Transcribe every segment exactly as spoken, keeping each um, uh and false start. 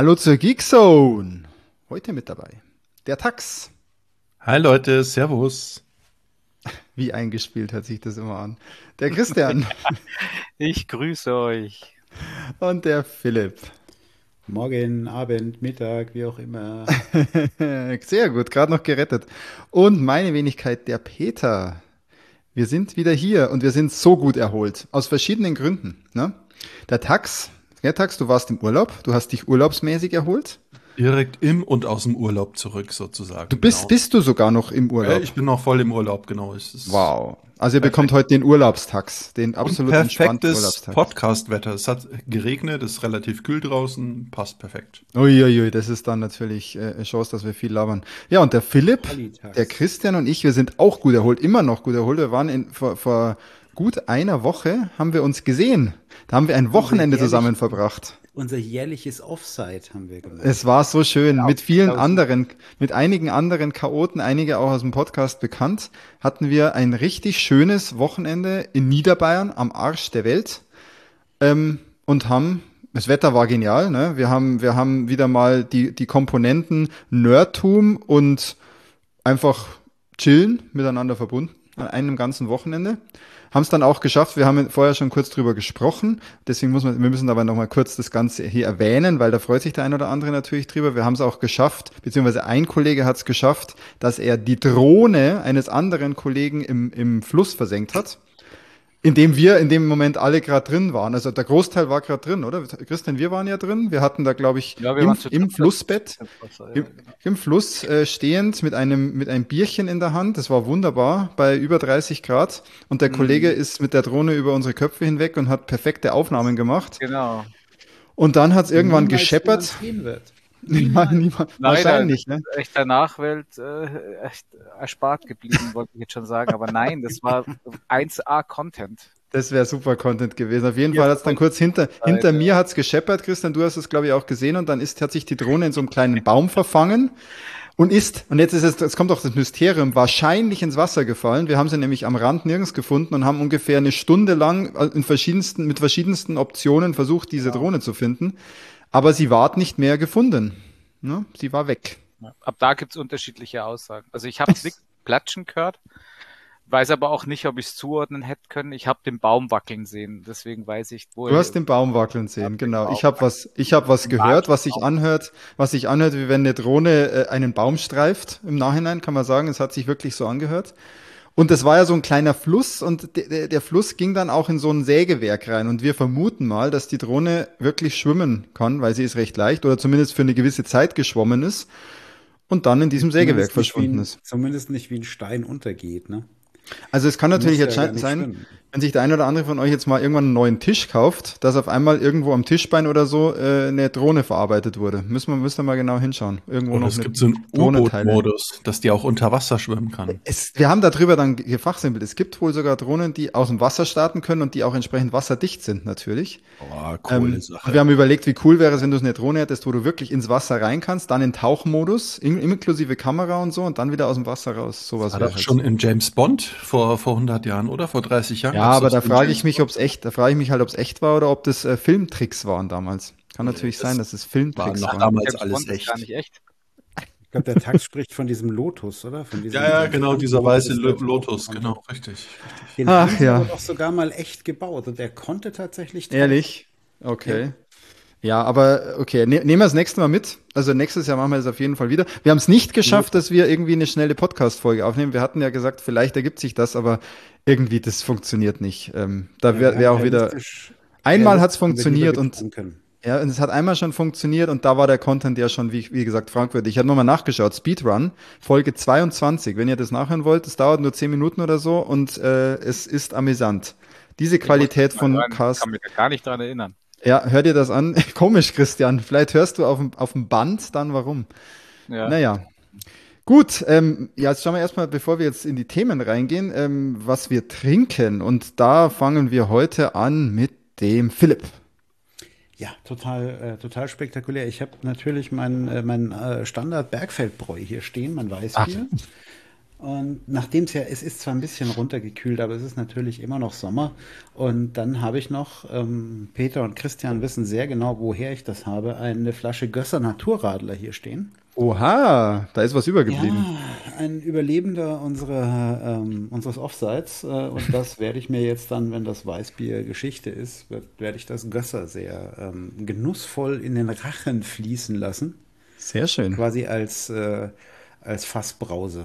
Hallo zur Geekzone. Heute mit dabei der Tax. Hi Leute, Servus. Wie eingespielt hört sich das immer an. Der Christian. Ich grüße euch. Und der Philipp. Morgen, Abend, Mittag, wie auch immer. Sehr gut, gerade noch gerettet. Und meine Wenigkeit, der Peter. Wir sind wieder hier und wir sind so gut erholt. Aus verschiedenen Gründen. Ne? Der Tax, der Tax, du warst im Urlaub. Du hast dich urlaubsmäßig erholt. Direkt im und aus dem Urlaub zurück sozusagen. Du bist, genau. bist du sogar noch im Urlaub? Äh, ich bin noch voll im Urlaub, genau. Es ist Wow. Also ihr perfekt. bekommt heute den Urlaubstax, den Und absolut entspannten perfektes Urlaubstax. Podcast-Wetter. Es hat geregnet, es ist relativ kühl draußen, passt perfekt. Uiuiui, das ist dann natürlich äh, eine Chance, dass wir viel labern. Ja, und der Philipp, Qualitags. der Christian und ich, wir sind auch gut erholt, immer noch gut erholt. Wir waren in, vor, vor gut einer Woche, haben wir uns gesehen. Da haben wir ein Wochenende jährlich- zusammen verbracht. Unser jährliches Offside haben wir gemacht. Es war so schön, Ja, mit vielen tausend. anderen, mit einigen anderen Chaoten, einige auch aus dem Podcast bekannt, hatten wir ein richtig schönes Wochenende in Niederbayern am Arsch der Welt ähm, und haben, das Wetter war genial, ne? Wir haben, wir haben wieder mal die, die Komponenten Nerdtum und einfach chillen miteinander verbunden an einem ganzen Wochenende. Haben es dann auch geschafft. Wir haben vorher schon kurz drüber gesprochen. Deswegen muss man, wir müssen aber noch mal kurz das Ganze hier erwähnen, weil da freut sich der ein oder andere natürlich drüber. Wir haben es auch geschafft, beziehungsweise ein Kollege hat es geschafft, dass er die Drohne eines anderen Kollegen im, im Fluss versenkt hat. In dem wir in dem Moment alle gerade drin waren. Also der Großteil war gerade drin, oder? Christian, wir waren ja drin. Wir hatten da, glaube ich, Ja, wir im, waren zu im dritt. Flussbett Ja, im, genau. im Fluss äh, stehend mit einem, mit einem Bierchen in der Hand. Das war wunderbar bei über dreißig Grad. Und der Mhm. Kollege ist mit der Drohne über unsere Köpfe hinweg und hat perfekte Aufnahmen gemacht. Genau. Und dann hat es irgendwann Niemals gescheppert. jemand sehen wird. Ja, niemand, Leider wahrscheinlich, ne? ist echt der Nachwelt äh, echt erspart geblieben, wollte ich jetzt schon sagen. Aber nein, das war eins A Content. Das wäre super Content gewesen. Auf jeden Hier Fall hat es dann kurz hinter, hinter Seite. mir hat's gescheppert, Christian, du hast es, glaube ich, auch gesehen. Und dann ist, hat sich die Drohne in so einem kleinen Baum verfangen und ist, und jetzt ist es, jetzt kommt auch das Mysterium, wahrscheinlich ins Wasser gefallen. Wir haben sie nämlich am Rand nirgends gefunden und haben ungefähr eine Stunde lang in verschiedensten, mit verschiedensten Optionen versucht, diese Drohne zu finden. Aber sie ward nicht mehr gefunden. Ne? Sie war weg. Ja. Ab da gibt's unterschiedliche Aussagen. Also ich habe nichts platschen gehört, weiß aber auch nicht, ob ich es zuordnen hätte können. Ich habe den Baum wackeln sehen, deswegen weiß ich, wo Du er hast den Baum wackeln sehen, den genau. Baum Ich habe was, ich habe was Den gehört, was sich Baum. anhört, was sich anhört, wie wenn eine Drohne äh, einen Baum streift. Im Nachhinein kann man sagen, es hat sich wirklich so angehört. Und das war ja so ein kleiner Fluss und de, de, der Fluss ging dann auch in so ein Sägewerk rein. Und wir vermuten mal, dass die Drohne wirklich schwimmen kann, weil sie ist recht leicht oder zumindest für eine gewisse Zeit geschwommen ist und dann in diesem Sägewerk Zumindest nicht verschwunden wie ein, ist. Zumindest nicht wie ein Stein untergeht, ne? Also es kann natürlich Muss jetzt ja gar schein- nicht sein, schwimmen. wenn sich der ein oder andere von euch jetzt mal irgendwann einen neuen Tisch kauft, dass auf einmal irgendwo am Tischbein oder so äh, eine Drohne verarbeitet wurde. Müssen wir, müssen wir mal genau hinschauen. Irgendwo Und noch es eine gibt so einen Drohnenteile. U-Boot-Modus, dass die auch unter Wasser schwimmen kann. Es, wir haben darüber dann gefachsimpelt. Es gibt wohl sogar Drohnen, die aus dem Wasser starten können und die auch entsprechend wasserdicht sind natürlich. Boah, coole Ähm, Sache. wir haben überlegt, wie cool wäre es, wenn du eine Drohne hättest, wo du wirklich ins Wasser rein kannst, dann in Tauchmodus, in, inklusive Kamera und so und dann wieder aus dem Wasser raus. Sowas War wäre doch halt. schon in James Bond vor, vor hundert Jahren, oder? Vor dreißig Jahren? Ja, Gab's aber das da in frage James ich mich, Bond? ob es echt, da frage ich mich halt, ob es echt war oder ob das äh, Filmtricks waren damals. Kann natürlich das sein, dass es war Filmtricks noch waren. damals James alles Bond ist echt. gar nicht echt. Ich glaube, der Tax spricht von diesem Lotus, oder? Von diesem Ja, ja, genau, dieser Lotus, weiße der Lo- Lotus, tauchen genau, konnte. richtig. richtig. Den Ach haben sie ja. aber doch sogar mal echt gebaut und der konnte tatsächlich tauchen. Ehrlich? Okay. Ja, aber okay, ne, nehmen wir das nächste Mal mit. Also nächstes Jahr machen wir das auf jeden Fall wieder. Wir haben es nicht geschafft, dass wir irgendwie eine schnelle Podcast-Folge aufnehmen. Wir hatten ja gesagt, vielleicht ergibt sich das, aber irgendwie, das funktioniert nicht. Ähm, da Ja, wäre wir wär haben auch wieder, realistisch- einmal hat's realistisch haben wir funktioniert lieber und getrunken. ja, und es hat einmal schon funktioniert und da war der Content ja schon, wie, wie gesagt, fragwürdig. Ich habe nochmal nachgeschaut, Speedrun, Folge zweiundzwanzig. Wenn ihr das nachhören wollt, das dauert nur zehn Minuten oder so und äh, es ist amüsant. Diese Qualität Ich von muss mal sagen, Cast. kann mich da gar nicht dran erinnern. Ja, hör dir das an. Komisch, Christian. Vielleicht hörst du auf dem, auf dem Band dann warum. Ja. Naja. Gut, ähm, ja, jetzt schauen wir erstmal, bevor wir jetzt in die Themen reingehen, ähm, was wir trinken. Und da fangen wir heute an mit dem Philipp. Ja, total, äh, total spektakulär. Ich habe natürlich mein, äh, mein äh, Standard Bergfeldbräu hier stehen, mein Weißbier. Und nachdem es ja, es ist zwar ein bisschen runtergekühlt, aber es ist natürlich immer noch Sommer. Und dann habe ich noch, ähm, Peter und Christian wissen sehr genau, woher ich das habe, eine Flasche Gösser Naturradler hier stehen. Oha, da ist was Ja, übergeblieben. ein Überlebender unserer, ähm, unseres Offsites. Äh, und das werde ich mir jetzt dann, wenn das Weißbier Geschichte ist, werd- werde ich das Gösser sehr ähm, genussvoll in den Rachen fließen lassen. Sehr schön. Quasi als, äh, als Fassbrause.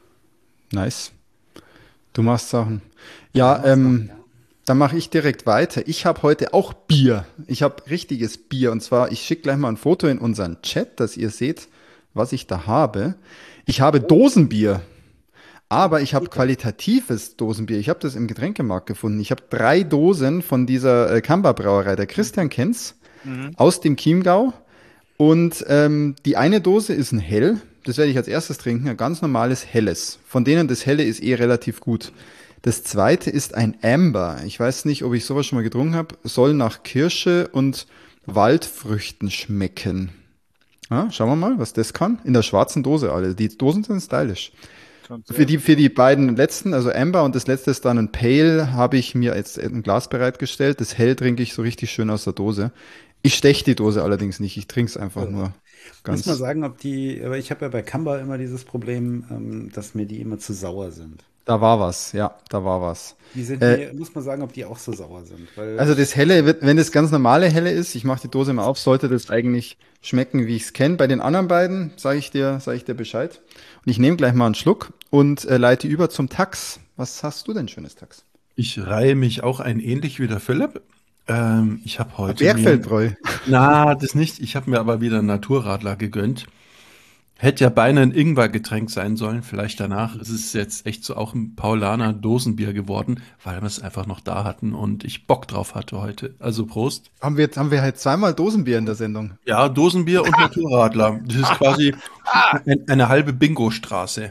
Nice. Du machst Sachen. Ich Ja, mach's dann, ähm, ja. dann mache ich direkt weiter. Ich habe heute auch Bier. Ich habe richtiges Bier. Und zwar, ich schicke gleich mal ein Foto in unseren Chat, dass ihr seht, was ich da habe. Ich habe Dosenbier. Aber ich habe qualitatives Dosenbier. Ich habe das im Getränkemarkt gefunden. Ich habe drei Dosen von dieser äh, Kamba Brauerei. Der Christian kennt's, Mhm. aus dem Chiemgau. Und ähm, die eine Dose ist ein Hell. Das werde ich als erstes trinken. Ein ganz normales Helles. Von denen das Helle ist eh relativ gut. Das zweite ist ein Amber. Ich weiß nicht, ob ich sowas schon mal getrunken habe. Soll nach Kirsche und Waldfrüchten schmecken. Ja, schauen wir mal, was das kann. In der schwarzen Dose alle. Die Dosen sind stylisch. Schon Für sehr. die, für die beiden letzten, also Amber und das letzte ist dann ein Pale, habe ich mir jetzt ein Glas bereitgestellt. Das Hell trinke ich so richtig schön aus der Dose. Ich steche die Dose allerdings nicht. Ich trinke es einfach Ja. nur Muss mal ganz. sagen, ob die, aber ich habe ja bei Kamba immer dieses Problem, ähm, dass mir die immer zu sauer sind. Da war was, ja, da war was. Die sind Äh, mir, muss man sagen, ob die auch so sauer sind, weil also ich, das Helle, wird- wenn das ganz normale Helle ist, ich mache die Dose mal auf, sollte das eigentlich schmecken, wie ich es kenne. Bei den anderen beiden sage ich dir, sage ich dir Bescheid. Und ich nehme gleich mal einen Schluck und äh, leite über zum Tax. Was hast du denn schönes Tax? Ich reihe mich auch ein, ähnlich wie der Philipp. Ähm, ich habe heute Bergfeldbräu. mir, na, das nicht. Ich habe mir aber wieder einen Naturradler gegönnt. Hätte ja beinahe ein Ingwergetränk sein sollen. Vielleicht danach ist es jetzt echt so auch ein Paulaner Dosenbier geworden, weil wir es einfach noch da hatten und ich Bock drauf hatte heute. Also Prost. Haben wir jetzt, haben wir halt zweimal Dosenbier in der Sendung. Ja, Dosenbier und Naturradler. Das ist quasi ein, eine halbe Bingo-Straße.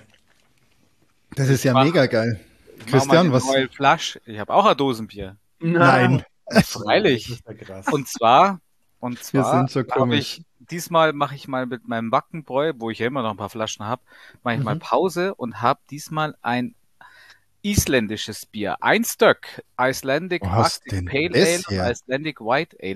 Das ist ja mach- mega geil. Ich mach mal Christian, den was? Royal Flush. Ich habe auch ein Dosenbier. Nein, Freilich. das ist ja krass. Und zwar, und wir zwar sind so habe komisch. ich, diesmal mache ich mal mit meinem Wackenbräu, wo ich ja immer noch ein paar Flaschen habe, mache ich mal Mhm. Pause und habe diesmal ein isländisches Bier. Ein Stück. Icelandic Wo hast Arctic denn Pale das Ale und her? Icelandic White Ale.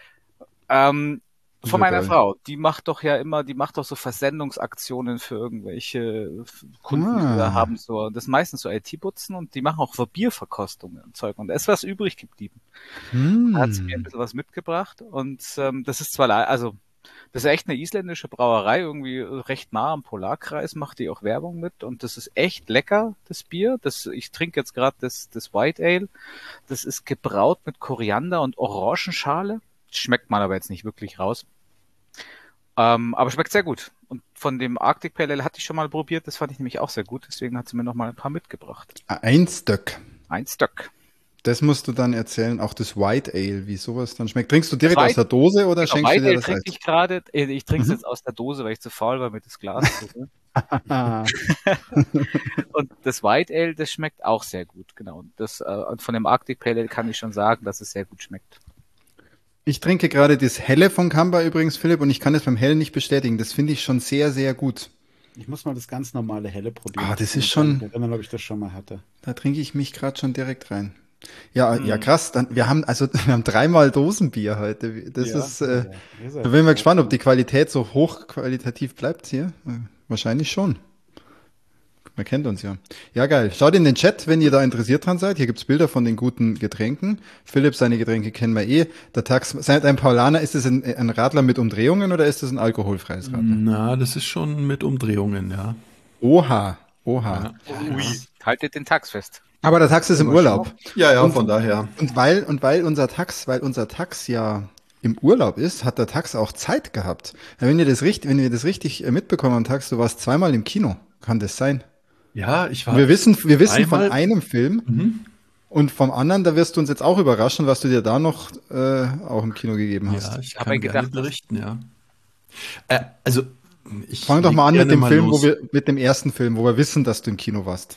Ähm, Ist von ja meiner geil. Frau. Die macht doch ja immer, die macht doch so Versendungsaktionen für irgendwelche Kunden, die wir Ah. haben so, das ist meistens so I T-Butzen und die machen auch für Bierverkostungen und Zeug und da ist was übrig geblieben. Da hat sie mir ein Hm. bisschen was mitgebracht und ähm, das ist zwar, le- also das ist echt eine isländische Brauerei, irgendwie recht nah am Polarkreis, macht die auch Werbung mit und das ist echt lecker, das Bier. Das, ich trinke jetzt gerade das, das White Ale. Das ist gebraut mit Koriander und Orangenschale. Schmeckt man aber jetzt nicht wirklich raus. Ähm, aber schmeckt sehr gut. Und von dem Arctic Pale Ale hatte ich schon mal probiert, das fand ich nämlich auch sehr gut, deswegen hat sie mir noch mal ein paar mitgebracht. Ein Stück. Ein Stück. Das musst du dann erzählen, auch das White Ale, wie sowas dann schmeckt. Trinkst du direkt White- aus der Dose oder Genau, schenkst du White dir Ale das trinke Eis? ich gerade, äh, ich trinke es Mhm. jetzt aus der Dose, weil ich zu faul war, mir das Glas zu holen. Ah. Und das White Ale, das schmeckt auch sehr gut, genau. Und das, äh, und von dem Arctic Pale Ale kann ich schon sagen, dass es sehr gut schmeckt. Ich trinke gerade das Helle von Kamba übrigens, Philipp, und ich kann das beim Hellen nicht bestätigen. Das finde ich schon sehr, sehr gut. Ich muss mal das ganz normale Helle probieren. Ah, das Ich kann ist mich schon- gar nicht erinnern, ob ich das schon mal hatte. Da trinke ich mich gerade schon direkt rein. Ja, Mhm. ja, krass. Dann, wir haben also wir haben dreimal Dosenbier heute. Das Ja, ist. Äh, ja, ihr seid da bin ich mal froh. gespannt, ob die Qualität so hochqualitativ bleibt hier. Äh, Wahrscheinlich schon. Man kennt uns ja. Ja, geil. Schaut in den Chat, wenn ihr da interessiert dran seid. Hier gibt's Bilder von den guten Getränken. Philipp, seine Getränke kennen wir eh. Der Tax, seid ein Paulaner, ist es ein, ein Radler mit Umdrehungen oder ist es ein alkoholfreies Radler? Na, das ist schon mit Umdrehungen, ja. Oha, oha. Ja, Ui. Haltet den Tax fest. Aber der Tax ist im Urlaub. ja, ja Und- von daher. Und weil, und weil unser Tax, weil unser Tax ja im Urlaub ist, hat der Tax auch Zeit gehabt. Ja, Wenn wir das richtig, wenn wir das richtig äh, mitbekommen haben, Tax, du warst zweimal im Kino. Kann das sein? Ja, ich war. Und wir wissen, wir wissen von einmal- einem Film Mhm. und vom anderen, da wirst du uns jetzt auch überraschen, was du dir da noch äh, auch im Kino gegeben hast. Ja, ich Hab kann mir gerne gedacht, dass- berichten, ja. Äh, also, ich Fang doch leg mal an mit gerne dem mal Film, los. wo wir, mit dem ersten Film, wo wir wissen, dass du im Kino warst.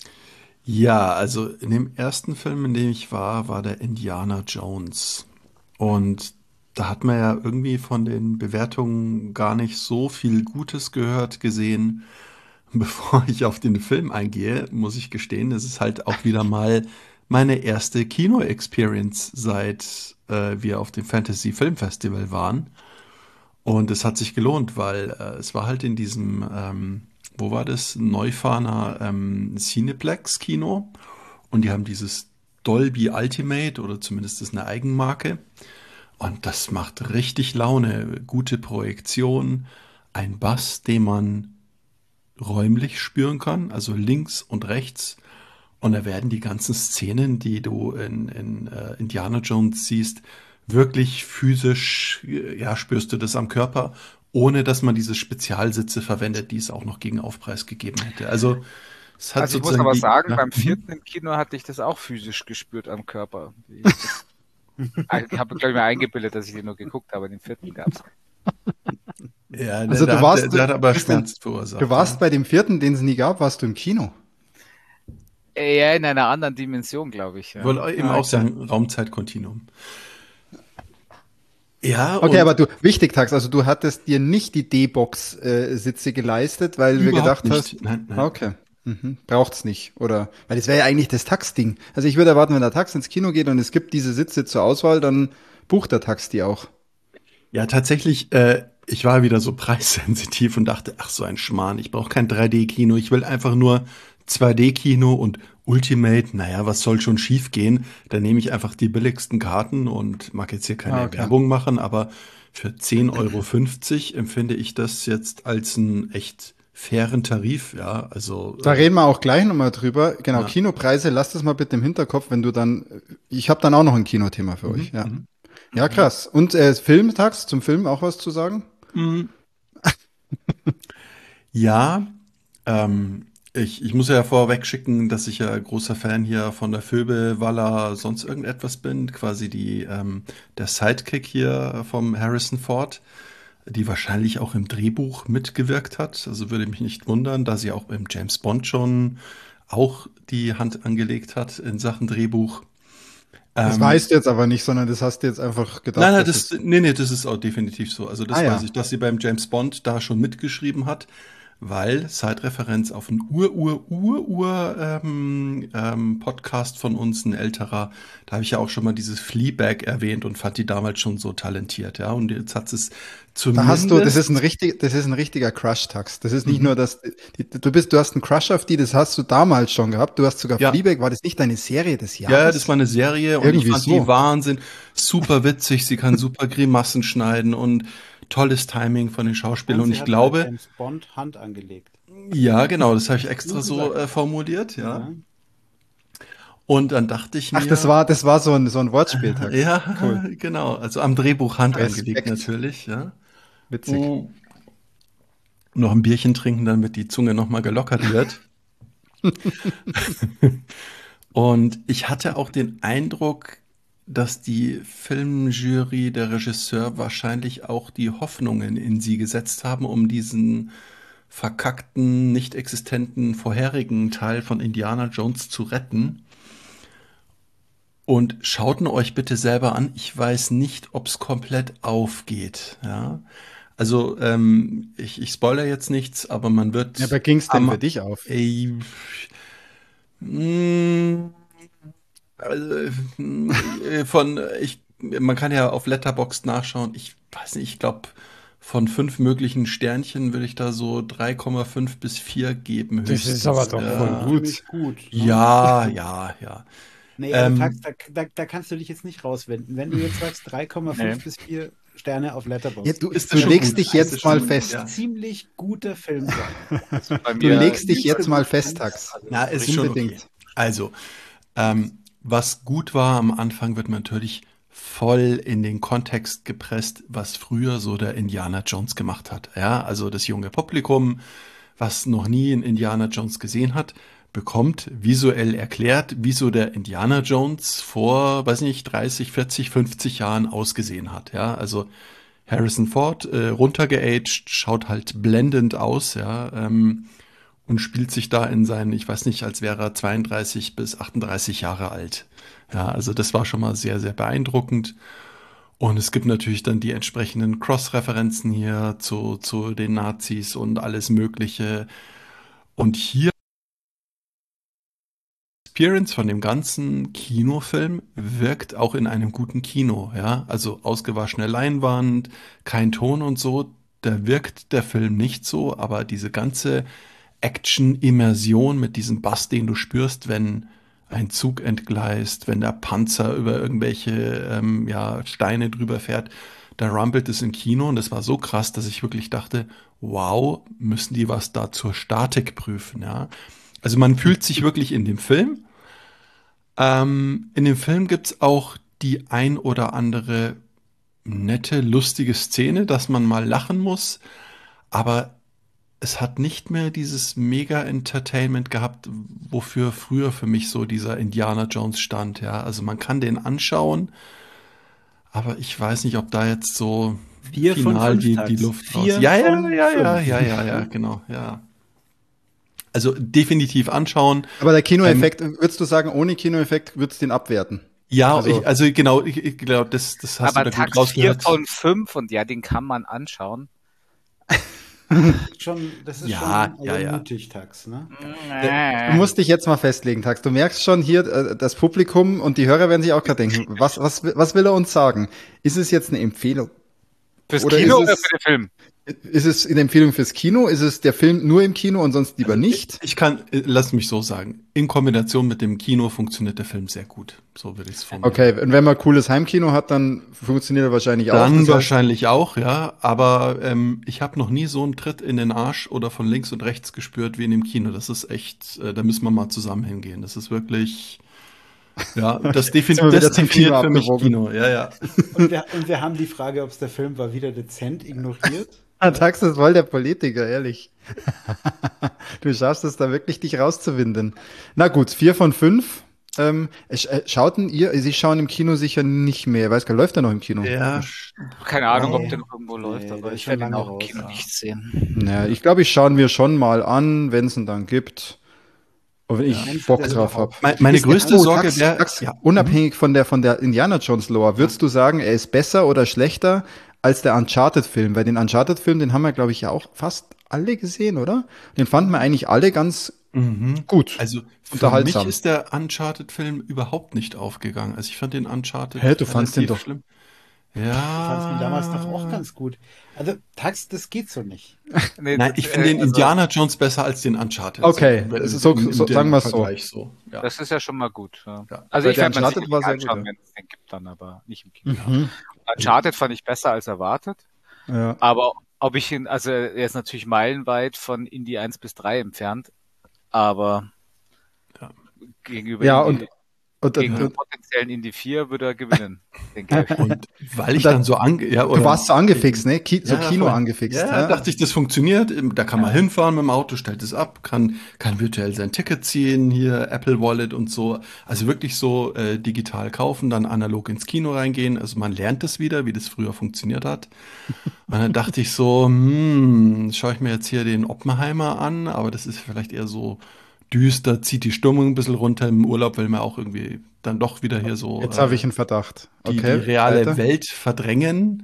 Ja, also in dem ersten Film, in dem ich war, war der Indiana Jones. Und da hat man ja irgendwie von den Bewertungen gar nicht so viel Gutes gehört, gesehen. bevor ich auf den Film eingehe, muss ich gestehen, es ist halt auch wieder mal meine erste Kino-Experience, seit äh, wir auf dem Fantasy Film Festival waren. Und es hat sich gelohnt, weil äh, es war halt in diesem, ähm, wo war das? Neufahrener ähm, Cineplex-Kino. Und die haben dieses Dolby Ultimate, oder zumindest ist eine Eigenmarke. Und das macht richtig Laune. Gute Projektion, ein Bass, den man räumlich spüren kann, also links und rechts. Und da werden die ganzen Szenen, die du in, in äh, Indiana Jones siehst, wirklich physisch, äh, ja, spürst du das am Körper, ohne dass man diese Spezialsitze verwendet, die es auch noch gegen Aufpreis gegeben hätte. Also es hat Also ich muss sozusagen aber die, sagen, ja, beim mhm. vierten im Kino hatte ich das auch physisch gespürt am Körper. Ich, das, ich habe, glaube ich, mir eingebildet, dass ich den nur geguckt habe. Den vierten gab's. Ja, Also der, du der, warst, der, der hat aber Christian, Schmerz verursacht. du warst ja. bei dem vierten, den es nie gab, warst du im Kino. Ja, in einer anderen Dimension, glaube ich. Ich Ja. wollte eben Ah, auch okay. sagen, Raumzeitkontinuum. Ja, Okay, und aber du, wichtig, Tax, also du hattest dir nicht die D-Box-Sitze geleistet, weil du überhaupt gedacht hast, nicht. Nein, nein. ah, okay, mhm, braucht's nicht, oder, weil das wäre ja eigentlich das Tax-Ding. Also ich würde erwarten, wenn der Tax ins Kino geht und es gibt diese Sitze zur Auswahl, dann bucht der Tax die auch. Ja, tatsächlich, äh, ich war wieder so preissensitiv und dachte, ach so ein Schmarrn, ich brauche kein drei D-Kino, ich will einfach nur zwei D-Kino und Ultimate, naja, was soll schon schief gehen? Dann nehme ich einfach die billigsten Karten und mag jetzt hier keine Ah, okay. Werbung machen, aber für zehn Euro fünfzig empfinde ich das jetzt als einen echt fairen Tarif, ja, also Da äh, reden wir auch gleich nochmal drüber. Genau, ja. Kinopreise, lass das mal bitte im Hinterkopf, wenn du dann, ich habe dann auch noch ein Kinothema für Mhm, euch, ja. mhm. Ja, krass. Und äh, Film, Tax, zum Film auch was zu sagen? Mhm. Ja, ähm, ich, ich muss ja vorweg schicken, dass ich ja großer Fan hier von der Phoebe Waller sonst irgendetwas bin, quasi die, ähm, der Sidekick hier vom Harrison Ford, die wahrscheinlich auch im Drehbuch mitgewirkt hat. Also würde mich nicht wundern, da sie auch beim James Bond schon auch die Hand angelegt hat in Sachen Drehbuch. Das Ähm, weißt du jetzt aber nicht, sondern das hast du jetzt einfach gedacht, Nein, nein, dass das, es, nee, nee, das ist auch definitiv so. Also das ah ja. weiß ich, dass sie beim James Bond da schon mitgeschrieben hat, weil Zeitreferenz auf einen Ur-Ur-Ur-Ur ähm, ähm, Podcast von uns, ein älterer, da habe ich ja auch schon mal dieses Fleabag erwähnt und fand die damals schon so talentiert, ja. Und jetzt hat es Da hast du, das ist ein zumindest, richtig, das ist ein richtiger Crush-Tax. Das ist nicht mhm, nur das, die, du bist, du hast einen Crush auf die, das hast du damals schon gehabt. Du hast sogar ja, Fleabag, war das nicht deine Serie des ja, ja, das war Jahres? eine Serie und ich Irgendwie fand die so. Wahnsinn, super witzig, sie kann super Grimassen schneiden und tolles Timing von den Schauspielern Und und sie ich hat bei glaube, James Bond Hand angelegt. ja, genau, das habe ich extra Gute so Sache. äh, formuliert, ja. Ja. Und dann dachte ich Ach, das mir, war, das war so ein, so ein Wortspiel, Tax. ja, Cool. genau, also am Drehbuch Hand angelegt Respekt. natürlich, ja. Witzig. Mm. Noch ein Bierchen trinken, damit die Zunge nochmal gelockert wird. Und ich hatte auch den Eindruck, dass die Filmjury, der Regisseur wahrscheinlich auch die Hoffnungen in sie gesetzt haben, um diesen verkackten, nicht existenten vorherigen Teil von Indiana Jones zu retten. Und schaut ihn euch bitte selber an. Ich weiß nicht, ob es komplett aufgeht. Ja, also ähm, ich, ich spoilere jetzt nichts, aber man Ja, wird aber ging's denn am für dich auf? äh, mh, also, äh, von ich, man kann ja auf Letterboxd nachschauen. Ich weiß nicht, ich glaube von fünf möglichen Sternchen würde ich da so drei Komma fünf bis vier geben Das ist aber höchstens. doch Das ist voll schon Ja, gut. ziemlich gut. Ne? ja, ja, ja. Nee, also Tax, Ähm, da, da, da kannst du dich jetzt nicht rauswenden. Wenn du jetzt sagst drei Komma fünf Nee. bis vier Sterne auf Ja, Letterboxd, du, ist du das schon legst gut? dich Ist jetzt das mal schon gut? fest. Ja. ziemlich guter Film sein. Also bei Du mir legst dich Nicht jetzt so mal gut fest, findest. Tax. also Na, ist richtig schon Unbedingt. okay. Also, ähm, was gut war am Anfang, wird man natürlich voll in den Kontext gepresst, was früher so der Indiana Jones gemacht hat. Ja, also das junge Publikum, was noch nie einen Indiana Jones gesehen hat, bekommt visuell erklärt, wie so der Indiana Jones vor, weiß nicht, dreißig, vierzig, fünfzig Jahren ausgesehen hat. Ja, also Harrison Ford, äh, runtergeaged, schaut halt blendend aus, ja, ähm, und spielt sich da in seinen, ich weiß nicht, als wäre er zweiunddreißig bis achtunddreißig Jahre alt. Ja, also das war schon mal sehr, sehr beeindruckend. Und es gibt natürlich dann die entsprechenden Cross-Referenzen hier zu, zu den Nazis und alles Mögliche. Und hier Experience von dem ganzen Kinofilm wirkt auch in einem guten Kino, ja. Also ausgewaschene Leinwand, kein Ton und so, da wirkt der Film nicht so, aber diese ganze Action-Immersion mit diesem Bass, den du spürst, wenn ein Zug entgleist, wenn der Panzer über irgendwelche ähm, ja, Steine drüber fährt, da rumpelt es im Kino und das war so krass, dass ich wirklich dachte, wow, müssen die was da zur Statik prüfen, ja. Also man fühlt sich wirklich in dem Film. Ähm, in dem Film gibt's auch die ein oder andere nette, lustige Szene, dass man mal lachen muss, aber es hat nicht mehr dieses Mega-Entertainment gehabt, wofür früher für mich so dieser Indiana Jones stand, ja. Also man kann den anschauen, aber ich weiß nicht, ob da jetzt so Vier von final fünf die, Tags. die Luft raus. Vier Ja, ja, von ja, ja, fünf. ja, ja, ja, genau, ja. Also definitiv anschauen. Aber der Kinoeffekt, würdest du sagen, ohne Kinoeffekt würdest du den abwerten? Ja, Also- ich, also genau, ich, ich glaube, das, das hast Aber du da gut Tax vier rausgehört. von fünf und ja, den kann man anschauen. Schon, das ist Ja, schon ja, also ja. mutig, Tax, ne? Du musst dich jetzt mal festlegen, Tax. Du merkst schon hier, äh, das Publikum und die Hörer werden sich auch gerade denken, was, was, was will er uns sagen? Ist es jetzt eine Empfehlung? Fürs Oder Kino ist oder es- für den Film? Ist es eine Empfehlung fürs Kino? Ist es der Film nur im Kino und sonst lieber nicht? Ich kann, äh, lass mich so sagen, in Kombination mit dem Kino funktioniert der Film sehr gut. So würde ich es formulieren. Okay, und wenn man cooles Heimkino hat, dann funktioniert er wahrscheinlich auch. Dann Das heißt, wahrscheinlich auch, ja. Aber ähm, ich habe noch nie so einen Tritt in den Arsch oder von links und rechts gespürt wie in dem Kino. Das ist echt, äh, da müssen wir mal zusammen hingehen. Das ist wirklich, ja, das, defin Sind wir wieder das zum definiert Kino für mich abgewogen. Kino. Ja, ja. Und wir, und wir haben die Frage, ob es der Film war, wieder dezent ignoriert. Ah, Tax ist voll der Politiker, ehrlich. Du schaffst es da wirklich, dich rauszuwinden. Na gut, vier von fünf. Ähm, sch- äh, schauten ihr, Sie schauen im Kino sicher nicht mehr. Weiß gar, läuft er noch im Kino? Ja, Keine Ahnung, ob Nee. der noch irgendwo läuft, Nee, aber der ist ich schon werde ihn lange auch im raus, Kino ja. nicht sehen. Naja, ich glaube, ich schauen wir schon mal an, wenn es ihn dann gibt. Und wenn ich Wenn's Bock das drauf habe. überhaupt- Me- meine Ist- größte oh, Sorge Tax, wäre, Tax, ja, unabhängig von der, von der Indiana Jones Lore, würdest du sagen, er ist besser oder schlechter als der Uncharted-Film? Weil den Uncharted-Film, den haben wir, glaube ich, ja auch fast alle gesehen, oder? Den fanden wir eigentlich alle ganz mhm. gut. Also für Unterhaltsam. mich ist der Uncharted-Film überhaupt nicht aufgegangen. Also ich fand den Uncharted Hä, du fandst den relativ doch- schlimm. Du Ja. fandst ihn damals doch auch ganz gut. Also, Tax, das geht so nicht. Nee, Nein, ich finde äh, den also, Indiana Jones besser als den Uncharted. Okay, Im- so- im- im so- dem sagen wir's so. Vergleich so. Ja. Das ist ja schon mal gut. Ja. Ja. Also Weil ich der werde mir Uncharted sicherlich war sehr gut, anschauen, ja. wenn es den gibt dann, aber nicht im Kino. Mhm. Uncharted fand ich besser als erwartet, Ja. aber ob ich ihn, also er ist natürlich meilenweit von Indie eins bis drei entfernt, aber Ja. gegenüber, Ja, Indie, Und, gegenüber und, potenziellen Indie vier würde er gewinnen, denke ich. Und weil ich Und da- dann so ange... Ja, du warst so angefixt, ne? Ki so Ja, Kino voll. angefixt. Ja, Ja, dachte ich, das funktioniert. Da kann man hinfahren mit dem Auto, stellt es ab, kann, kann virtuell sein Ticket ziehen, hier Apple Wallet und so. Also wirklich so äh, digital kaufen, dann analog ins Kino reingehen. Also man lernt es wieder, wie das früher funktioniert hat. Und dann dachte ich so, hm, schaue ich mir jetzt hier den Oppenheimer an, aber das ist vielleicht eher so düster, zieht die Stimmung ein bisschen runter. Im Urlaub will man auch irgendwie dann doch wieder hier so Jetzt äh, habe ich einen Verdacht. die, Okay, die reale weiter. Welt verdrängen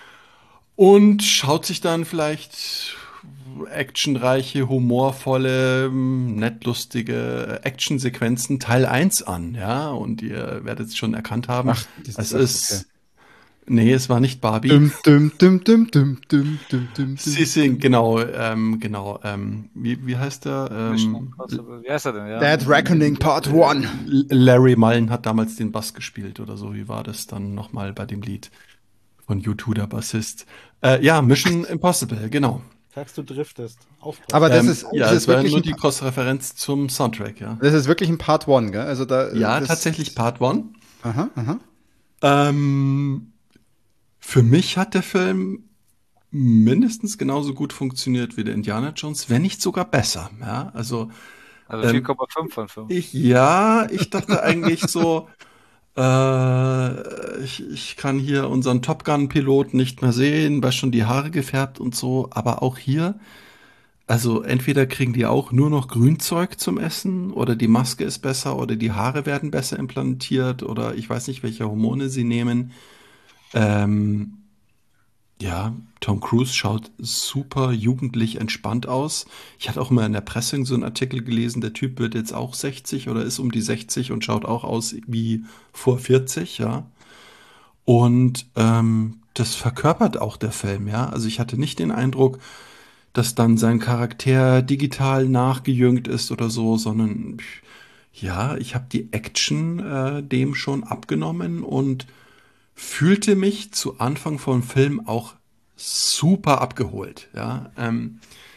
und schaut sich dann vielleicht actionreiche, humorvolle, ähm, nett lustige Actionsequenzen Teil eins an, ja, und ihr werdet es schon erkannt haben. Ach, das es ist- ist, nee, es war nicht Barbie. Dum, dum, dum, dum, dum, dum, dum, dum, Sie dum. singen, genau, ähm, genau, ähm, wie, wie heißt der? Mission Ähm, Impossible. Wie heißt er denn? Ja. Dead Reckoning Part One. L- Larry Mullen hat damals den Bass gespielt oder so. Wie war das dann nochmal bei dem Lied von U zwei, der Bassist? Äh, ja, Mission Impossible, genau. Tax, du driftest. Aufpassen. Aber das Ähm, ist, ja, das es ist war wirklich nur ein, die Cross-Referenz zum Soundtrack, ja. das ist wirklich ein Part One, gell? Also da, Ja, das, tatsächlich Part One. Aha, aha. Ähm, für mich hat der Film mindestens genauso gut funktioniert wie der Indiana Jones, wenn nicht sogar besser. Ja, also Also ähm, vier Komma fünf von fünf. ich, ja, ich dachte eigentlich so, äh, ich, ich kann hier unseren Top Gun-Pilot nicht mehr sehen, weil schon die Haare gefärbt und so, aber auch hier, also entweder kriegen die auch nur noch Grünzeug zum Essen oder die Maske ist besser oder die Haare werden besser implantiert oder ich weiß nicht, welche Hormone sie nehmen. Ähm, Ja, Tom Cruise schaut super jugendlich entspannt aus. Ich hatte auch mal in der Presse so einen Artikel gelesen, der Typ wird jetzt auch sechzig oder ist um die sechzig und schaut auch aus wie vor vierzig, ja. Und ähm, das verkörpert auch der Film, ja. Also ich hatte nicht den Eindruck, dass dann sein Charakter digital nachgejüngt ist oder so, sondern ja, ich habe die Action äh, dem schon abgenommen und fühlte mich zu Anfang vom Film auch super abgeholt. Ja, ähm,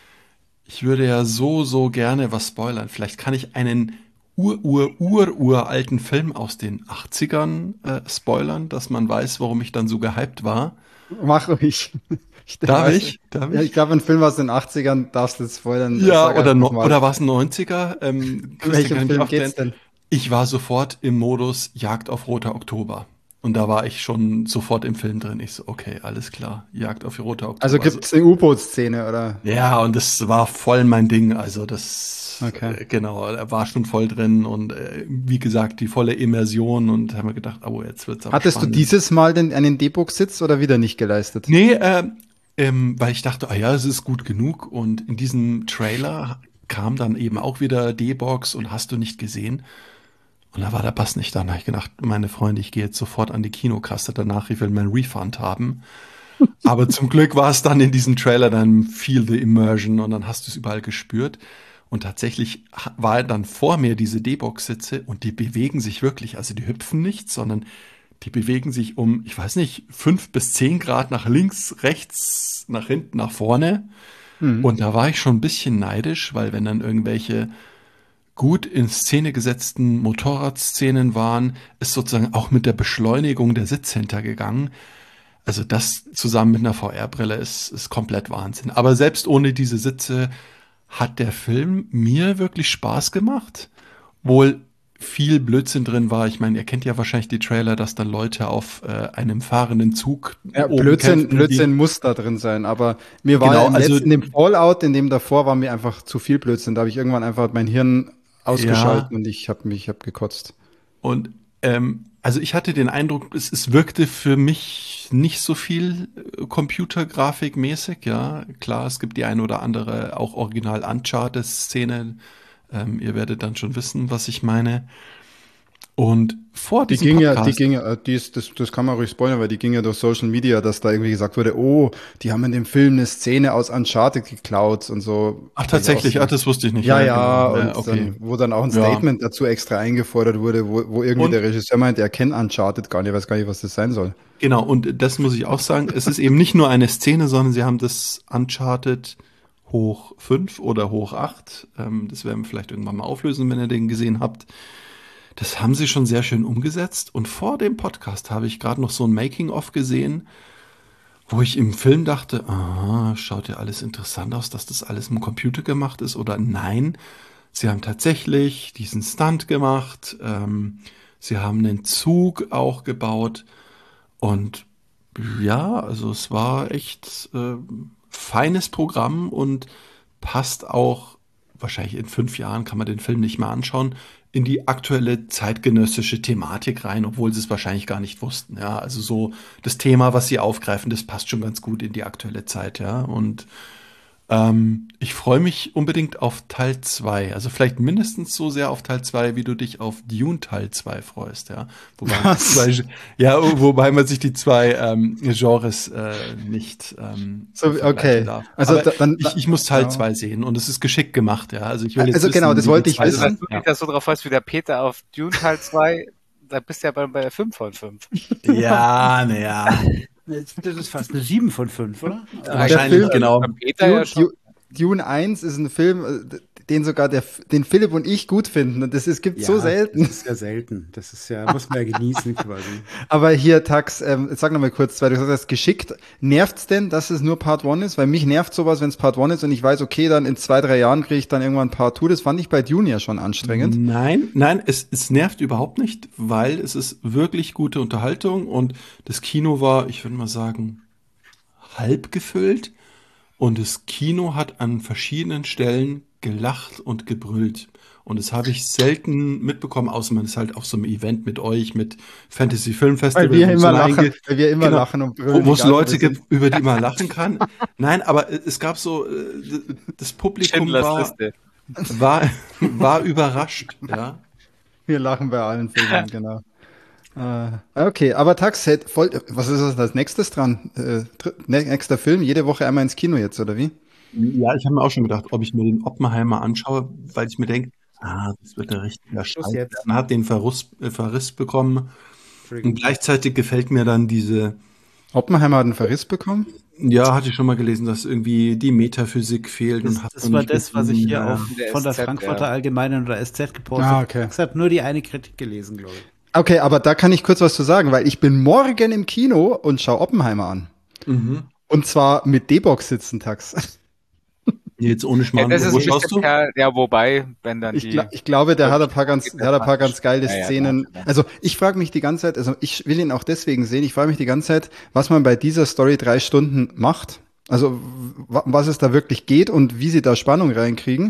ich würde ja so, so gerne was spoilern. Vielleicht kann ich einen ur, ur, ur, uralten Film aus den achtzigern äh, spoilern, dass man weiß, warum ich dann so gehypt war. Mach ruhig. Ich Darf weiß ich? nicht. Darf Ja, ich? ich glaube, ein Film aus den achtzigern darfst du jetzt spoilern. Ja, Sag oder, einfach no, mal. oder war es ein neunziger? Ähm, In Christian welchem kann mich Film aufklären. geht's denn? Ich war sofort im Modus Jagd auf Roter Oktober. Und da war ich schon sofort im Film drin. Ich so, okay, alles klar, Jagd auf Roter Oktober. Also gibt's eine U-Boot-Szene, oder? Ja, und das war voll mein Ding. Also das, Okay. äh, genau, er war schon voll drin und äh, wie gesagt, die volle Immersion und haben wir gedacht, oh, jetzt wird's aber Hattest spannend. du dieses Mal den, einen D-Book-Sitz oder wieder nicht geleistet? Nee, äh, ähm, weil ich dachte, ah ja, es ist gut genug. Und in diesem Trailer kam dann eben auch wieder D-Box und hast du nicht gesehen. Und da war der Bass nicht da. Da habe ich gedacht, meine Freunde, ich gehe jetzt sofort an die Kinokasse danach, ich will meinen Refund haben. Aber zum Glück war es dann in diesem Trailer dann Feel the Immersion und dann hast du es überall gespürt. Und tatsächlich ha- war dann vor mir diese D-Box-Sitze und die bewegen sich wirklich. Also die hüpfen nicht, sondern die bewegen sich um, ich weiß nicht, fünf bis zehn Grad nach links, rechts, nach hinten, nach vorne. Mhm. Und da war ich schon ein bisschen neidisch, weil wenn dann irgendwelche gut in Szene gesetzten Motorradszenen waren, ist sozusagen auch mit der Beschleunigung der Sitz hintergegangen. Also das zusammen mit einer V R-Brille ist, ist komplett Wahnsinn. Aber selbst ohne diese Sitze hat der Film mir wirklich Spaß gemacht. Wohl viel Blödsinn drin war. Ich meine, ihr kennt ja wahrscheinlich die Trailer, dass dann Leute auf äh, einem fahrenden Zug Ja, oben Blödsinn, kämpfen, die- Blödsinn muss da drin sein, aber mir war Genau, im also- letzten, in dem Fallout, in dem davor, war mir einfach zu viel Blödsinn. Da habe ich irgendwann einfach mein Hirn ausgeschaltet Ja. und ich habe mich, ich habe gekotzt. Und ähm, also ich hatte den Eindruck, es, es wirkte für mich nicht so viel äh, Computergrafik-mäßig, ja. Klar, es gibt die eine oder andere auch original Uncharted-Szene. Ähm, ihr werdet dann schon wissen, was ich meine. Und vor Die diesem ging ja, Podcast, die ging ja, äh, die ist, das, das kann man ruhig spoilern, weil die ging ja durch Social Media, dass da irgendwie gesagt wurde, oh, die haben in dem Film eine Szene aus Uncharted geklaut und so. ach tatsächlich, ach, das wusste ich nicht. Ja, ja, genau. und okay. dann, wo dann auch ein Ja. Statement dazu extra eingefordert wurde, wo, wo irgendwie Und- der Regisseur meint, er kennt Uncharted gar nicht, er weiß gar nicht, was das sein soll. Genau, und das muss ich auch sagen, es ist eben nicht nur eine Szene, sondern sie haben das Uncharted hoch fünf oder hoch acht, ähm, das werden wir vielleicht irgendwann mal auflösen, wenn ihr den gesehen habt. Das haben sie schon sehr schön umgesetzt. Und vor dem Podcast habe ich gerade noch so ein Making-of gesehen, wo ich im Film dachte, ah, schaut ja alles interessant aus, dass das alles im Computer gemacht ist. Oder nein, sie haben tatsächlich diesen Stunt gemacht. Ähm, sie haben einen Zug auch gebaut. Und ja, also es war echt äh, feines Programm und passt auch, wahrscheinlich in fünf Jahren kann man den Film nicht mehr anschauen, in die aktuelle zeitgenössische Thematik rein, obwohl sie es wahrscheinlich gar nicht wussten. Ja, also so das Thema, was sie aufgreifen, das passt schon ganz gut in die aktuelle Zeit. Ja, und ähm, ich freue mich unbedingt auf Teil zwei. Also vielleicht mindestens so sehr auf Teil zwei, wie du dich auf Dune Teil zwei freust. Ja, wobei, Was? Zwei, ja, wobei man sich die zwei ähm, Genres äh, nicht ähm, So, vergleichen okay. darf. Also Aber da- dann- ich, ich muss Teil ja. zwei sehen und es ist geschickt gemacht. Ja, also ich will jetzt Also genau, wissen, das wie wollte die ich zweite- Also, wenn wissen. du dich da so drauf weißt wie der Peter auf Dune Teil zwei, da bist du ja bei, bei der fünf von fünf. Ja, naja. Das ist fast eine sieben von fünf, oder? Wahrscheinlich, Film- genau. Beim Peter ja Dune, schon. Dune, Dune eins ist ein Film, äh, den sogar der, den Philipp und ich gut finden. Und das ist, gibt so selten. Das ist ja selten. Das ist ja, muss man ja genießen quasi. Aber hier, Tax, ähm, sag noch mal kurz, weil du gesagt hast, geschickt. Nervt's denn, dass es nur Part eins ist? Weil mich nervt sowas, wenn es Part eins ist und ich weiß, okay, dann in zwei, drei Jahren kriege ich dann irgendwann Part zwei. Das fand ich bei Dune ja schon anstrengend. Nein, nein, es, es nervt überhaupt nicht, weil es ist wirklich gute Unterhaltung und das Kino war, ich würde mal sagen, halb gefüllt. und das Kino hat an verschiedenen Stellen gelacht und gebrüllt. Und das habe ich selten mitbekommen, außer man ist halt auf so einem Event mit euch, mit Fantasy Film Festival. Weil wir wo es immer so lachen, einge- weil wir immer Genau. lachen und wo brüllen. wo es egal, wo Leute wir gibt, sind. über die man lachen kann. Nein, aber es gab so, äh, das Publikum Schindlers war, Liste. war, war überrascht. Ja. Wir lachen bei allen Filmen, genau. Äh, okay, aber Tax, hätt voll, was ist das als nächstes dran? Äh, dr- ne- nächster Film, jede Woche einmal ins Kino jetzt, oder wie? Ja, ich habe mir auch schon gedacht, ob ich mir den Oppenheimer anschaue, weil ich mir denke, ah, das wird der richtige Schluss Scheiß. jetzt. Man hat den Verriss, äh, Verriss bekommen und Entschuldigung. gleichzeitig gefällt mir dann diese, Oppenheimer hat einen Verriss bekommen? ja, hatte ich schon mal gelesen, dass irgendwie die Metaphysik fehlt Das, und hat das so war nicht das, was ich hier gefunden. auf, In der von der S Z, Frankfurter ja. Allgemeinen oder S Z gepostet Ah, habe. okay. Ich habe nur die eine Kritik gelesen, glaube ich. Okay, aber da kann ich kurz was zu sagen, weil ich bin morgen im Kino und schaue Oppenheimer an. Mhm. Und zwar mit D-Box sitzen, Tax. Jetzt ohne Ja, Schmarrn, das ist wo ein schaust bisschen du? per, ja, wobei, wenn dann Ich, die. gla ich glaube, der hat ein paar ganz, geht der hat ein paar das ganz geile Ja, ja, Szenen. klar. Also ich frage mich die ganze Zeit, also ich will ihn auch deswegen sehen, ich frage mich die ganze Zeit, was man bei dieser Story drei Stunden macht. Also wa- was es da wirklich geht und wie sie da Spannung reinkriegen.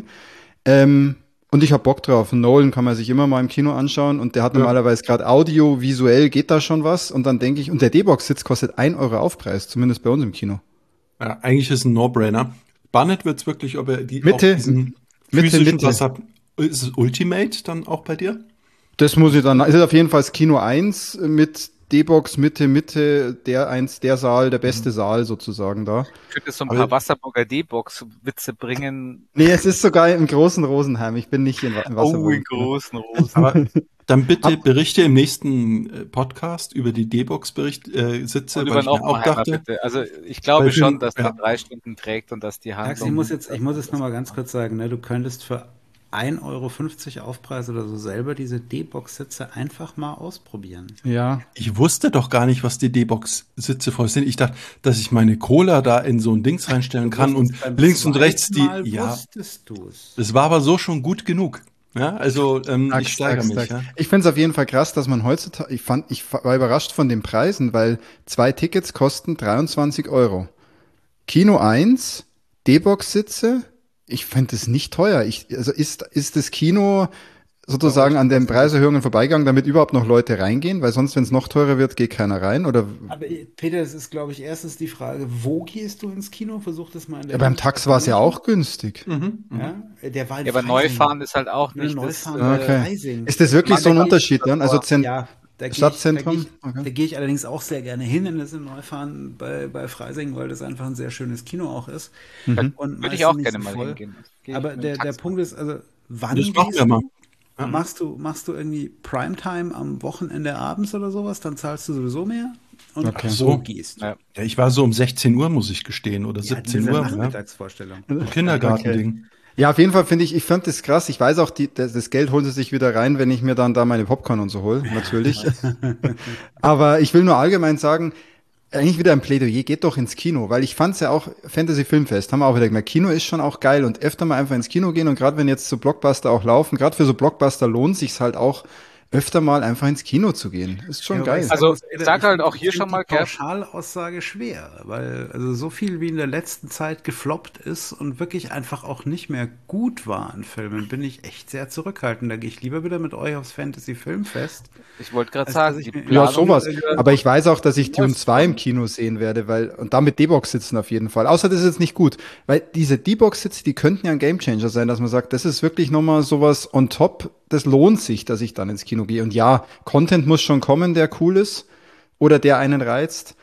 Ähm, und ich habe Bock drauf. Nolan kann man sich immer mal im Kino anschauen und der hat Ja. normalerweise gerade Audio, visuell geht da schon was. Und dann denke ich, und der D-Box-Sitz kostet ein Euro Aufpreis, zumindest bei uns im Kino. Ja, eigentlich ist es ein No-Brainer. Spannend wird's wirklich, ob er die Mitte, auch diesen Mitte, physischen Mitte. Platz hat. Ist es Ultimate dann auch bei dir? Das muss ich dann, es ist auf jeden Fall das Kino eins mit D-Box, Mitte, Mitte, der eins, der Saal, der beste Saal sozusagen da. Könnte so ein Aber- paar Wasserburger D-Box-Witze bringen. Nee, es ist sogar im großen Rosenheim. Ich bin nicht in, Wa- in Oh, Wasserburg. in großen Rosen. Aber dann bitte berichte im nächsten äh, Podcast über die D-Box-Sitze, äh, Sitze, Und weil über ich den mir auch Oppenheimer, dachte, bitte. Also ich glaube Weil für- schon, dass ja. der drei Stunden trägt und dass die Max, Handlung. ich muss jetzt, ich muss jetzt nochmal ganz kurz sagen, ne, du könntest für ein Euro fünfzig Aufpreis oder so selber diese D-Box-Sitze einfach mal ausprobieren. Ja. ich wusste doch gar nicht, was die D-Box-Sitze voll sind. Ich dachte, dass ich meine Cola da in so ein Dings reinstellen kann Du und wusstest beim links und rechts die. zweiten Mal Ja, wusstest du's. das war aber so schon gut genug. Ja, also ähm, Tax, ich steigere Tax, mich. Tax. Ja. Ich finde es auf jeden Fall krass, dass man heutzutage, ich fand, ich war überrascht von den Preisen, weil zwei Tickets kosten dreiundzwanzig Euro. Kino eins, D-Box-Sitze, ich finde es nicht teuer. Ich, also ist, ist das Kino sozusagen an den Preiserhöhungen vorbeigegangen, damit überhaupt noch Leute reingehen? Weil sonst, wenn es noch teurer wird, geht keiner rein? Oder Aber äh, Peter, es ist, glaube ich, erstens die Frage, wo gehst du ins Kino? Versuch das mal in der ja, beim Tax war es ja auch günstig. Mhm. Ja, der war in Ja, aber Freising. Neufahren ist halt auch Ja, nicht das. Neufahren äh, bei Okay. Freising. Ist das wirklich Man, so ein da Unterschied dann? Also Zent Ja, da gehe ich, Stadtzentrum? da gehe ich, Okay. da gehe ich allerdings auch sehr gerne hin in das in Neufahren bei, bei Freising, weil das einfach ein sehr schönes Kino auch ist. Mhm. Und Würde ich meistens auch nicht gerne so mal voll. hingehen. Geh ich Aber mit dem der, der Taxi. Punkt ist, also wann Das machen gehst wir mal. du? Machst du, machst du irgendwie Primetime am Wochenende abends oder sowas, dann zahlst du sowieso mehr. Und Okay. so So. gehst. Ja. Ja, ich war so um sechzehn Uhr, muss ich gestehen, oder Ja, siebzehn diese Uhr. Ja. Nachmittagsvorstellung. So Kindergartending. Ja, auf jeden Fall finde ich, ich fand das krass. Ich weiß auch, die, das, das Geld holen sie sich wieder rein, wenn ich mir dann da meine Popcorn und so hole, natürlich. Aber ich will nur allgemein sagen, eigentlich wieder ein Plädoyer, geht doch ins Kino, weil ich fand's ja auch, Fantasy Filmfest, haben wir auch wieder gemerkt, Kino ist schon auch geil und öfter mal einfach ins Kino gehen und gerade wenn jetzt so Blockbuster auch laufen, gerade für so Blockbuster lohnt sich's halt auch, öfter mal einfach ins Kino zu gehen. Ist schon Ja, geil. weil Also, muss, ich sag halt auch hier find schon mal, die Kev. Pauschalaussage schwer, weil also so viel wie in der letzten Zeit gefloppt ist und wirklich einfach auch nicht mehr gut war an Filmen, bin ich echt sehr zurückhaltend. Da gehe ich lieber wieder mit euch aufs Fantasy Filmfest. Ich wollte gerade Also, sagen, dass ich die mir- Ja, Planung sowas. für- Aber ich weiß auch, dass ich Dune Was? zwei im Kino sehen werde, weil, und da mit D-Box sitzen auf jeden Fall. Außer das ist jetzt nicht gut. Weil diese D-Box-Sitze, die könnten ja ein Gamechanger sein, dass man sagt, das ist wirklich nochmal sowas on top, das lohnt sich, dass ich dann ins Kino gehe. Und ja, Content muss schon kommen, der cool ist oder der einen reizt.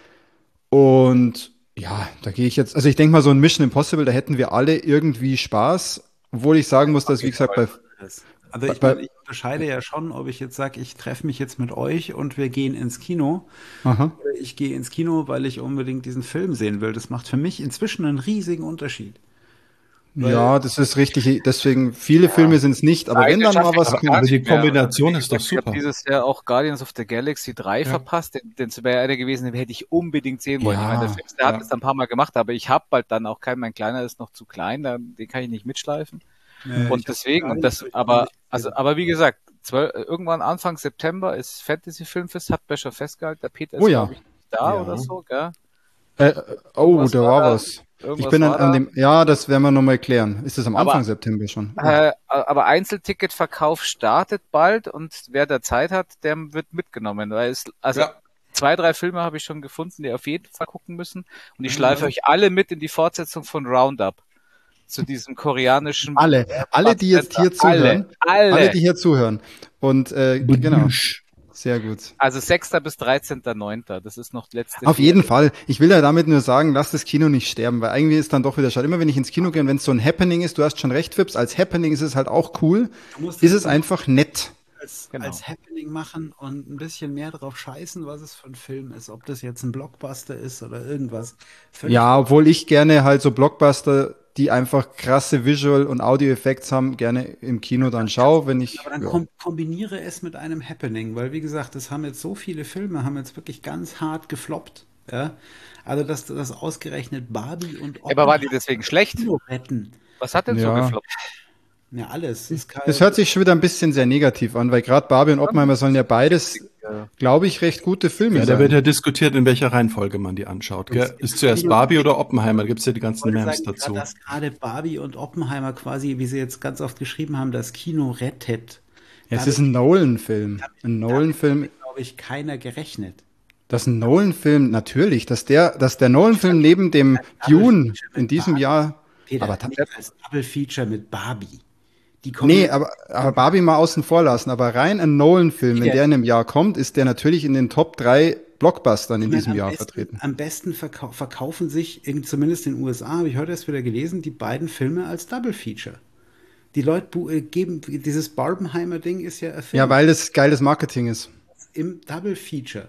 Und ja, da gehe ich jetzt, also ich denke mal, so ein Mission Impossible, da hätten wir alle irgendwie Spaß. Obwohl ich sagen muss, dass, wie gesagt, bei, Also ich, Bei- meine, ich unterscheide ja schon, ob ich jetzt sage, ich treffe mich jetzt mit euch und wir gehen ins Kino. aha. Oder ich gehe ins Kino, weil ich unbedingt diesen Film sehen will. Das macht für mich inzwischen einen riesigen Unterschied. Ja, das ist richtig. Deswegen, viele Filme sind es nicht, aber wenn dann mal was Aber kommt. gar Aber die nicht mehr. Kombination Wie ist doch gesagt, Ich habe super. dieses Jahr auch Guardians of the Galaxy drei verpasst, denn denn es wäre einer gewesen, den hätte ich unbedingt sehen wollen. Ja, ich meine, der Film, der hat ja. es ein paar Mal gemacht, aber ich habe bald dann auch keinen, mein Kleiner ist noch zu klein, da, den kann ich nicht mitschleifen. Äh, und ich hab deswegen, gar und nicht das, so- ich aber, nicht also, gesehen. aber wie gesagt, zwölf, irgendwann Anfang September ist Fantasy Filmfest, hat man schon festgehalten, der Peter ist, Oh ja. glaube ich, nicht da Ja. oder so, gell? Äh, oh, Irgendwas da war war da. was. Ich Irgendwas bin an, war an da. dem, ja, das werden wir nochmal klären. Ist das am Aber Anfang September schon? Oh. Äh, aber Einzelticketverkauf startet bald und wer da Zeit hat, der wird mitgenommen. Weil es, also Ja. zwei, drei Filme habe ich schon gefunden, die ihr auf jeden Fall gucken müssen. Und ich Ja, schleife ja. euch alle mit in die Fortsetzung von Roundup. Zu diesem koreanischen Alle, alle, die jetzt hier Alle, zuhören, alle, alle. die hier zuhören. Und äh, genau, sehr gut. Also sechster bis dreizehnter neunter Das ist noch die letzte Auf jeden Fähre. Fall. Ich will ja damit nur sagen, lass das Kino nicht sterben, weil irgendwie ist dann doch wieder schade. Immer wenn ich ins Kino gehe und wenn es so ein Happening ist, du hast schon recht, Fips, als Happening ist es halt auch cool, Du musst ist es es einfach nett. als, Genau. als Happening machen und ein bisschen mehr drauf scheißen, was es für ein Film ist. Ob das jetzt ein Blockbuster ist oder irgendwas. Völlig Ja, obwohl ich gerne halt so Blockbuster, die einfach krasse Visual- und Audio-Effekts haben, gerne im Kino dann schaue, wenn ich. Aber dann Ja. kom kombiniere es mit einem Happening, weil wie gesagt, es haben jetzt so viele Filme, haben jetzt wirklich ganz hart gefloppt. Ja? Also, dass das ausgerechnet Barbie und Aber waren die deswegen schlecht? Kino retten. Was hat denn so Ja. gefloppt? Ja, alles. Es kann, Das hört sich schon wieder ein bisschen sehr negativ an, weil gerade Barbie und Oppenheimer sollen ja beides, Ja. glaube ich, recht gute Filme Ja, da sein. wird ja diskutiert, in welcher Reihenfolge man die anschaut. Gell? Ist zuerst Barbie oder Oppenheimer? Da gibt es ja die ich ganzen wollte Memes sagen, dazu. dass gerade Barbie und Oppenheimer quasi, wie sie jetzt ganz oft geschrieben haben, das Kino rettet. Ja, es ist ein Nolan-Film. Ein Nolan-Film. Glaube ich, keiner gerechnet. Das ist ein Nolan-Film, natürlich, dass der, dass der Nolan-Film neben dem Dune in diesem Jahr. Peter, Aber ta- nicht als Double Feature mit Barbie. Die Nee, aber, aber Barbie mal außen vor lassen. Aber rein ein Nolan-Film, wenn Ja. der in einem Jahr kommt, ist der natürlich in den Top drei Blockbustern in Ich meine, diesem am Jahr besten, vertreten. Am besten verkau verkaufen sich, in, zumindest in den U S A, habe ich heute erst wieder gelesen, die beiden Filme als Double Feature. Die Leute bu- äh, geben, dieses Barbenheimer-Ding ist ja ein Film Ja, weil das geiles Marketing ist. im Double Feature.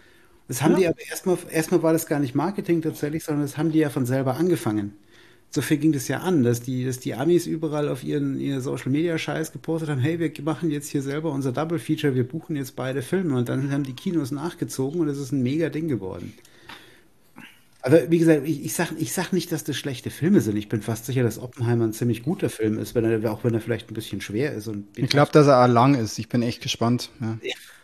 Das haben die aber erstmal, erstmal war das gar nicht Marketing tatsächlich, sondern das haben die ja von selber angefangen. So viel ging das ja an, dass die, dass die Amis überall auf ihren, ihr Social Media Scheiß gepostet haben, hey, wir machen jetzt hier selber unser Double Feature, wir buchen jetzt beide Filme und dann haben die Kinos nachgezogen und es ist ein mega Ding geworden. Aber wie gesagt, ich, ich sag, ich sag nicht, dass das schlechte Filme sind. Ich bin fast sicher, dass Oppenheimer ein ziemlich guter Film ist, wenn er, auch wenn er vielleicht ein bisschen schwer ist. Und Ich glaube, dass er auch lang ist. Ich bin echt gespannt. Ja.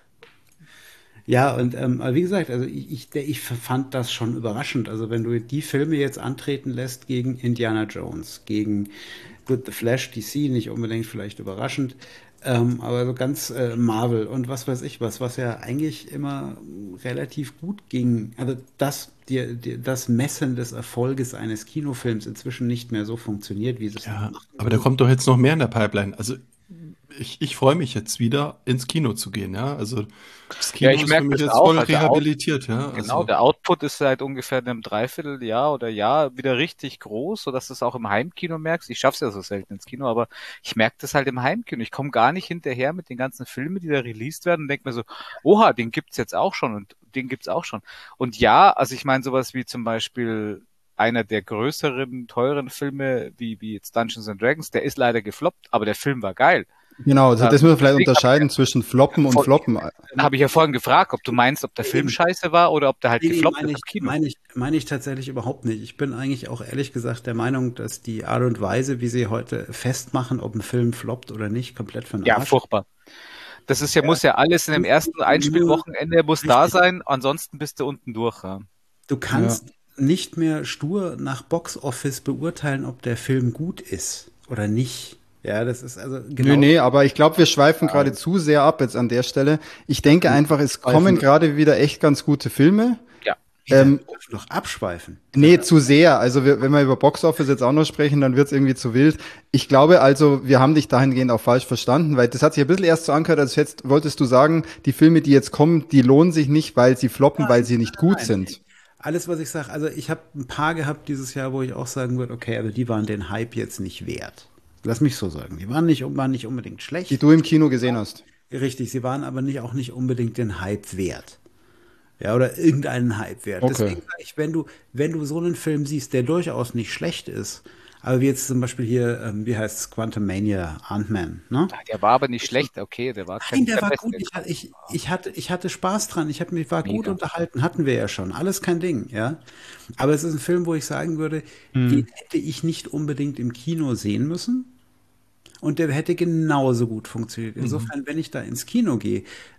Ja, und ähm, aber wie gesagt, also ich, ich, der- ich fand das schon überraschend. Also wenn du die Filme jetzt antreten lässt gegen Indiana Jones, gegen gut, The Flash, D C, nicht unbedingt vielleicht überraschend, ähm, aber so ganz äh, Marvel und was weiß ich was, was ja eigentlich immer relativ gut ging. Also das, die, die, das Messen des Erfolges eines Kinofilms inzwischen nicht mehr so funktioniert, wie es Ja, macht. aber da kommt doch jetzt noch mehr in der Pipeline. Also ich, ich freue mich jetzt wieder ino Kino zu gehen, ja. Also das Kino Ja, ich ist merk für mich das jetzt auch. voll Also der Out- rehabilitiert, ja. Genau, Also, der Output ist seit ungefähr einem Dreivierteljahr oder Jahr wieder richtig groß, sodass du es auch im Heimkino merkst. Ich schaff's ja so selten ins Kino, aber ich merke das halt im Heimkino. Ich komme gar nicht hinterher mit den ganzen Filmen, die da released werden und denke mir so, oha, den gibt's jetzt auch schon und den gibt's auch schon. Und ja, also ich meine sowas wie zum Beispiel einer der größeren, teuren Filme, wie, wie jetzt Dungeons and Dragons, der ist leider gefloppt, aber der Film war geil. Genau, also das müssen wir vielleicht Deswegen hab unterscheiden zwischen Floppen und voll- Floppen. Habe ich ja vorhin gefragt, ob du meinst, ob der Film scheiße war oder ob der halt Nee, nee, gefloppt meine ist ich, im Kino. meine ich, meine ich tatsächlich überhaupt nicht. Ich bin eigentlich auch ehrlich gesagt der Meinung, dass die Art und Weise, wie sie heute festmachen, ob ein Film floppt oder nicht, komplett für den Ja, Arsch. furchtbar. Das ist ja, muss ja alles in dem ersten Einspielwochenende muss da Richtig. sein, ansonsten bist du unten durch. Ja. Du kannst nicht mehr stur nach Box-Office beurteilen, ob der Film gut ist oder nicht. Ja, das ist also genau. Nö, nee, aber ich glaube, wir schweifen gerade zu sehr ab jetzt an der Stelle. Ich denke einfach, es kommen gerade wieder echt ganz gute Filme. Ja. Ähm, Wir dürfen doch abschweifen. Nee, zu sehr. Also wir, wenn wir über Boxoffice jetzt auch noch sprechen, dann wird's irgendwie zu wild. Ich glaube also, wir haben dich dahingehend auch falsch verstanden, weil das hat sich ein bisschen erst so angehört, als jetzt wolltest du sagen, die Filme, die jetzt kommen, die lohnen sich nicht, weil sie floppen, weil sie nicht gut sind. Alles, was ich sage, also ich habe ein paar gehabt dieses Jahr, wo ich auch sagen würde, okay, aber die waren den Hype jetzt nicht wert. Lass mich so sagen. Die waren nicht, waren nicht unbedingt schlecht. Die du im Kino gesehen hast. Richtig, sie waren aber nicht, auch nicht unbedingt den Hype wert. Ja, oder irgendeinen Hype wert. Okay. Deswegen sage ich, wenn du, wenn du so einen Film siehst, der durchaus nicht schlecht ist, aber wie jetzt zum Beispiel hier, ähm, wie heißt es, Quantum Mania, Ant-Man, ne? Der war aber nicht schlecht, okay, der war Nein, der war Beste. gut. Ich, hatte- ich, ich, hatte, ich hatte Spaß dran. Ich habe mich war gut Mega. unterhalten. Hatten wir ja schon. Alles kein Ding, ja. Aber es ist ein Film, wo ich sagen würde, den hätte ich nicht unbedingt im Kino sehen müssen. Und der hätte genauso gut funktioniert. Insofern, wenn ich da ins Kino gehe,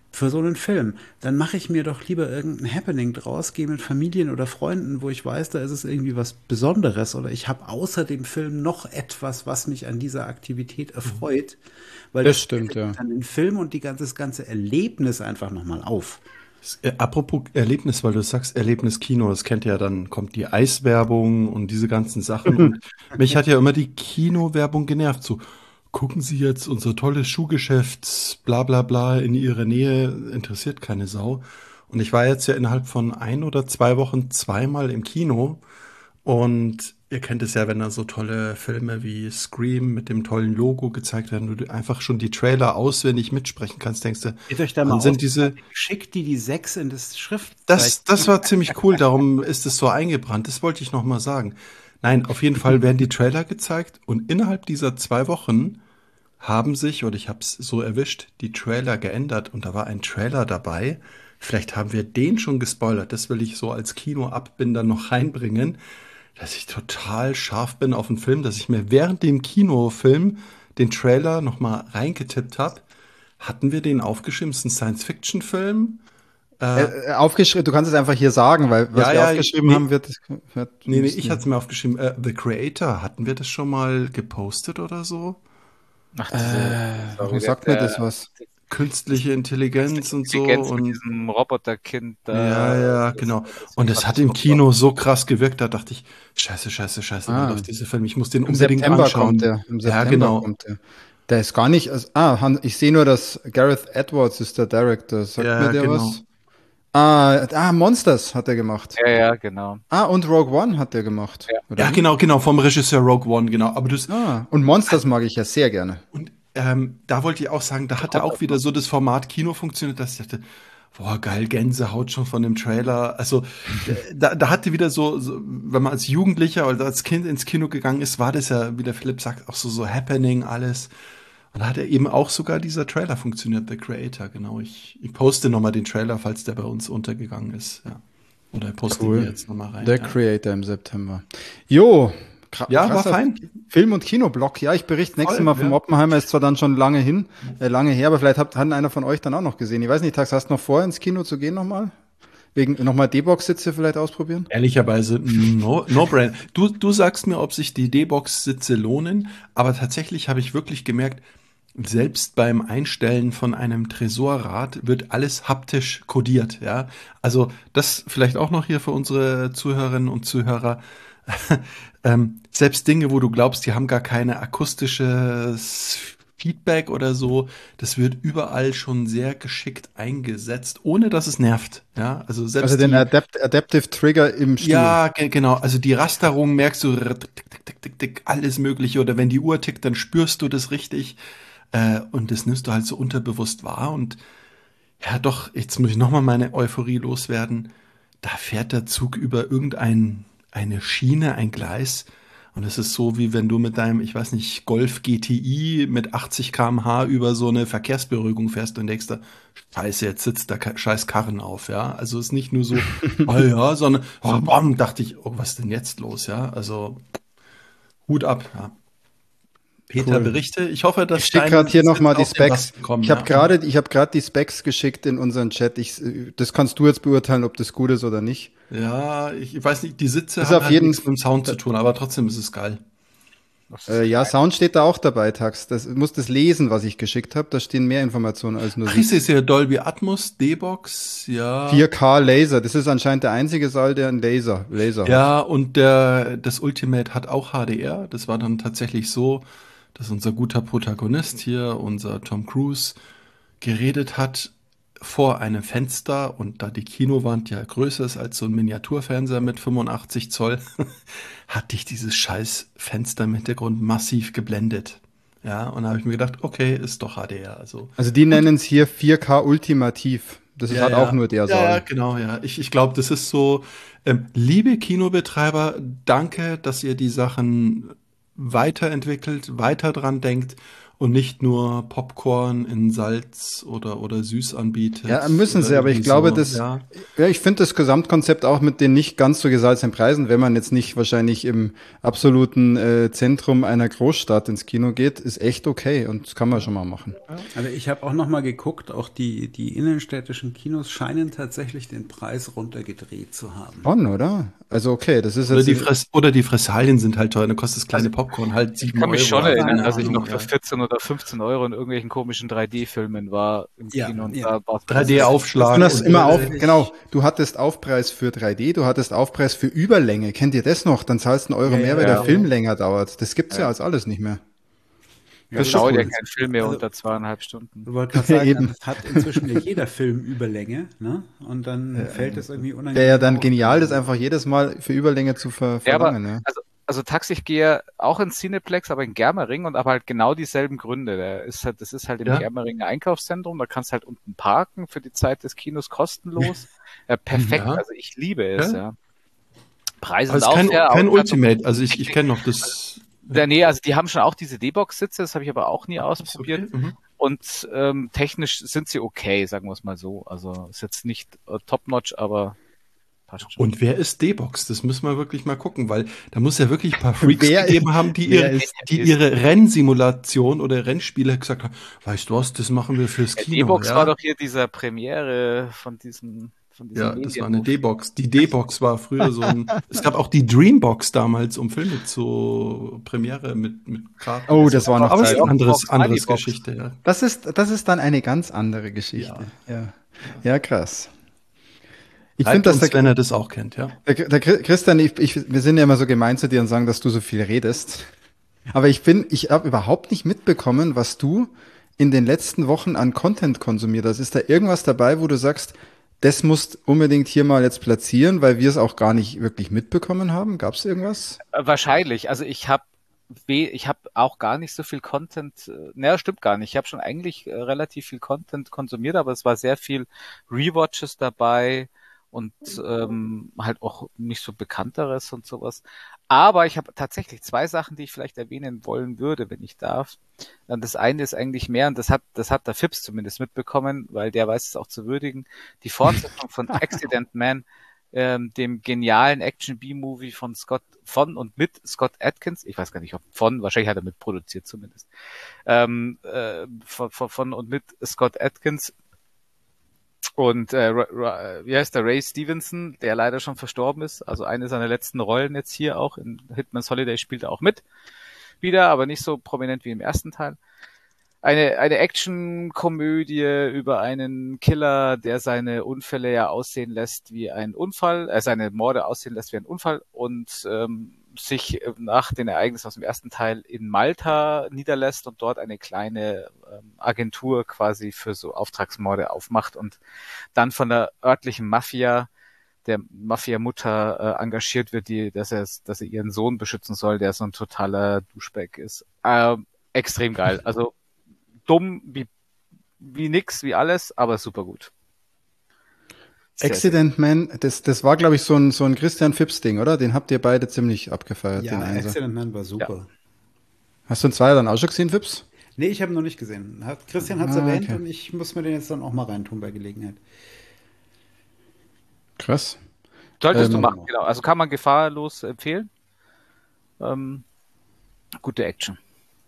für so einen Film, dann mache ich mir doch lieber irgendein Happening draus, gehe mit Familien oder Freunden, wo ich weiß, da ist es irgendwie was Besonderes oder ich habe außer dem Film noch etwas, was mich an dieser Aktivität erfreut, weil Das das stimmt, ja. dann den Film und die ganze, das ganze Erlebnis einfach nochmal auf. Äh, Apropos Erlebnis, weil du sagst Erlebnis Kino, das kennt ihr ja, dann kommt die Eiswerbung und diese ganzen Sachen. Und mich hat ja immer die Kinowerbung genervt. So, gucken Sie jetzt unser tolles Schuhgeschäft, bla bla bla, in Ihrer Nähe, interessiert keine Sau. Und ich war jetzt ja innerhalb von ein oder zwei Wochen zweimal im Kino. Und ihr kennt es ja, wenn da so tolle Filme wie Scream mit dem tollen Logo gezeigt werden, du einfach schon die Trailer auswendig mitsprechen kannst, denkst du, Geht euch da mal wann aus, sind diese... schickt die die sechs in das Schrift. Das, das war ziemlich cool, darum ist es so eingebrannt. Das wollte ich noch mal sagen. Nein, auf jeden Fall werden die Trailer gezeigt und innerhalb dieser zwei Wochen haben sich, oder ich habe es so erwischt, die Trailer geändert und da war ein Trailer dabei. Vielleicht haben wir den schon gespoilert. Das will ich so als Kinoabbinder noch reinbringen, dass ich total scharf bin auf den Film, dass ich mir während dem Kinofilm den Trailer noch mal reingetippt habe. Hatten wir den aufgeschrieben? Es ist ein Science-Fiction-Film. Äh, äh, aufgeschrieben, du kannst es einfach hier sagen, weil was Ja, wir ja, aufgeschrieben nee. haben, wird, wird Nee, nee, ich hatte es mir aufgeschrieben. Äh, The Creator, hatten wir das schon mal gepostet oder so? Ach, Äh, diese, warum sagt mir das was? Künstliche Intelligenz und so. Intelligenz mit Und diesem Roboterkind da. ja, ja, Das- genau. das Und es fand hat ich im super. Kino so krass gewirkt, da dachte ich, scheiße, scheiße, scheiße, Ah. wann läuft dieser Film? Ich muss den Im unbedingt September anschauen. kommt der. Im September ja, genau. kommt der. Der ist gar nicht, also, ah, Han- ich sehe nur, dass Gareth Edwards ist der Director. Sagt Ja, mir der genau. was? Ah, ah, Monsters hat er gemacht. Ja, ja, genau. Ah, und Rogue One hat er gemacht. Ja. oder Ja, wie? genau, genau, vom Regisseur Rogue One, genau. Aber das, Ah, und Monsters mag ich ja sehr gerne. und ähm, da wollte ich auch sagen, da hatte auch wieder so das Format Kino funktioniert, dass ich dachte, boah, geil, Gänsehaut schon von dem Trailer. Also äh, da, da hatte wieder so, so, wenn man als Jugendlicher oder als Kind ins Kino gegangen ist, war das ja, wie der Philipp sagt, auch so, so Happening, alles. Und da hat er eben auch sogar dieser Trailer funktioniert, The Creator, genau. Ich, ich poste nochmal den Trailer, falls der bei uns untergegangen ist. Ja. Oder ich poste Cool. ihn jetzt nochmal rein. The ja. Creator im September. Jo, kra- Ja, war krasser fein. Film- und Kinoblock. Ja, ich berichte nächstes Voll, Mal vom ja. Oppenheimer, ist zwar dann schon lange hin, äh, lange her, aber vielleicht hat, hat einer von euch dann auch noch gesehen. Ich weiß nicht, Tax, hast du noch vor, ins Kino zu gehen nochmal? Wegen nochmal D-Box-Sitze vielleicht ausprobieren? Ehrlicherweise, no, no brain. Du, du sagst mir, ob sich die D-Box-Sitze lohnen, aber tatsächlich habe ich wirklich gemerkt, selbst beim Einstellen von einem Tresorrad wird alles haptisch kodiert, ja. Also das vielleicht auch noch hier für unsere Zuhörerinnen und Zuhörer. ähm, selbst Dinge, wo du glaubst, die haben gar keine akustisches Feedback oder so, das wird überall schon sehr geschickt eingesetzt, ohne dass es nervt, ja. Also selbst Also den die, Adapt Adaptive Trigger im Stuhl. ja, ge genau. Also die Rasterung merkst du, tick, tick, tick, tick, tick, alles Mögliche. Oder wenn die Uhr tickt, dann spürst du das richtig. Äh, und das nimmst du halt so unterbewusst wahr. Und ja, doch, jetzt muss ich nochmal meine Euphorie loswerden. Da fährt der Zug über irgendein, eine Schiene, ein Gleis. Und es ist so, wie wenn du mit deinem, ich weiß nicht, Golf G T I mit achtzig Kilometer pro Stunde über so eine Verkehrsberuhigung fährst und denkst da, scheiße, jetzt sitzt der Ka- scheiß Karren auf, ja. Also es ist nicht nur so, oh ja, sondern, oh, bam, dachte ich, oh, was ist denn jetzt los, ja. Also, Hut ab, ja. Peter, Cool. berichte. Ich hoffe, dass Ich schicke deine gerade hier Sitze nochmal die auf den Specs. Lasten kommen, Ich habe ja. gerade, ich habe gerade die Specs geschickt in unseren Chat. Ich, das kannst du jetzt beurteilen, ob das gut ist oder nicht. Ja, ich weiß nicht, die Sitze Ist haben auf halt jeden- nichts mit dem Sound zu tun, aber trotzdem ist es geil. Das ist Äh, ja, Sound steht da auch dabei, Tax. Das muss das lesen, was ich geschickt habe. Da stehen mehr Informationen als nur Ach, ich sehe ja Dolby Atmos, D-Box, ja. vier K Laser. Das ist anscheinend der einzige Saal, der einen Laser, Laser hat. Ja, und der, das Ultimate hat auch H D R. Das war dann tatsächlich so, dass unser guter Protagonist hier, unser Tom Cruise, geredet hat vor einem Fenster und da die Kinowand ja größer ist als so ein Miniaturfernseher mit fünfundachtzig Zoll, hat dich dieses scheiß Fenster im Hintergrund massiv geblendet. Ja, und da habe ich mir gedacht, okay, ist doch H D R. Also Also die nennen es hier vier K Ultimativ. Das ist ja, halt ja. auch nur der Ja, ja, Saal. genau, ja. Ich, ich glaube, das ist so, ähm, liebe Kinobetreiber, danke, dass ihr die Sachen weiterentwickelt, weiter dran denkt und nicht nur Popcorn in Salz oder, oder süß anbietet. Ja, müssen sie, oder aber ich irgendwie glaube, so. das, Ja. ja, ich finde das Gesamtkonzept auch mit den nicht ganz so gesalzenen Preisen, wenn man jetzt nicht wahrscheinlich im absoluten äh, Zentrum einer Großstadt ins Kino geht, ist echt okay und das kann man schon mal machen. Also ich habe auch noch mal geguckt, auch die, die innenstädtischen Kinos scheinen tatsächlich den Preis runtergedreht zu haben. Schon, oder? Also okay, das ist Oder jetzt die, Fress oder die Fressalien sind halt teuer, dann kostet das kleine Popcorn halt Ich sieben kann mich Euro. schon erinnern, Keine dass ich Ahnung, noch für ja. vierzehn oder fünfzehn Euro in irgendwelchen komischen drei D-Filmen war im Ja, Kino und ja. da war drei D-Aufschlag. Du hast und- immer auf, ich- genau, du hattest Aufpreis für drei D, du hattest Aufpreis für Überlänge. Kennt ihr das noch? Dann zahlst du einen Euro Ja, mehr, ja, weil ja. der Film länger dauert. Das gibt's ja, Ja. als alles nicht mehr. Ja, Das ist Schau schon dir cool. kein Film mehr Also- unter zweieinhalb Stunden. Ich wollte gerade sagen, Eben. es hat inzwischen ja jeder Film Überlänge, ne? Und dann fällt es irgendwie unangenehm. Wäre ja dann auf. genial, das einfach jedes Mal für Überlänge zu ver Ja, aber verlangen. Ja, also, also Taxi, ich gehe auch ins Cineplex, aber in Germering und aber halt genau dieselben Gründe. Der ist halt, das ist halt im Ja. Germeringer Einkaufszentrum, da kannst du halt unten parken für die Zeit des Kinos kostenlos. Ja, perfekt, Ja. also ich liebe es, Ja. ja. Preise Also sind auch kein, fair. kein Ausstattung- Ultimate, also ich, ich kenne noch das. Ja, nee, also die haben schon auch diese D-Box-Sitze, das habe ich aber auch nie ausprobiert. Okay, mhm. Und ähm, technisch sind sie okay, sagen wir es mal so. Also ist jetzt nicht äh, top-notch, aber passt schon. Und wer ist D-Box? Das müssen wir wirklich mal gucken, weil da muss ja wirklich ein paar Freaks Wer gegeben ist- haben, die, wer ihre, ist- die ihre Rennsimulation oder Rennspiele gesagt haben, weißt du was, das machen wir fürs Der Kino. D-Box ja? war doch hier dieser Premiere von diesem von diesem Ja, das war eine Medienhof. D-Box. Die D-Box war früher so ein. Es gab auch die Dreambox damals, um Filme zu Premiere mit, mit Karten. Oh, das war noch Aber es ist Zeit. eine anderes, Box, anderes Moneybox. Geschichte, ja. Das ist, das ist dann eine ganz andere Geschichte. Ja, ja, krass. Ich Reibt finde, dass uns, der, wenn er das auch kennt, ja. der, der Christian, ich, ich, wir sind ja immer so gemein zu dir und sagen, dass du so viel redest. Aber ich bin, ich habe überhaupt nicht mitbekommen, was du in den letzten Wochen an Content konsumiert hast. Ist da irgendwas dabei, wo du sagst, das musst unbedingt hier mal jetzt platzieren, weil wir es auch gar nicht wirklich mitbekommen haben? Gab es irgendwas? Äh, Wahrscheinlich. Also ich habe ich habe auch gar nicht so viel Content, äh, naja, stimmt gar nicht. Ich habe schon eigentlich äh, relativ viel Content konsumiert, aber es war sehr viel Rewatches dabei und ähm, halt auch nicht so Bekannteres und sowas. Aber ich habe tatsächlich zwei Sachen, die ich vielleicht erwähnen wollen würde, wenn ich darf. Und das eine ist eigentlich mehr, und das hat, das hat der Fips zumindest mitbekommen, weil der weiß es auch zu würdigen, die Fortsetzung von Accident Man, ähm, dem genialen Action-B-Movie von Scott, von und mit Scott Adkins, ich weiß gar nicht, ob von, wahrscheinlich hat er mitproduziert zumindest, ähm, äh, von, von, von und mit Scott Adkins und äh, Ra- Ra- wie heißt der, Ray Stevenson, der leider schon verstorben ist, also eine seiner letzten Rollen jetzt hier auch, in Hitman's Holiday spielt er auch mit, wieder, aber nicht so prominent wie im ersten Teil. Eine, eine Action-Komödie über einen Killer, der seine Unfälle ja aussehen lässt wie ein Unfall, äh, seine Morde aussehen lässt wie ein Unfall und ähm, sich nach den Ereignissen aus dem ersten Teil in Malta niederlässt und dort eine kleine ähm, Agentur quasi für so Auftragsmorde aufmacht und dann von der örtlichen Mafia, der Mafia-Mutter äh, engagiert wird, die, dass er, dass er ihren Sohn beschützen soll, der so ein totaler Duschback ist. Ähm, extrem geil. Also dumm wie, wie nix, wie alles, aber super gut. Sehr, Accident Man, das, das war, glaube ich, so ein, so ein Christian Phipps-Ding, oder? Den habt ihr beide ziemlich abgefeiert, den Ja, Einser. Accident Man war super. Hast du den Zweier dann auch schon gesehen, Phipps? Nee, ich habe ihn noch nicht gesehen. Hat, Christian hat es Ah, erwähnt okay. und ich muss mir den jetzt dann auch mal reintun bei Gelegenheit. Krass. Solltest du Ähm, machen, genau. Also kann man gefahrlos empfehlen. Ähm, gute Action.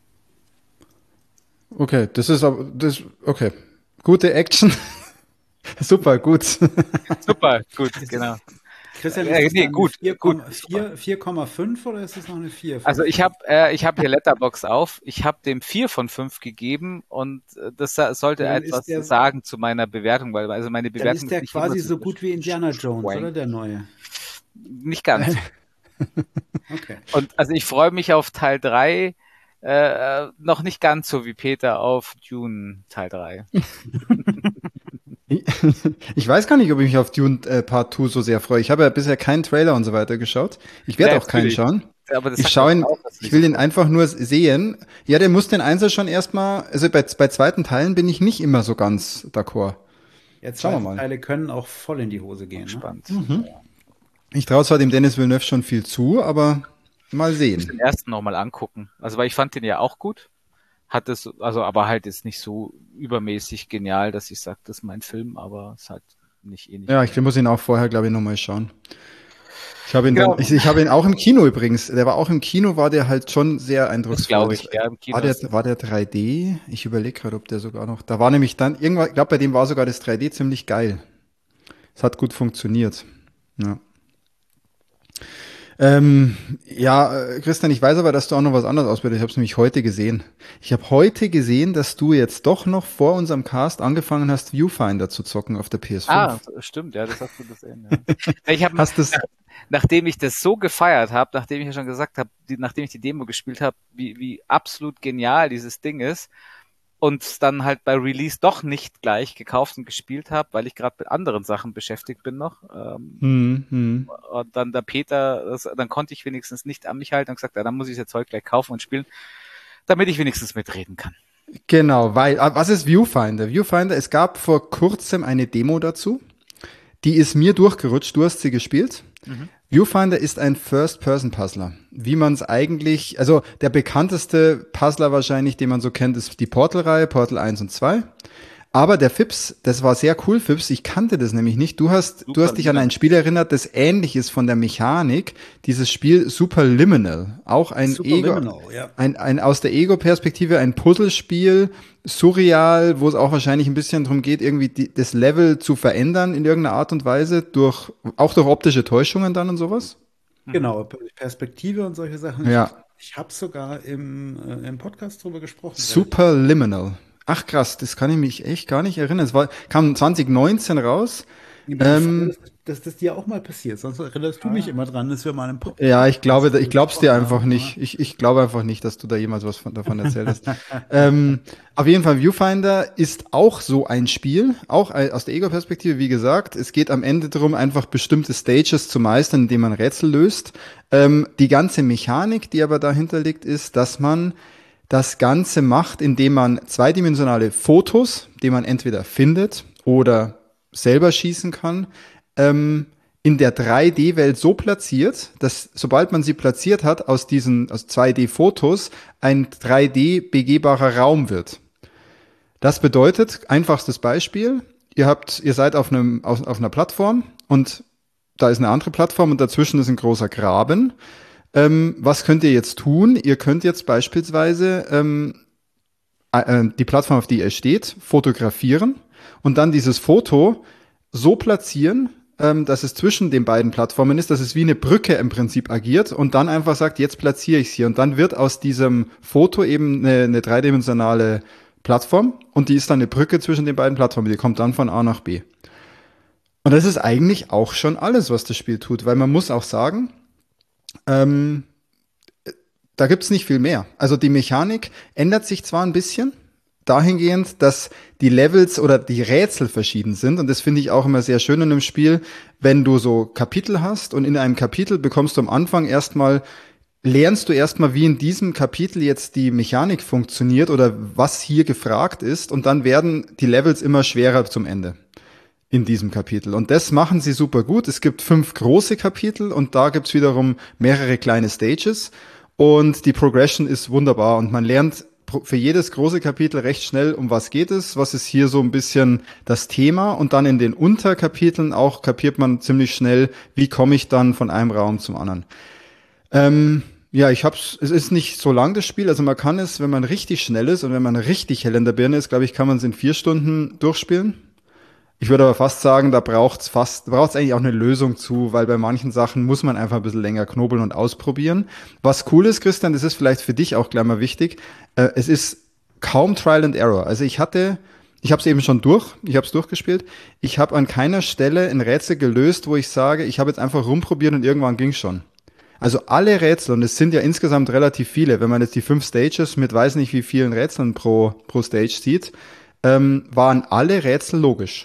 Okay, das ist aber, das, okay. Gute Action. Super, gut. Super, gut, genau. Christian, Äh, ist das nee, dann gut, vier, gut. vier, vier Komma fünf oder ist es noch eine vier? Also ich habe äh, ich habe hier Letterbox auf. Ich habe dem vier von fünf gegeben und äh, das sa- sollte Dann ist etwas der- sagen zu meiner Bewertung, weil also meine Dann Bewertung ist der nicht quasi immer so gut wie Indiana Jones, schwank. oder der neue? Nicht ganz. Okay. Und also ich freue mich auf Teil drei, äh, noch nicht ganz so wie Peter auf Dune Teil drei. Ich weiß gar nicht, ob ich mich auf Dune äh, Part zwei so sehr freue. Ich habe ja bisher keinen Trailer und so weiter geschaut. Ich werde Ja, auch keinen natürlich. schauen. Aber das Ich sagt schaue ihn, auch, dass ich nicht will so ihn einfach nur sehen. Ja, der muss den Einser schon erstmal, also bei, bei zweiten Teilen bin ich nicht immer so ganz d'accord. Jetzt Schauen wir zweite mal. Teile können auch voll in die Hose gehen. Ne? spannend. Ich traue zwar dem Dennis Villeneuve schon viel zu, aber mal Ich muss sehen. den ersten nochmal angucken. Also weil ich fand den ja auch gut. hat es, also aber halt ist nicht so übermäßig genial, dass ich sage, das ist mein Film, aber es ist halt nicht ähnlich. Ja, ich muss ihn auch vorher, glaube ich, nochmal schauen. Ich habe ihn Genau. dann, ich, ich habe ihn auch im Kino übrigens. Der war auch im Kino, war der halt schon sehr eindrucksvoll. Das glaube ich, ja, im Kino War der, ist- war der drei D? Ich überlege gerade, ob der sogar noch. Da war nämlich dann irgendwann, ich glaube, bei dem war sogar das drei D ziemlich geil. Es hat gut funktioniert. Ja. Ähm, ja, äh, Christian, ich weiß aber, dass du auch noch was anderes ausbildest. Ich habe es nämlich heute gesehen. Ich habe heute gesehen, dass du jetzt doch noch vor unserem Cast angefangen hast, Viewfinder zu zocken auf der P S fünf. Ah, stimmt, ja, das hast du gesehen. Ja. Ich habe, Hast du's- nachdem ich das so gefeiert habe, nachdem ich ja schon gesagt habe, die, nachdem ich die Demo gespielt habe, wie, wie absolut genial dieses Ding ist und dann halt bei Release doch nicht gleich gekauft und gespielt habe, weil ich gerade mit anderen Sachen beschäftigt bin noch. Ähm, Hm, hm. und dann der Peter, das, dann konnte ich wenigstens nicht an mich halten und gesagt, ja, dann muss ich das Zeug gleich kaufen und spielen, damit ich wenigstens mitreden kann. Genau, weil, ah, was ist Viewfinder? Viewfinder, es gab vor kurzem eine Demo dazu. Die ist mir durchgerutscht, du hast sie gespielt. Mhm. Viewfinder ist ein First-Person-Puzzler. Wie man es eigentlich, also der bekannteste Puzzler wahrscheinlich, den man so kennt, ist die Portal-Reihe, Portal eins und zwei. Aber der Fips, das war sehr cool, Fips, ich kannte das nämlich nicht. Du hast, du hast dich an ein Spiel erinnert, das ähnlich ist von der Mechanik. Dieses Spiel Superliminal. Auch ein Superliminal, Ego, ja. ein, ein aus der Ego-Perspektive ein Puzzlespiel, surreal, wo es auch wahrscheinlich ein bisschen darum geht, irgendwie die, das Level zu verändern in irgendeiner Art und Weise, durch, auch durch optische Täuschungen dann und sowas. Genau, Perspektive und solche Sachen. Ja. Ich, ich habe sogar im, äh, im Podcast drüber gesprochen. Superliminal. Ach krass, das kann ich mich echt gar nicht erinnern. Es war, kam zwanzig neunzehn raus. Ähm, dass, dass das dir auch mal passiert, sonst erinnerst du mich immer dran, dass wir mal einen Podcast. Ja, ich glaube, ich glaub's dir gesprochen einfach haben, nicht. Ich, ich glaube einfach nicht, dass du da jemals was von, davon erzählt hast. ähm, auf jeden Fall, Viewfinder ist auch so ein Spiel, auch ein- aus der Ego-Perspektive, wie gesagt. Es geht am Ende darum, einfach bestimmte Stages zu meistern, indem man Rätsel löst. Ähm, die ganze Mechanik, die aber dahinter liegt, ist, dass man das Ganze macht, indem man zweidimensionale Fotos, die man entweder findet oder selber schießen kann, ähm, in der drei D-Welt so platziert, dass sobald man sie platziert hat, aus diesen aus zwei D-Fotos ein drei D-begehbarer Raum wird. Das bedeutet, einfachstes Beispiel, ihr habt, ihr seid auf einem, auf, auf einer Plattform und da ist eine andere Plattform und dazwischen ist ein großer Graben. Ähm, was könnt ihr jetzt tun? Ihr könnt jetzt beispielsweise ähm, äh, die Plattform, auf die ihr steht, fotografieren und dann dieses Foto so platzieren, ähm, dass es zwischen den beiden Plattformen ist, dass es wie eine Brücke im Prinzip agiert und dann einfach sagt, jetzt platziere ich es hier. Und dann wird aus diesem Foto eben eine, eine dreidimensionale Plattform und die ist dann eine Brücke zwischen den beiden Plattformen. Die kommt dann von A nach B. Und das ist eigentlich auch schon alles, was das Spiel tut, weil man muss auch sagen, ähm, da gibt's nicht viel mehr. Also die Mechanik ändert sich zwar ein bisschen, dahingehend, dass die Levels oder die Rätsel verschieden sind. Und das finde ich auch immer sehr schön in einem Spiel, wenn du so Kapitel hast und in einem Kapitel bekommst du am Anfang erstmal, lernst du erstmal, wie in diesem Kapitel jetzt die Mechanik funktioniert oder was hier gefragt ist. Und dann werden die Levels immer schwerer zum Ende in diesem Kapitel. Und das machen sie super gut. Es gibt fünf große Kapitel und da gibt's wiederum mehrere kleine Stages. Und die Progression ist wunderbar und man lernt für jedes große Kapitel recht schnell, um was geht es, was ist hier so ein bisschen das Thema und dann in den Unterkapiteln auch kapiert man ziemlich schnell, wie komme ich dann von einem Raum zum anderen. Ähm, ja, ich hab's, es ist nicht so lang das Spiel, also man kann es, wenn man richtig schnell ist und wenn man richtig hell in der Birne ist, glaube ich, kann man es in vier Stunden durchspielen. Ich würde aber fast sagen, da braucht's fast, braucht's eigentlich auch eine Lösung zu, weil bei manchen Sachen muss man einfach ein bisschen länger knobeln und ausprobieren. Was cool ist, Christian, das ist vielleicht für dich auch gleich mal wichtig, äh, es ist kaum Trial and Error. Also ich hatte, ich habe es eben schon durch, ich habe es durchgespielt, ich habe an keiner Stelle ein Rätsel gelöst, wo ich sage, ich habe jetzt einfach rumprobiert und irgendwann ging's schon. Also alle Rätsel, und es sind ja insgesamt relativ viele, wenn man jetzt die fünf Stages mit weiß nicht wie vielen Rätseln pro, pro Stage sieht, ähm, waren alle Rätsel logisch.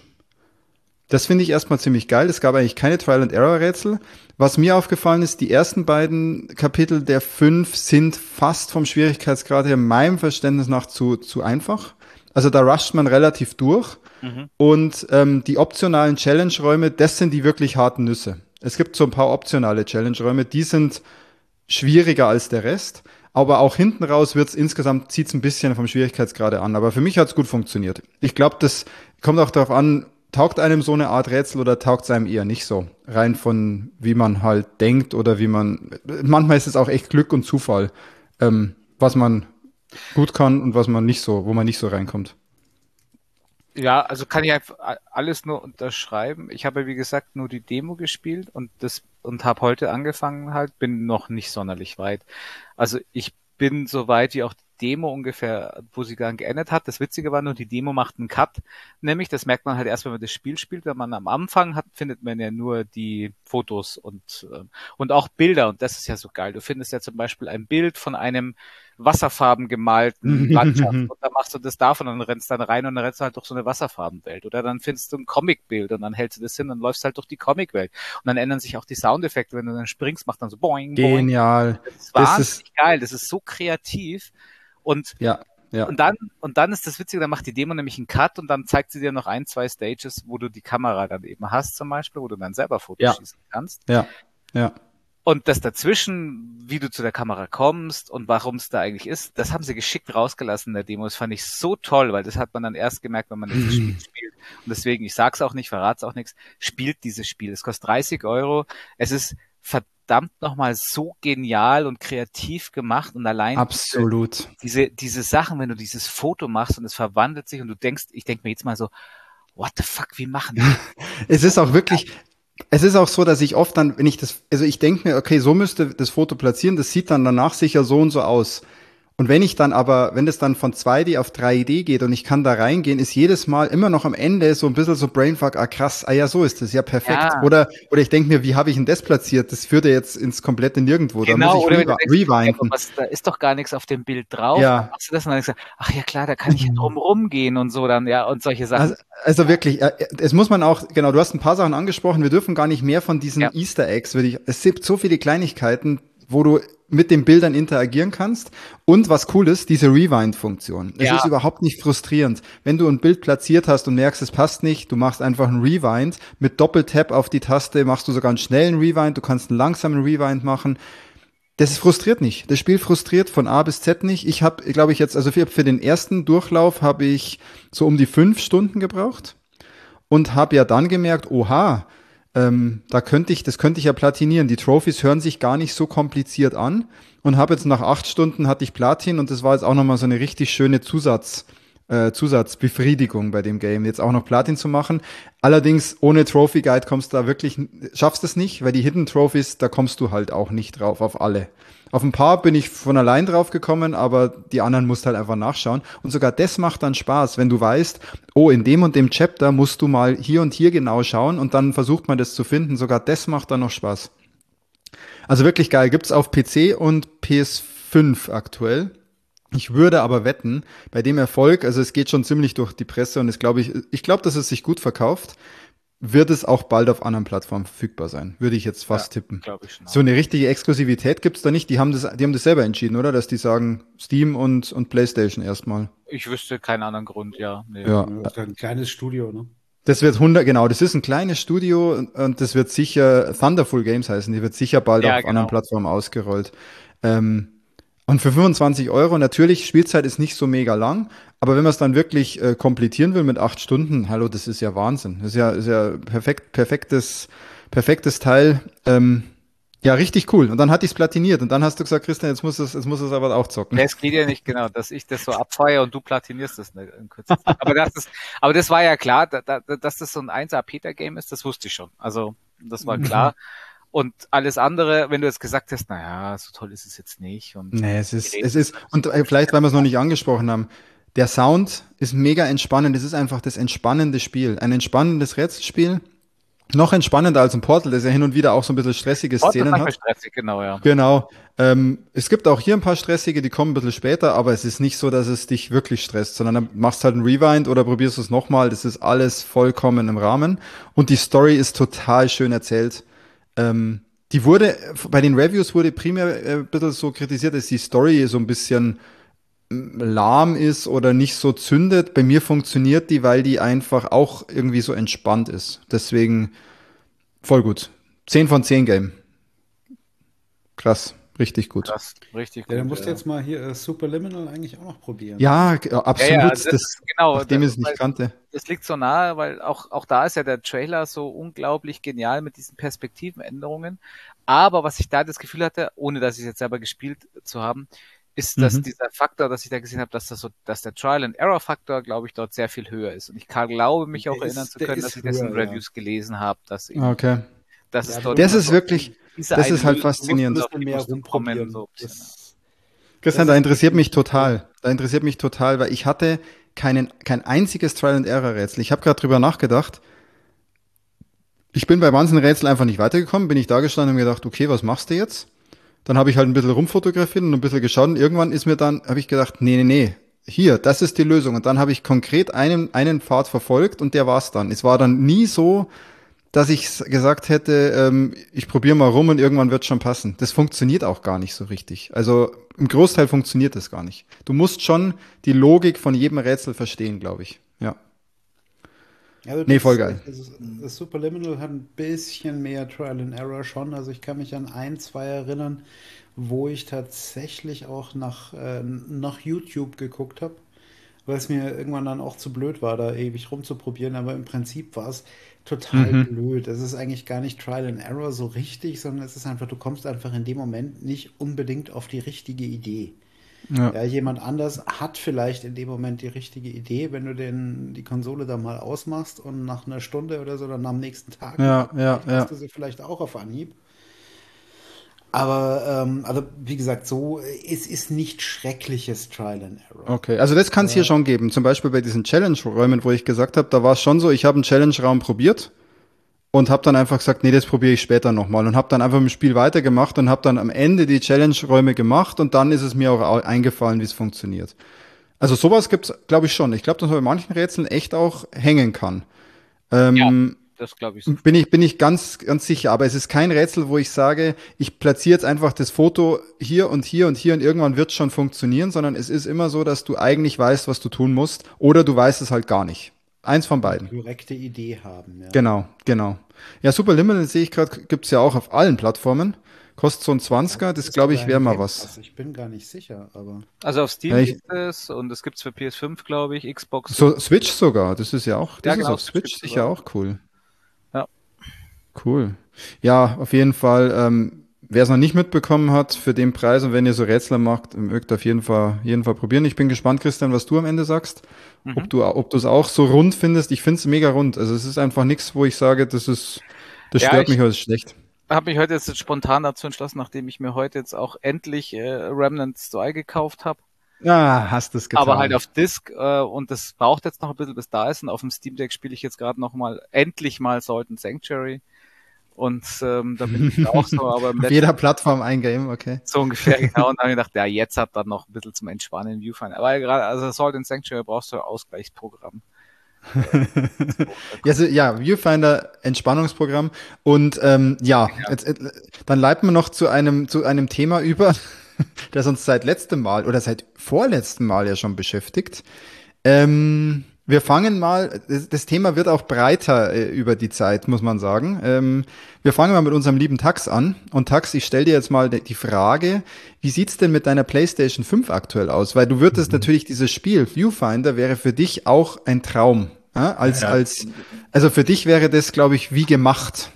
Das finde ich erstmal ziemlich geil. Es gab eigentlich keine Trial-and-Error-Rätsel. Was mir aufgefallen ist, die ersten beiden Kapitel der fünf sind fast vom Schwierigkeitsgrad her meinem Verständnis nach zu, zu einfach. Also da rusht man relativ durch. Mhm. Und ähm, die optionalen Challenge-Räume, das sind die wirklich harten Nüsse. Es gibt so ein paar optionale Challenge-Räume, die sind schwieriger als der Rest. aber auch hinten raus wird's insgesamt, zieht's ein bisschen vom Schwierigkeitsgrad an. Aber für mich hat's gut funktioniert. Ich glaube, das kommt auch darauf an, taugt einem so eine Art Rätsel oder taugt es einem eher nicht so? Rein von, wie man halt denkt oder wie man, manchmal ist es auch echt Glück und Zufall, ähm, was man gut kann und was man nicht so, wo man nicht so reinkommt. Ja, also kann ich einfach a- alles nur unterschreiben. Ich habe, wie gesagt, nur die Demo gespielt und das und habe heute angefangen halt, bin noch nicht sonderlich weit. Also ich bin so weit wie auch die Demo ungefähr, wo sie dann geendet hat. Das Witzige war nur, die Demo macht einen Cut. Nämlich, das merkt man halt erst, wenn man das Spiel spielt. Wenn man am Anfang hat, findet man ja nur die Fotos und, ähm, und auch Bilder. Und das ist ja so geil. Du findest ja zum Beispiel ein Bild von einem wasserfarben gemalten Landschaft und dann machst du das davon und rennst dann rein und dann rennst du halt durch so eine Wasserfarbenwelt. Oder dann findest du ein Comicbild und dann hältst du das hin und läufst halt durch die Comicwelt. Und dann ändern sich auch die Soundeffekte, wenn du dann springst, macht dann so boing, boing. Genial. Das ist Das wahnsinnig ist, geil, das ist so kreativ. Und, ja, ja. und dann, und dann ist das Witzige, dann macht die Demo nämlich einen Cut und dann zeigt sie dir noch ein, zwei Stages, wo du die Kamera dann eben hast zum Beispiel, wo du dann selber Fotos Ja. schießen kannst. Ja, ja. Und das dazwischen, wie du zu der Kamera kommst und warum es da eigentlich ist, das haben sie geschickt rausgelassen in der Demo. Das fand ich so toll, weil das hat man dann erst gemerkt, wenn man dieses Spiel spielt. Und deswegen, ich sag's auch nicht, verrat's auch nichts, spielt dieses Spiel. Es kostet dreißig Euro. Es ist verdammt nochmal so genial und kreativ gemacht und allein Absolut. diese, diese Sachen, wenn du dieses Foto machst und es verwandelt sich und du denkst, ich denke mir jetzt mal so, what the fuck, wie machen die? Es ist auch wirklich, es ist auch so, dass ich oft dann, wenn ich das, also ich denke mir, okay, so müsste das Foto platzieren, das sieht dann danach sicher so und so aus. Und wenn ich dann aber, wenn das dann von zwei D auf drei D geht und ich kann da reingehen, ist jedes Mal immer noch am Ende so ein bisschen so Brainfuck, ah krass, ah ja, so ist das, ja perfekt. Ja. Oder oder ich denke mir, wie habe ich denn das platziert? Das führt ja jetzt ins komplette Nirgendwo. Da Genau, muss ich oder wenn du rewi- denkst, ja, rewinden. aber was, da ist doch gar nichts auf dem Bild drauf. Ja. Dann machst du das und dann denkst du, ach ja klar, da kann ich ja drum rumgehen und so dann, ja, und solche Sachen. Also, also wirklich, äh, es muss man auch, genau, du hast ein paar Sachen angesprochen, wir dürfen gar nicht mehr von diesen Ja. Easter Eggs, würde ich, es gibt so viele Kleinigkeiten, wo du mit den Bildern interagieren kannst. Und was cool ist, diese Rewind-Funktion. Es Ja. ist überhaupt nicht frustrierend. Wenn du ein Bild platziert hast und merkst, es passt nicht, du machst einfach einen Rewind. Mit Doppeltap auf die Taste machst du sogar einen schnellen Rewind, du kannst einen langsamen Rewind machen. Das ist frustriert nicht. Das Spiel frustriert von A bis Z nicht. Ich habe, glaube ich, jetzt, also für, für den ersten Durchlauf habe ich so um die fünf Stunden gebraucht und habe ja dann gemerkt, oha, ähm, da könnte ich, das könnte ich ja platinieren. Die Trophys hören sich gar nicht so kompliziert an und habe jetzt nach acht Stunden hatte ich Platin und das war jetzt auch nochmal so eine richtig schöne Zusatz, äh, Zusatzbefriedigung bei dem Game, jetzt auch noch Platin zu machen. Allerdings ohne Trophy Guide kommst du da wirklich, schaffst es nicht, weil die Hidden Trophies, da kommst du halt auch nicht drauf auf alle. Auf ein paar bin ich von allein drauf gekommen, aber die anderen musst halt einfach nachschauen. Und sogar das macht dann Spaß, wenn du weißt, oh, in dem und dem Chapter musst du mal hier und hier genau schauen und dann versucht man das zu finden. Sogar das macht dann noch Spaß. Also wirklich geil. Gibt's auf P C und P S fünf aktuell. Ich würde aber wetten, bei dem Erfolg, also es geht schon ziemlich durch die Presse und es glaube ich, ich glaube, dass es sich gut verkauft, wird es auch bald auf anderen Plattformen verfügbar sein. Würde ich jetzt fast Ja, tippen. glaube ich schon. So eine richtige Exklusivität gibt's da nicht. Die haben das, die haben das selber entschieden, oder? Dass die sagen Steam und, und PlayStation erstmal. Ich wüsste keinen anderen Grund, ja. Nee. Ja. Das ist ein kleines Studio, ne? Das wird hundert, genau, das ist ein kleines Studio und, und das wird sicher, Thunderful Games heißen, die wird sicher bald Ja, auf genau. anderen Plattformen ausgerollt. Ähm, und für fünfundzwanzig Euro, natürlich, Spielzeit ist nicht so mega lang, aber wenn man es dann wirklich äh, komplettieren will mit acht Stunden, hallo, das ist ja Wahnsinn. Das ist ja, ist ja perfekt, perfektes, perfektes Teil. Ähm, ja, richtig cool. Und dann hatte ich es platiniert und dann hast du gesagt, Christian, jetzt muss es, jetzt muss es aber auch zocken. Es geht ja nicht genau, dass ich das so abfeuere und du platinierst das nicht in kürzester Zeit. Aber das ist, aber das war ja klar, da, da, dass das so ein eins A-Peter-Game ist, das wusste ich schon. Also, das war klar. Und alles andere, wenn du jetzt gesagt hast, naja, so toll ist es jetzt nicht. Und Nee, es ist, es ist, und äh, vielleicht, weil wir es noch nicht angesprochen haben, der Sound ist mega entspannend. Es ist einfach das entspannende Spiel. Ein entspannendes Rätselspiel. Noch entspannender als ein Portal, das ja hin und wieder auch so ein bisschen stressige Sport ist Szenen manchmal hat. stressig, genau, ja. Genau. Ähm, es gibt auch hier ein paar stressige, die kommen ein bisschen später, aber es ist nicht so, dass es dich wirklich stresst, sondern dann machst halt einen Rewind oder probierst es nochmal. Das ist alles vollkommen im Rahmen. Und die Story ist total schön erzählt. Ähm, die wurde, bei den Reviews wurde primär äh, ein bisschen so kritisiert, dass die Story so ein bisschen mm, lahm ist oder nicht so zündet. Bei mir funktioniert die, weil die einfach auch irgendwie so entspannt ist. Deswegen voll gut. zehn von zehn Game. Krass. Richtig gut. Das richtig Ja, dann gut. musst du Ja. jetzt mal hier äh, Superliminal eigentlich auch noch probieren. Ja, g- Ja, absolut. ja, das Das, ist genau, nachdem da, ich es nicht weil kannte. das liegt so nahe, weil auch, auch da ist ja der Trailer so unglaublich genial mit diesen Perspektivenänderungen. Aber was ich da das Gefühl hatte, ohne dass ich es jetzt selber gespielt zu haben, ist, dass Mhm. dieser Faktor, dass ich da gesehen habe, dass das so, dass der Trial-and-Error-Faktor, glaube ich, dort sehr viel höher ist. Und ich kann, glaube mich auch Der erinnern ist, zu der können, dass ist ich das in höher, ja. Reviews gelesen habe, dass eben, Okay. dass Ja, es aber dort du Das immer ist musst, so, wirklich, diese das eine ist halt Lösung du musst ein faszinierend. auf bisschen die mehr musst du kommen, rumprobieren. so ein bisschen. Ja. Das, Christian, das da ist interessiert mich wirklich cool. total. Da interessiert mich total, weil ich hatte keinen, kein einziges Trial-and-Error-Rätsel. Ich habe gerade drüber nachgedacht. Ich bin bei manchen Rätseln einfach nicht weitergekommen, bin ich da gestanden und mir gedacht, okay, was machst du jetzt? Dann habe ich halt ein bisschen rumfotografiert und ein bisschen geschaut und irgendwann ist mir dann, habe ich gedacht, nee, nee, nee, hier, das ist die Lösung. Und dann habe ich konkret einen, einen Pfad verfolgt und der war's dann. Es war dann nie so, dass ich s- gesagt hätte, ähm, ich probiere mal rum und irgendwann wird schon passen. Das funktioniert auch gar nicht so richtig. Also im Großteil funktioniert das gar nicht. Du musst schon die Logik von jedem Rätsel verstehen, glaube ich. Ja. Also Nee, voll das, geil. das, das Superliminal hat ein bisschen mehr Trial and Error schon. Also ich kann mich an ein, zwei erinnern, wo ich tatsächlich auch nach, äh, nach YouTube geguckt habe, weil es mir irgendwann dann auch zu blöd war, da ewig rumzuprobieren. Aber im Prinzip war es total Mhm. blöd. Es ist eigentlich gar nicht Trial and Error so richtig, sondern es ist einfach, du kommst einfach in dem Moment nicht unbedingt auf die richtige Idee. Ja. Ja, jemand anders hat vielleicht in dem Moment die richtige Idee, wenn du den, die Konsole da mal ausmachst und nach einer Stunde oder so dann am nächsten Tag ein Ja, ja, Update hast ja. du sie vielleicht auch auf Anhieb. Aber ähm, also wie gesagt, so es ist nicht schreckliches Trial and Error. Okay, also das kann es hier Aber schon geben. Zum Beispiel bei diesen Challenge-Räumen, wo ich gesagt habe, da war es schon so, ich habe einen Challenge-Raum probiert und habe dann einfach gesagt, nee, das probiere ich später nochmal und habe dann einfach im Spiel weitergemacht und habe dann am Ende die Challenge-Räume gemacht und dann ist es mir auch au- eingefallen, wie es funktioniert. Also sowas gibt's, glaube ich schon. Ich glaube, dass man bei manchen Rätseln echt auch hängen kann. Ja, Ähm, das glaube ich so. bin ich, bin ich ganz, ganz sicher. Aber es ist kein Rätsel, wo ich sage, ich platziere jetzt einfach das Foto hier und hier und hier und irgendwann wird es schon funktionieren, sondern es ist immer so, dass du eigentlich weißt, was du tun musst oder du weißt es halt gar nicht. Eins von eine beiden. korrekte Idee haben, ja. Genau, genau. Ja, Superliminal sehe ich gerade, gibt's ja auch auf allen Plattformen. Kostet so ein Ich glaube, Zwanziger, das das ist glaube sogar ich im wäre mal Game was. Pass. Ich bin gar nicht sicher, aber Also auf Ja, Steam ich, gibt es und es gibt's für P S fünf, glaube ich, Xbox und so Switch sogar, das ist ja auch, ja das ist genau, auf Switch Switch gibt's sicher sogar. auch cool. Ja. Cool. Ja, auf jeden Fall. Ähm, wer es noch nicht mitbekommen hat, für den Preis und wenn ihr so Rätsel macht, mögt auf jeden Fall, jeden Fall probieren. Ich bin gespannt, Christian, was du am Ende sagst. Ob Mhm. du, ob du es auch so rund findest. Ich finde es mega rund. Also es ist einfach nichts, wo ich sage, das ist, das Ja, stört ich mich oder ist schlecht. habe mich heute jetzt spontan dazu entschlossen, nachdem ich mir heute jetzt auch endlich äh, Remnants zwei gekauft habe. Ah, hast es Aber halt getan. auf Disc äh, und das braucht jetzt noch ein bisschen, bis da ist. Und auf dem Steam Deck spiele ich jetzt gerade noch mal, endlich mal Salt and Sanctuary. Und ähm, da bin ich jetzt auch so, aber im Auf letzten jeder Plattform ein Game, okay. so ungefähr genau. Und dann habe ich gedacht, ja, jetzt hat dann noch ein bisschen zum Entspannen im Viewfinder. Aber gerade, also Salt and Sanctuary brauchst du ein Ausgleichsprogramm. Äh, so, da Ja, kommt, so, ja, Viewfinder Entspannungsprogramm und ähm, ja, ja. jetzt, äh, dann leiten wir noch zu einem zu einem Thema über, das uns seit letztem Mal oder seit vorletztem Mal ja schon beschäftigt. Ähm, wir fangen mal, das, das Thema wird auch breiter äh, über die Zeit, muss man sagen. Ähm, wir fangen mal mit unserem lieben Tax an. Und Tax, ich stelle dir jetzt mal de- die Frage, wie sieht's denn mit deiner PlayStation fünf aktuell aus? Weil du würdest natürlich dieses Spiel, Viewfinder, wäre für dich auch ein Traum. Ja? Als, Ja, als, also für dich wäre das, glaube ich, wie gemacht.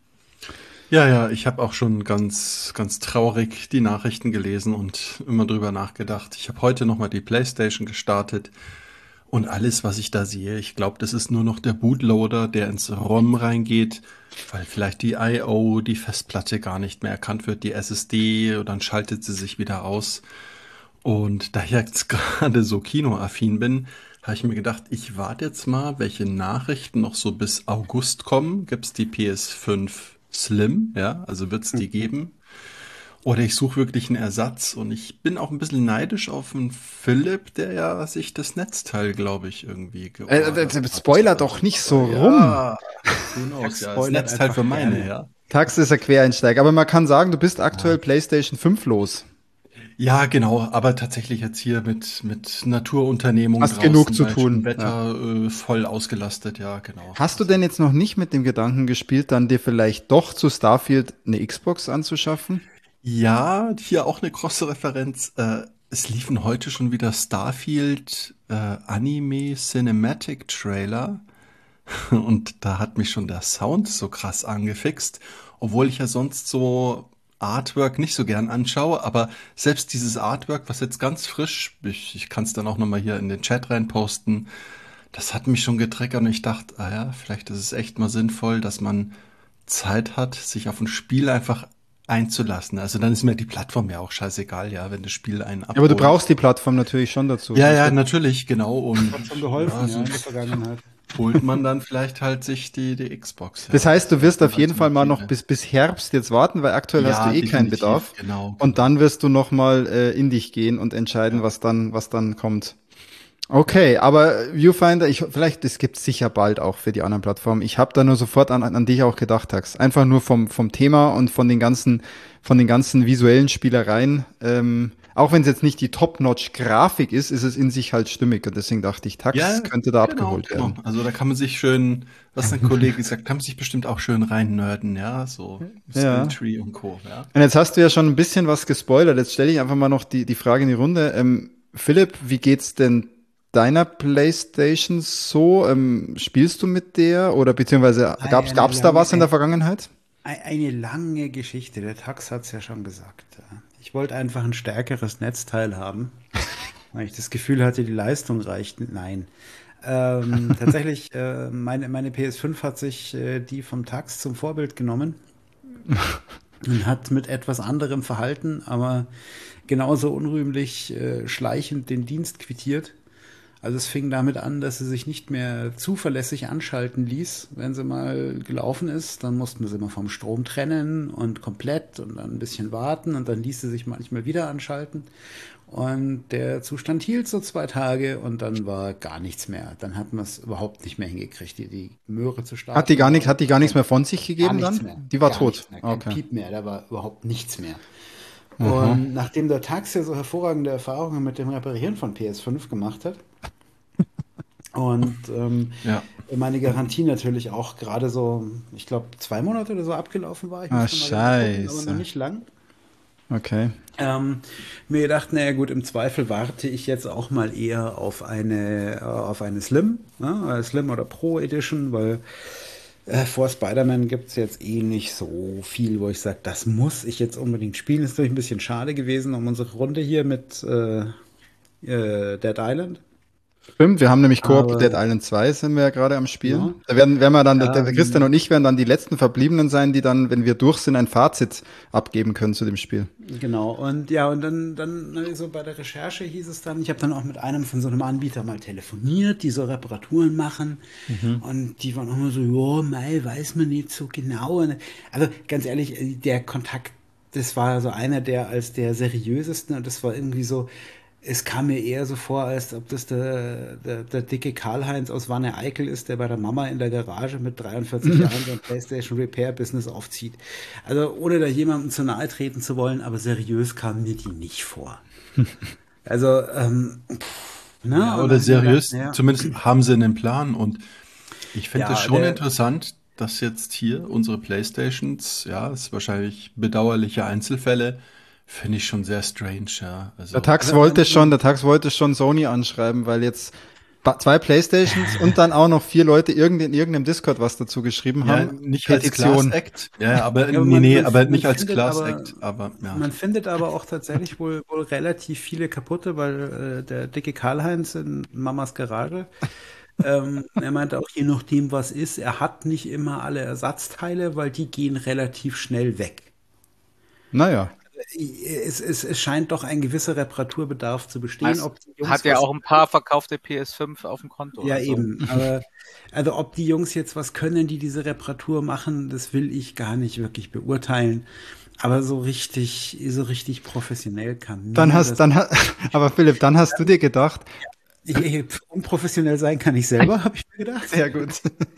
ja, ja, ich habe auch schon ganz, ganz traurig die Nachrichten gelesen und immer drüber nachgedacht. Ich habe heute nochmal die PlayStation gestartet und alles, was ich da sehe, ich glaube, das ist nur noch der Bootloader, der ins ROM reingeht, weil vielleicht die I O, die Festplatte gar nicht mehr erkannt wird, die S S D, und dann schaltet sie sich wieder aus. Und da ich jetzt gerade so kinoaffin bin, habe ich mir gedacht, ich warte jetzt mal, welche Nachrichten noch so bis August kommen. Gibt's die P S fünf Slim? Ja, also wird's die geben? Oder ich suche wirklich einen Ersatz. Und ich bin auch ein bisschen neidisch auf den Philipp, der ja sich das Netzteil, glaube ich, irgendwie Äh, äh, geordert hat. Spoiler doch nicht so Aber rum. ja, who knows, Tax ja, das spoilert Netzteil einfach für meine, gerne. ja. Tax ist ein Quereinsteiger, aber man kann sagen, du bist aktuell PlayStation fünf los. Ja, genau, aber tatsächlich jetzt hier mit, mit Naturunternehmung Hast draußen, genug zu bei tun, schönem Wetter, äh, voll ausgelastet, ja, genau. Hast du denn jetzt noch nicht mit dem Gedanken gespielt, dann dir vielleicht doch zu Starfield eine Xbox anzuschaffen? Ja, hier auch eine große Referenz. Äh, es liefen heute schon wieder Starfield äh, Anime Cinematic Trailer und da hat mich schon der Sound so krass angefixt, obwohl ich ja sonst so Artwork nicht so gern anschaue, aber selbst dieses Artwork, was jetzt ganz frisch, ich, ich kann es dann auch nochmal hier in den Chat reinposten, das hat mich schon getriggert und ich dachte, ah ja, vielleicht ist es echt mal sinnvoll, dass man Zeit hat, sich auf ein Spiel einfach einzulassen. Also dann ist mir die Plattform ja auch scheißegal, ja, wenn das Spiel einen Ja, aber du abholt. brauchst die Plattform natürlich schon dazu. Ja, sonst ja, wird- natürlich, genau. Und Hat schon geholfen, ja, ja, in der sonst Vergangenheit. holt man dann vielleicht halt sich die, die Xbox. Das Ja, heißt, du so wirst die auf jeden Fall mal noch Alternative. bis, bis Herbst jetzt warten, weil aktuell hast du Ja, eh keinen definitiv, Bedarf. genau, Und genau. dann wirst du nochmal äh, in dich gehen und entscheiden, Ja. was dann, was dann kommt. Okay, aber Viewfinder, ich, vielleicht, es gibt sicher bald auch für die anderen Plattformen. Ich habe da nur sofort an, an dich auch gedacht, Tax. Einfach nur vom, vom Thema und von den ganzen, von den ganzen visuellen Spielereien. Ähm, auch wenn es jetzt nicht die Top-Notch-Grafik ist, ist es in sich halt stimmig. Und deswegen dachte ich, Tax Ja, könnte da genau, abgeholt genau. werden. Also da kann man sich schön, was ein Kollege gesagt, kann man sich bestimmt auch schön reinnörden, ja, so Ja. Skilltree und Co., ja. Und jetzt hast du ja schon ein bisschen was gespoilert. Jetzt stelle ich einfach mal noch die, die Frage in die Runde. Ähm, Philipp, wie geht's denn deiner PlayStation so? Ähm, spielst du mit der oder beziehungsweise gab's, Eine gab's da was in der lange, Vergangenheit? ei- eine lange Geschichte. Der Tax hat es ja schon gesagt. ja. Ich wollte einfach ein stärkeres Netzteil haben, weil ich das Gefühl hatte, die Leistung reicht. Nein. Ähm, tatsächlich, äh, meine, meine P S fünf hat sich äh, die vom Tax zum Vorbild genommen und hat mit etwas anderem Verhalten, aber genauso unrühmlich äh, schleichend den Dienst quittiert. Also es fing damit an, dass sie sich nicht mehr zuverlässig anschalten ließ. Wenn sie mal gelaufen ist, dann mussten wir sie mal vom Strom trennen und komplett und dann ein bisschen warten und dann ließ sie sich manchmal wieder anschalten. Und der Zustand hielt so zwei Tage und dann war gar nichts mehr. Dann hat man es überhaupt nicht mehr hingekriegt, die, die Möhre zu Hat die starten. gar Da nicht, war hat die gar nichts mehr von sich gar gegeben nichts dann? mehr. Die war Gar tot. nichts mehr. Kein Okay. Piep mehr. Da war überhaupt nichts mehr. Aha. Und nachdem der Tax ja so hervorragende Erfahrungen mit dem Reparieren von P S fünf gemacht hat und ähm, Ja. meine Garantie natürlich auch gerade so, ich glaube, zwei Monate oder so abgelaufen war. Ich Ah, musste mal genau gucken, aber noch scheiße. nicht lang. Okay. Ähm, mir gedacht, naja gut, im Zweifel warte ich jetzt auch mal eher auf eine, äh, auf eine Slim, ne? Slim oder Pro Edition, weil äh, vor Spider-Man gibt es jetzt eh nicht so viel, wo ich sage, das muss ich jetzt unbedingt spielen. Ist natürlich ein bisschen schade gewesen um unsere Runde hier mit äh, äh, Dead Island. Stimmt, wir haben nämlich Koop Aber Dead Island zwei sind wir ja gerade am Spielen. ja, Da werden, werden wir dann, der, der Christian ähm, und ich werden dann die letzten Verbliebenen sein, die dann, wenn wir durch sind, ein Fazit abgeben können zu dem Spiel. genau. Und ja, und dann, dann ne, so bei der Recherche hieß es dann, ich habe dann auch mit einem von so einem Anbieter mal telefoniert, die so Reparaturen machen. Und die waren auch immer so, ja, mei, weiß man nicht so genau. Und, also ganz ehrlich, äh, der Kontakt, das war so einer der als der seriösesten und das war irgendwie so, es kam mir eher so vor, als ob das der, der, der dicke Karl-Heinz aus Wanne-Eickel ist, der bei der Mama in der Garage mit dreiundvierzig Jahren sein PlayStation Repair Business aufzieht. Also ohne da jemandem zu nahe treten zu wollen, aber seriös kam mir die nicht vor. Also, ähm, pff, ne? Ja, Und oder dann hab ich mir gedacht, seriös, naja, zumindest haben sie einen Plan und ich finde es ja, schon der, interessant, dass jetzt hier unsere Playstations, ja, ist wahrscheinlich bedauerliche Einzelfälle, finde ich schon sehr strange, ja. Der Also, Tax also wollte man, schon, man, der Tax wollte schon Sony anschreiben, weil jetzt ba- zwei Playstations und dann auch noch vier Leute irgend in irgendeinem Discord was dazu geschrieben ja, haben. nicht als Class Petition. Act, ja, ja, aber ja, aber nee, man, nee, man, aber man nicht als findet Class aber, Act, aber ja. man findet aber auch tatsächlich wohl, wohl relativ viele kaputte, weil äh, der dicke Karl-Heinz in Mamas Garage, ähm, er meinte auch, je nachdem was ist, er hat nicht immer alle Ersatzteile, weil die gehen relativ schnell weg. Naja. Es, es, es scheint doch ein gewisser Reparaturbedarf zu bestehen. Es Ob die hat Jungs ja was, auch ein paar verkaufte P S fünf auf dem Konto. ja Also eben, aber also ob die Jungs jetzt was können, die diese Reparatur machen, das will ich gar nicht wirklich beurteilen. Aber so richtig, so richtig professionell kann Dann mir hast, das. dann ha- aber Philipp, dann hast du dir gedacht, Ich, ich, unprofessionell sein kann ich selber, habe ich mir gedacht. sehr gut.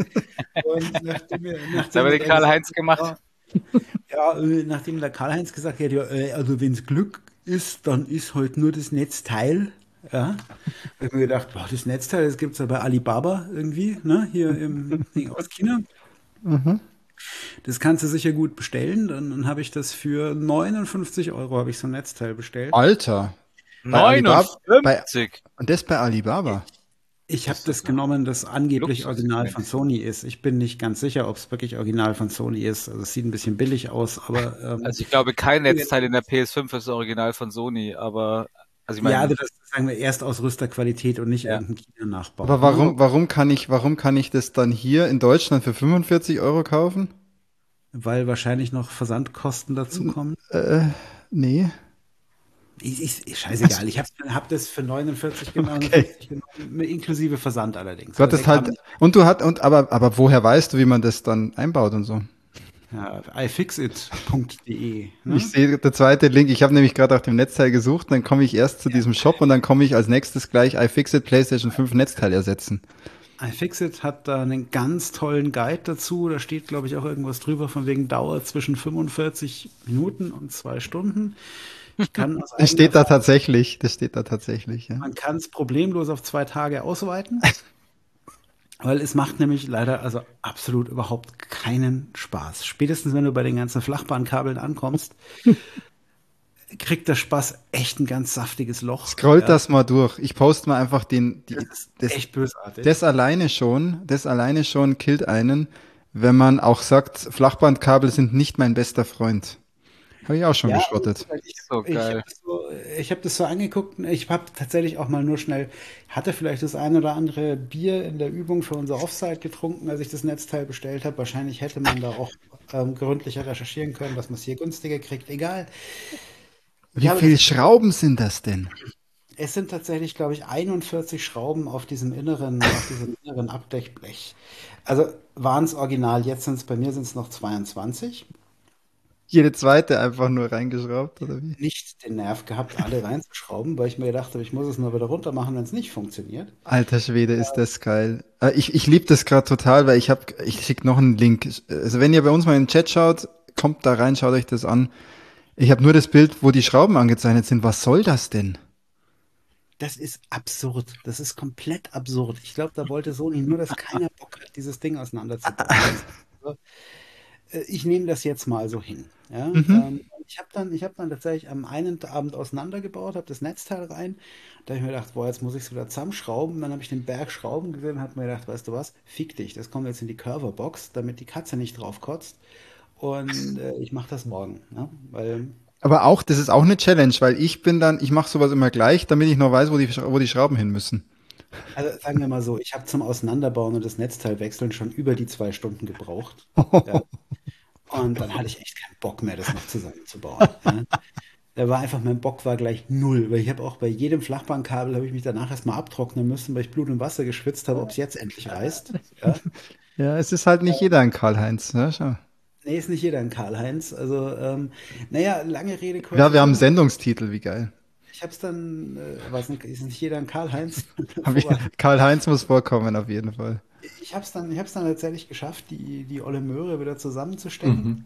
Und nachdem, wir- das nachdem haben wir er den da gesagt Karl-Heinz hat, gemacht. ja, ja, äh, nachdem der Karl-Heinz gesagt hat, ja, äh, also wenn's Glück ist, dann ist halt nur das Netzteil. Ja, hab ich mir gedacht, boah, das Netzteil, das gibt's ja bei Alibaba irgendwie, ne, hier im Ding aus China. Mhm. Das kannst du sicher gut bestellen. Dann, dann habe ich das für neunundfünfzig Euro habe ich so ein Netzteil bestellt. Alter. Bei Alibaba, bei, neunundfünfzig. und das bei Alibaba. Ich habe Ist das das genommen, das angeblich Luxus, Original Mensch. von Sony ist. Ich bin nicht ganz sicher, ob es wirklich Original von Sony ist. Also es sieht ein bisschen billig aus, aber ähm, Also ich glaube, kein Netzteil in der P S fünf ist original von Sony, aber also ich ja, meine, also das ist, sagen wir, Erstausrüsterqualität und nicht Ja. irgendein China-Nachbau. Aber warum, warum kann ich, warum kann ich das dann hier in Deutschland für fünfundvierzig Euro kaufen? Weil wahrscheinlich noch Versandkosten dazukommen. Äh, nee. Ich, ich, scheißegal, ich habe hab das für neunundvierzig genommen, Okay. genommen, inklusive Versand allerdings. Du hattest Also halt, und du hat, und, aber, aber woher weißt du, wie man das dann einbaut und so? ja, ifixit punkt de. Ne? Ich sehe der zweite Link, ich habe nämlich gerade nach dem Netzteil gesucht, dann komme ich erst zu diesem Shop und dann komme ich als nächstes gleich iFixit PlayStation fünf Netzteil ersetzen. iFixit hat da einen ganz tollen Guide dazu. Da steht, glaube ich, auch irgendwas drüber von wegen Dauer zwischen fünfundvierzig Minuten und zwei Stunden. Ich kann aus Das steht da eigener tatsächlich, das steht da tatsächlich, ja. Man kann es problemlos auf zwei Tage ausweiten, weil es macht nämlich leider also absolut überhaupt keinen Spaß. Spätestens wenn du bei den ganzen Flachbahnkabeln ankommst, kriegt der Spaß echt ein ganz saftiges Loch. Scrollt Ja, das mal durch. Ich poste mal einfach den, die, das ist das, echt bösartig. das alleine schon, das alleine schon killt einen, wenn man auch sagt, Flachbandkabel sind nicht mein bester Freund. Habe ich auch schon Ja, geschrottet. ich, So ich geil. habe das, so, ich hab das so angeguckt und ich habe tatsächlich auch mal nur schnell, hatte vielleicht das ein oder andere Bier in der Übung für unser Offside getrunken, als ich das Netzteil bestellt habe. Wahrscheinlich hätte man da auch ähm, gründlicher recherchieren können, dass man es hier günstiger kriegt. Egal. Wie Ja, aber viele das- Schrauben sind das denn? Es sind tatsächlich, glaube ich, einundvierzig Schrauben auf diesem inneren, auf diesem inneren Abdeckblech. Also waren es original, jetzt sind es bei mir sind es noch zweiundzwanzig. Jede zweite einfach nur reingeschraubt, oder wie? Nicht den Nerv gehabt, alle reinzuschrauben, weil ich mir gedacht habe, ich muss es nur wieder runter machen, wenn es nicht funktioniert. Alter Schwede, ist das geil. Äh, Ich, ich liebe das gerade total, weil ich habe, ich schicke noch einen Link. Also wenn ihr bei uns mal in den Chat schaut, kommt da rein, schaut euch das an. Ich habe nur das Bild, wo die Schrauben angezeichnet sind. Was soll das denn? Das ist absurd. Das ist komplett absurd. Ich glaube, da wollte Sony nur, dass keiner Bock hat, dieses Ding auseinanderzubauen. Also, äh, ich nehme das jetzt mal so hin. Ja? Ähm, ich habe dann, ich hab dann tatsächlich am einen Abend auseinandergebaut, habe das Netzteil rein. Da habe ich mir gedacht, boah, jetzt muss ich es wieder zusammenschrauben. Dann habe ich den Berg Schrauben gesehen und habe mir gedacht, weißt du was, fick dich, das kommt jetzt in die Curverbox, damit die Katze nicht drauf kotzt. Und äh, ich mache das morgen. Ne? Weil Aber auch, das ist auch eine Challenge, weil ich bin dann, ich mache sowas immer gleich, damit ich noch weiß, wo die, Schra- wo die Schrauben hin müssen. Also sagen wir mal so, ich habe zum Auseinanderbauen und das Netzteil wechseln schon über die zwei Stunden gebraucht. Ja. Und dann hatte ich echt keinen Bock mehr, das noch zusammenzubauen. Ja. Da war einfach, mein Bock war gleich null, weil ich habe auch bei jedem Flachbandkabel, habe ich mich danach erstmal abtrocknen müssen, weil ich Blut und Wasser geschwitzt habe, ob es jetzt endlich reißt. Ja. Ja, es ist halt nicht jeder ein Karl-Heinz. Ja, schau. Nee, ist nicht jeder ein Karl-Heinz. Also, ähm, naja, lange Rede, kurzer Ja, wir haben einen Sinn. Sendungstitel, wie geil. Ich habe es dann, äh, weiß nicht, ist nicht jeder ein Karl-Heinz? Hab ich- Karl-Heinz muss vorkommen, auf jeden Fall. Ich habe es dann, ich hab's dann tatsächlich geschafft, die, die olle Möhre wieder zusammenzustecken. Mhm.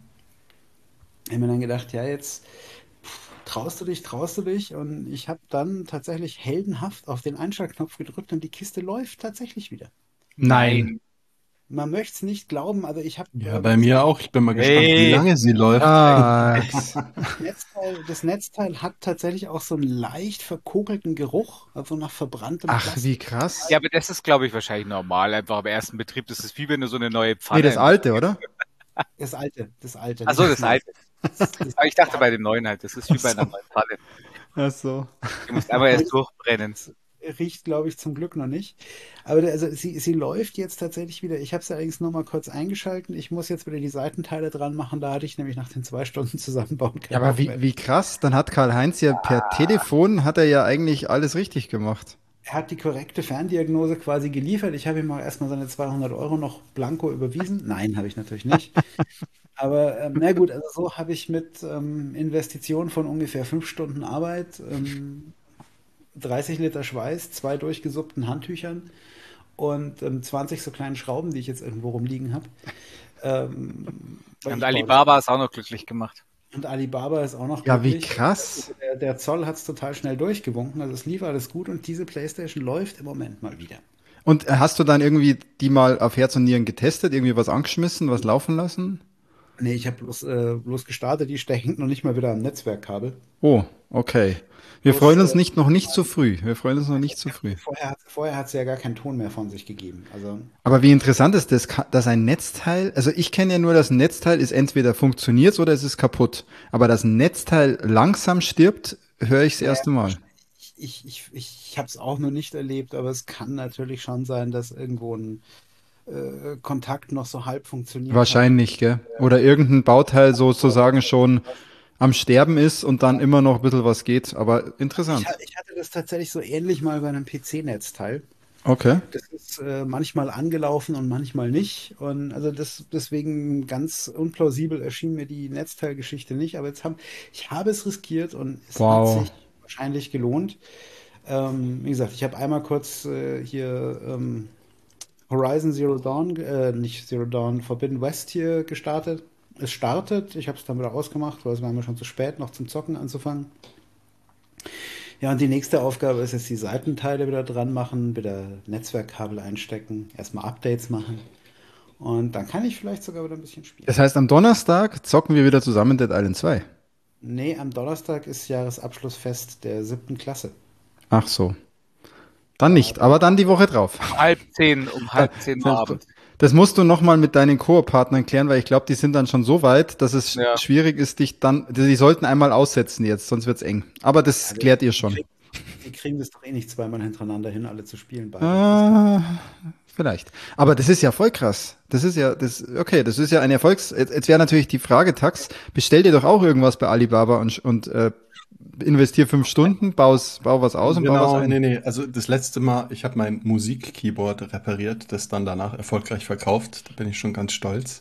Ich habe mir dann gedacht, ja, jetzt traust du dich, traust du dich. Und ich habe dann tatsächlich heldenhaft auf den Einschaltknopf gedrückt und die Kiste läuft tatsächlich wieder. Nein. Man möchte es nicht glauben, also ich habe Ja, bei mir auch. Ich bin mal gespannt, Hey. wie lange sie läuft. Ah, das Netzteil, das Netzteil hat tatsächlich auch so einen leicht verkokelten Geruch, also nach verbranntem ach, Plastik. wie krass. Ja, aber das ist, glaube ich, wahrscheinlich normal. Einfach am ersten Betrieb. Das ist wie wenn du so eine neue Pfanne. Nee, das alte, oder? Das alte, das alte. Achso, das alte. Das, Aber ich dachte bei dem neuen halt. Das ist wie bei einer neuen Pfanne. Ach so. Du musst einmal erst durchbrennen. riecht, glaube ich, zum Glück noch nicht. Aber der, also sie, sie läuft jetzt tatsächlich wieder. Ich habe sie allerdings noch mal kurz eingeschalten. Ich muss jetzt wieder die Seitenteile dran machen. Da hatte ich nämlich nach den zwei Stunden zusammenbauen Ja, aber wie, wie krass, dann hat Karl-Heinz ja per Telefon, hat er ja eigentlich alles richtig gemacht. Er hat die korrekte Ferndiagnose quasi geliefert. Ich habe ihm auch erstmal seine zweihundert Euro noch blanko überwiesen. Nein, habe ich natürlich nicht. Aber ähm, na gut, also so habe ich mit ähm, Investitionen von ungefähr fünf Stunden Arbeit, ähm, dreißig Liter Schweiß, zwei durchgesuppten Handtüchern und ähm, zwanzig so kleinen Schrauben, die ich jetzt irgendwo rumliegen habe. Ähm, weil Und ich Alibaba ist auch noch glücklich gemacht. Und Alibaba ist auch noch Ja, wie glücklich. krass. Der, der Zoll hat es total schnell durchgewunken, also es lief alles gut und diese PlayStation läuft im Moment mal wieder. Und hast du dann irgendwie die mal auf Herz und Nieren getestet, irgendwie was angeschmissen, was laufen lassen? Nee, ich habe bloß, äh, bloß gestartet, die hängt noch nicht mal wieder am Netzwerkkabel. Oh, okay. Wir Bloß, freuen uns äh, nicht, noch nicht zu früh. Wir freuen uns noch nicht zu früh. vorher, hat- vorher hat sie ja gar keinen Ton mehr von sich gegeben. Also, Aber wie interessant ist das, ka- dass ein Netzteil, also ich kenne ja nur, dass ein Netzteil ist entweder funktioniert oder es ist kaputt. Aber dass ein Netzteil langsam stirbt, höre ich das naja, erste Mal. ich, ich, ich, ich habe es auch noch nicht erlebt, aber es kann natürlich schon sein, dass irgendwo ein äh, Kontakt noch so halb funktioniert hat. Wahrscheinlich, gell? Oder irgendein Bauteil sozusagen schon am Sterben ist und dann immer noch ein bisschen was geht. Aber Ich, interessant. ha- ich hatte das tatsächlich so ähnlich mal bei einem P C-Netzteil. Okay. Das ist äh, manchmal angelaufen und manchmal nicht. Und also das, deswegen ganz unplausibel erschien mir die Netzteilgeschichte nicht. Aber jetzt haben, ich habe es riskiert und es hat Wow. sich wahrscheinlich gelohnt. Ähm, wie gesagt, ich habe einmal kurz äh, hier ähm, Horizon Zero Dawn, äh, nicht Zero Dawn, Forbidden West hier gestartet. Es startet, ich habe es dann wieder ausgemacht, weil es war mir schon zu spät, noch zum Zocken anzufangen. Ja, und die nächste Aufgabe ist jetzt die Seitenteile wieder dran machen, wieder Netzwerkkabel einstecken, erstmal Updates machen. Und dann kann ich vielleicht sogar wieder ein bisschen spielen. Das heißt, am Donnerstag zocken wir wieder zusammen Dead Island zwei. Nee, am Donnerstag ist Jahresabschlussfest der siebten Klasse. Ach so. Dann Da, nicht, aber dann die Woche drauf. Um halb zehn, um halb zehn Uhr abends. Das musst du nochmal mit deinen Koop-Partnern klären, weil ich glaube, die sind dann schon so weit, dass es Ja. schwierig ist, dich dann, die sollten einmal aussetzen jetzt, sonst wird's eng. Aber das also, klärt ihr die, schon. krieg, die kriegen das doch eh nicht zweimal hintereinander hin, alle zu spielen beide. Das Ah, vielleicht. Aber das ist ja voll krass. Das ist ja, das, okay, das ist ja ein Erfolgs. Jetzt, jetzt wäre natürlich die Frage, Tax, bestell dir doch auch irgendwas bei Alibaba und, und äh, investier fünf Stunden, baus, bau was aus und bau was Genau, ein. nee, nee. Also das letzte Mal, ich habe mein Musik-Keyboard repariert, das dann danach erfolgreich verkauft. Da bin ich schon ganz stolz.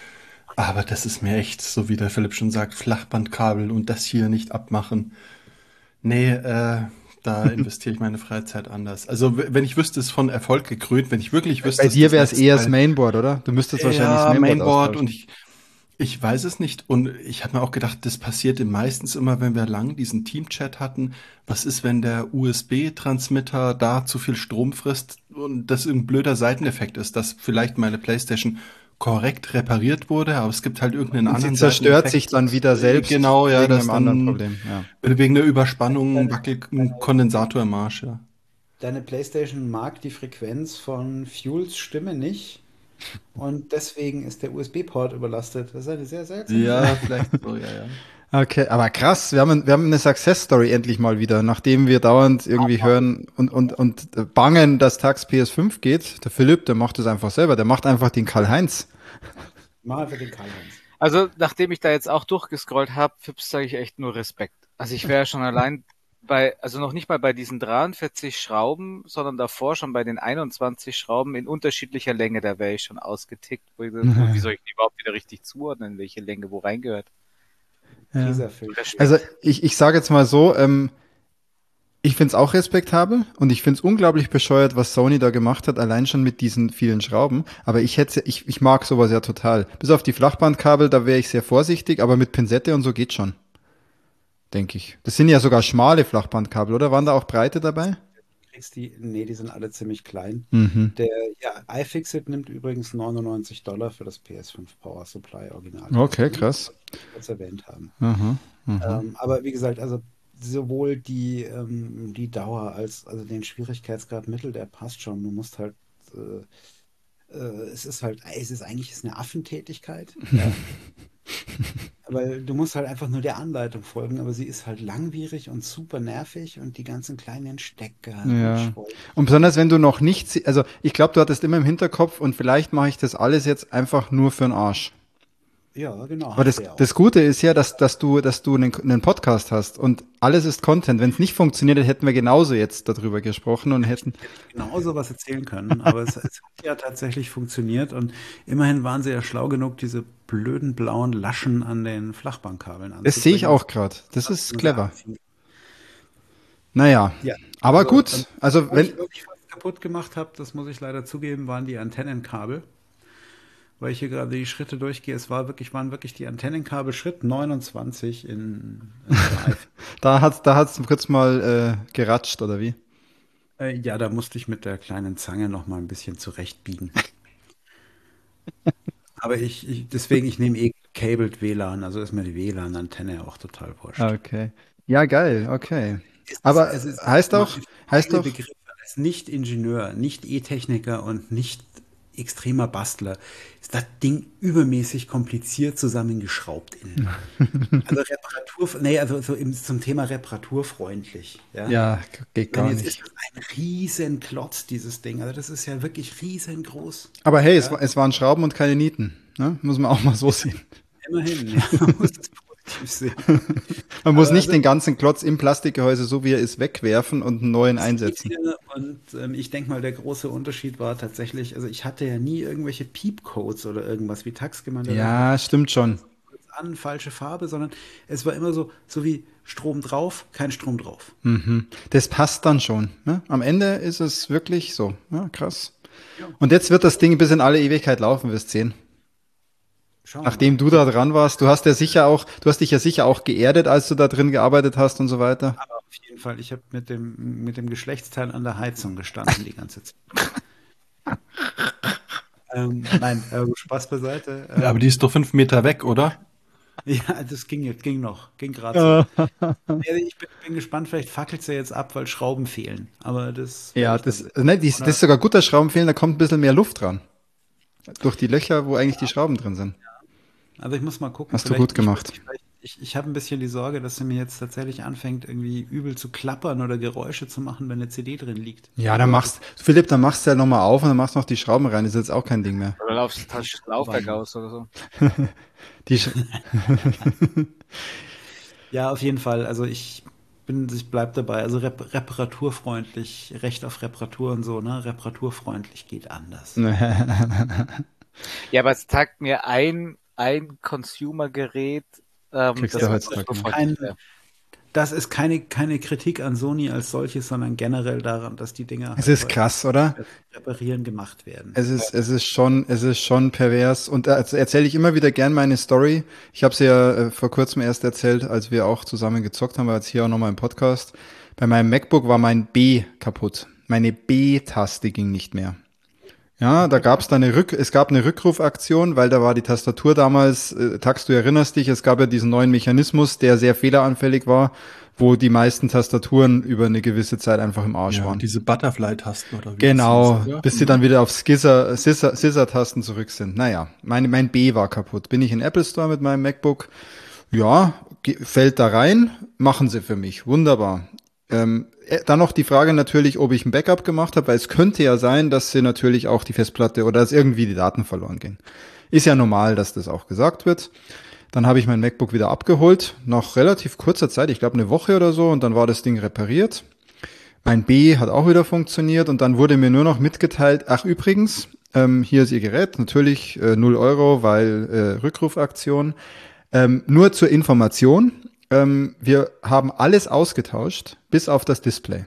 Aber das ist mir echt, so wie der Philipp schon sagt, Flachbandkabel und das hier nicht abmachen. Nee, äh, da investiere ich meine Freizeit anders. Also w- wenn ich wüsste, es ist von Erfolg gekrönt, wenn ich wirklich wüsste, Bei dass dir das wäre es eher das Netzteil Mainboard, oder? Du müsstest wahrscheinlich das ja, Mainboard Mainboard und austauschen. ich, ich weiß es nicht. Und ich habe mir auch gedacht, das passiert meistens immer, wenn wir lang diesen Teamchat hatten. Was ist, wenn der U S B-Transmitter da zu viel Strom frisst und das ein blöder Seiteneffekt ist, dass vielleicht meine PlayStation korrekt repariert wurde, aber es gibt halt irgendeinen Und sie anderen zerstört sich Seiteneffekt. dann wieder selbst Genau, ja, wegen das einem anderen dann Problem. Ja. wegen der Überspannung wackelt ein Kondensator im Arsch, ja. Deine PlayStation mag die Frequenz von Fuels Stimme nicht und deswegen ist der U S B-Port überlastet. Das ist eine sehr seltsame Ja, Sache. vielleicht so, ja, ja. Okay, aber krass, wir haben, wir haben eine Success-Story endlich mal wieder, nachdem wir dauernd irgendwie hören und, und, und bangen, dass Tax P S fünf geht. Der Philipp, der macht das einfach selber, der macht einfach den Karl-Heinz. Mach einfach den Karl-Heinz. Also, nachdem ich da jetzt auch durchgescrollt habe, Fips, sage ich echt nur Respekt. Also ich wäre ja schon allein bei, also noch nicht mal bei diesen dreiundvierzig Schrauben, sondern davor schon bei den einundzwanzig Schrauben in unterschiedlicher Länge, da wäre ich schon ausgetickt. Wo ich, wie soll ich die überhaupt wieder richtig zuordnen, welche Länge wo reingehört? Ja. Tesafilm. Also ich, ich sage jetzt mal so, ähm, ich find's auch respektabel und ich find's unglaublich bescheuert, was Sony da gemacht hat, allein schon mit diesen vielen Schrauben. Aber ich hätte, ich, ich mag sowas ja total. Bis auf die Flachbandkabel, da wäre ich sehr vorsichtig, aber mit Pinzette und so geht schon, denke ich. Das sind ja sogar schmale Flachbandkabel, oder? Waren da auch breite dabei? Kriegst die, nee, die sind alle ziemlich klein. Mhm. Der, ja, iFixit nimmt übrigens neunundneunzig Dollar für das P S fünf Power Supply Original. Okay, krass. Das kurz erwähnt haben. Aha, aha. Ähm, aber wie gesagt, also sowohl die, ähm, die Dauer als also den Schwierigkeitsgrad Mittel, der passt schon. Du musst halt, äh, äh, es ist halt, es ist eigentlich ist eine Affentätigkeit. Ja. Weil du musst halt einfach nur der Anleitung folgen, aber sie ist halt langwierig und super nervig und die ganzen kleinen Stecker und Ja. Schrauben. Und besonders wenn du noch nicht, sie- also ich glaube, du hattest immer im Hinterkopf und vielleicht mache ich das alles jetzt einfach nur für den Arsch. Ja, genau. Aber das, hast du ja auch. das Gute ist ja, dass, dass du, dass du einen, einen Podcast hast und alles ist Content. Wenn es nicht funktioniert, dann hätten wir genauso jetzt darüber gesprochen und hätten. Genauso was erzählen können, aber es, es hat ja tatsächlich funktioniert und immerhin waren sie ja schlau genug, diese blöden blauen Laschen an den Flachbandkabeln anzubringen. Das sehe ich auch gerade. Das ist Und clever. anziehen. Naja. Ja, Aber also, gut. und Also Was wenn. ich wirklich fast kaputt gemacht habe, das muss ich leider zugeben, waren die Antennenkabel. Weil ich hier gerade die Schritte durchgehe, es war wirklich, waren wirklich die Antennenkabel Schritt neunundzwanzig in, in der iPhone. Da hat da hat's kurz mal äh, geratscht, oder wie? Äh, ja, da musste ich mit der kleinen Zange noch mal ein bisschen zurechtbiegen. Aber ich, ich deswegen, ich nehme eh Cabled W L A N, also ist mir die W L A N-Antenne auch total wurscht. Okay. Ja, geil, okay. Es ist, Aber es ist heißt auch, heißt meine auch, Begriffe als Nicht-Ingenieur, Nicht-E-Techniker und nicht extremer Bastler ist das Ding übermäßig kompliziert zusammengeschraubt innen. Also Reparatur, nee, also so im, zum Thema reparaturfreundlich. Ja. ja, geht Ich meine, gar jetzt nicht. ist das ein riesen Klotz, dieses Ding. Also das ist ja wirklich riesengroß. Aber hey, es, Ja. war- es waren Schrauben und keine Nieten. Ne? Muss man auch mal so sehen. Immerhin, ja, man muss es positiv sehen. Man muss Aber nicht also, den ganzen Klotz im Plastikgehäuse, so wie er ist, wegwerfen und einen neuen einsetzen. hier und ähm, ich denke mal, der große Unterschied war tatsächlich, also ich hatte ja nie irgendwelche Piepcodes oder irgendwas wie Tax gemeint hat, Ja, stimmt schon. kurz an, falsche Farbe, sondern es war immer so, so wie Strom drauf, kein Strom drauf. Mhm. Das passt dann schon. Ne? Am Ende ist es wirklich so. Ja, krass. Ja. Und jetzt wird das Ding bis in alle Ewigkeit laufen, wirst sehen. Schauen wir Nachdem mal. du da dran warst, du hast ja sicher auch, du hast dich ja sicher auch geerdet, als du da drin gearbeitet hast und so weiter. Aber auf jeden Fall, ich habe mit dem, mit dem Geschlechtsteil an der Heizung gestanden die ganze Zeit. ähm, nein, äh, Spaß beiseite. Ja, aber Ähm, die ist doch fünf Meter weg, oder? ja, das ging jetzt, ging noch, ging gerade so. Ja, Ja, ich bin, bin gespannt, vielleicht fackelt es ja jetzt ab, weil Schrauben fehlen. Aber das werde ja ich dann das, sehen. ne, die, das Oder? ist sogar gut, dass Schrauben fehlen, da kommt ein bisschen mehr Luft dran. Durch die Löcher, wo eigentlich die Schrauben drin sind. Also ich muss mal gucken, Hast du vielleicht, gut ich, gemacht. ich, vielleicht- ich, ich habe ein bisschen die Sorge, dass sie mir jetzt tatsächlich anfängt, irgendwie übel zu klappern oder Geräusche zu machen, wenn eine C D drin liegt. Ja, dann machst, Philipp, dann machst du ja nochmal auf und dann machst du noch die Schrauben rein. Das ist jetzt auch kein Ding mehr. Oder laufst du das Laufwerk aus oder so. Die, Sch- Ja, auf jeden Fall. Also ich bin, ich bleib dabei. Also rep reparaturfreundlich, Recht auf Reparatur und so, ne? Reparaturfreundlich geht anders. Ja, aber es zeigt mir ein, ein Consumer-Gerät, ähm, Kriegst das du ist heutzutage so nicht. freundlich wäre. Das ist keine, keine Kritik an Sony als solches, sondern generell daran, dass die Dinger Es halt ist krass, oder? beim Reparieren gemacht werden. Es ist, es ist schon, es ist schon pervers. Und da erzähle ich immer wieder gern meine Story. Ich habe sie ja äh, vor kurzem erst erzählt, als wir auch zusammen gezockt haben, war jetzt hier auch nochmal im Podcast. Bei meinem MacBook war mein B kaputt. Meine B-Taste ging nicht mehr. Ja, da gab es dann eine Rück, es gab eine Rückrufaktion, weil da war die Tastatur damals, äh, Tax, du erinnerst dich, es gab ja diesen neuen Mechanismus, der sehr fehleranfällig war, wo die meisten Tastaturen über eine gewisse Zeit einfach im Arsch Ja, waren. diese Butterfly-Tasten oder wie Genau, das hieß, oder? bis sie dann wieder auf Scissor, Scissor, Scissor-Tasten zurück sind. Naja, mein, mein B war kaputt. Bin ich in Apple Store mit meinem MacBook? Ja, ge- fällt da rein, machen sie für mich. Wunderbar. Ähm, äh, dann noch die Frage natürlich, ob ich ein Backup gemacht habe, weil es könnte ja sein, dass sie natürlich auch die Festplatte oder dass irgendwie die Daten verloren gehen. Ist ja normal, dass das auch gesagt wird. Dann habe ich mein MacBook wieder abgeholt, nach relativ kurzer Zeit, ich glaube eine Woche oder so, und dann war das Ding repariert. Mein B hat auch wieder funktioniert und dann wurde mir nur noch mitgeteilt, ach übrigens, ähm, hier ist Ihr Gerät, natürlich äh, null Euro, weil äh, Rückrufaktion. Ähm, nur zur Information, ähm, wir haben alles ausgetauscht, bis auf das Display.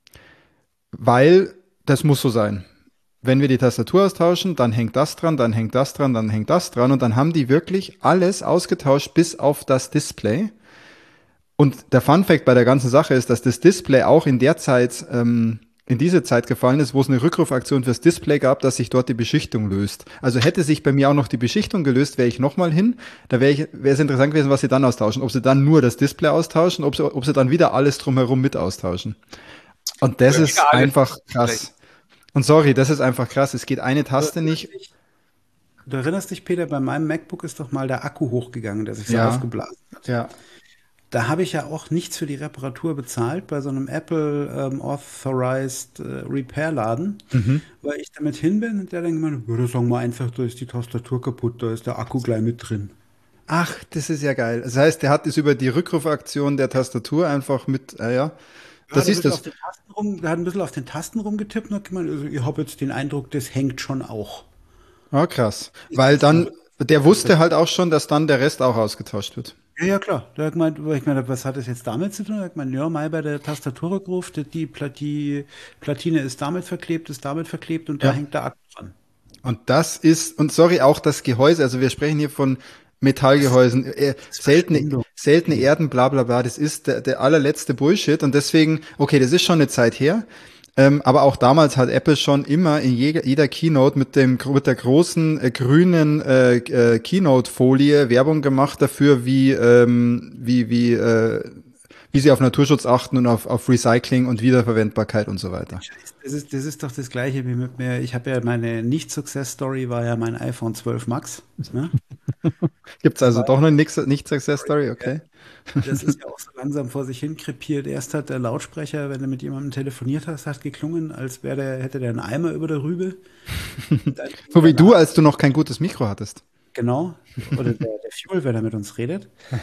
Weil das muss so sein. Wenn wir die Tastatur austauschen, dann hängt das dran, dann hängt das dran, dann hängt das dran und dann haben die wirklich alles ausgetauscht bis auf das Display. Und der Fun Fact bei der ganzen Sache ist, dass das Display auch in der Zeit, ähm, in diese Zeit gefallen ist, wo es eine Rückrufaktion fürs Display gab, dass sich dort die Beschichtung löst. Also hätte sich bei mir auch noch die Beschichtung gelöst, wäre ich nochmal hin. Da wäre ich, wäre es interessant gewesen, was sie dann austauschen. Ob sie dann nur das Display austauschen, ob sie, ob sie dann wieder alles drumherum mit austauschen. Und das Oder ist wieder alles einfach krass. Und sorry, das ist einfach krass. Es geht eine Taste nicht. Du erinnerst dich, Peter, bei meinem MacBook ist doch mal der Akku hochgegangen, der sich so Ja. aufgeblasen hat. Ja. Da habe ich ja auch nichts für die Reparatur bezahlt bei so einem Apple ähm, Authorized äh, Repair Laden, Mhm. weil ich damit hin bin und der dann gemeint, ja, sagen wir einfach, da ist die Tastatur kaputt, da ist der Akku gleich mit drin. Ach, das ist ja geil. Das heißt, der hat es über die Rückrufaktion der Tastatur einfach mit, äh, ja. Das Ja, ist der, das. hat ein bisschen auf den Tasten rum, der hat ein bisschen auf den Tasten rumgetippt und hat gemeint, also ich habe jetzt den Eindruck, das hängt schon auch. Ah, krass. Weil dann, der wusste halt auch schon, dass dann der Rest auch ausgetauscht wird. Ja, ja, klar. Der hat gemeint, weil ich meine, was hat das jetzt damit zu tun? Er hat gemeint, ja, mal bei der Tastaturrückruf, die, die, Pla- die Platine ist damit verklebt, ist damit verklebt und Ja. da hängt der Akku dran. Und das ist, und sorry, auch das Gehäuse, also wir sprechen hier von Metallgehäusen, äh, seltene, Verschwendung. seltene Erden, bla bla bla, das ist der, der allerletzte Bullshit und deswegen, okay, das ist schon eine Zeit her. Ähm, aber auch damals hat Apple schon immer in jeder, jeder Keynote mit dem mit der großen äh, grünen äh, äh, Keynote-Folie Werbung gemacht dafür, wie ähm, wie wie äh, wie sie auf Naturschutz achten und auf, auf Recycling und Wiederverwendbarkeit und so weiter. Das ist, das ist doch das Gleiche wie mit mir. Ich habe ja meine Nicht-Success-Story war ja mein iPhone zwölf Max. Ne? Gibt's also doch eine Nicht-Success-Story, okay. Das ist ja auch so langsam vor sich hin krepiert. Erst hat der Lautsprecher, wenn du mit jemandem telefoniert hast, hat geklungen, als wäre der, hätte der einen Eimer über der Rübe. Dann, So wie du, als du noch kein gutes Mikro hattest. Genau. Oder der, der Fuel, wenn er mit uns redet.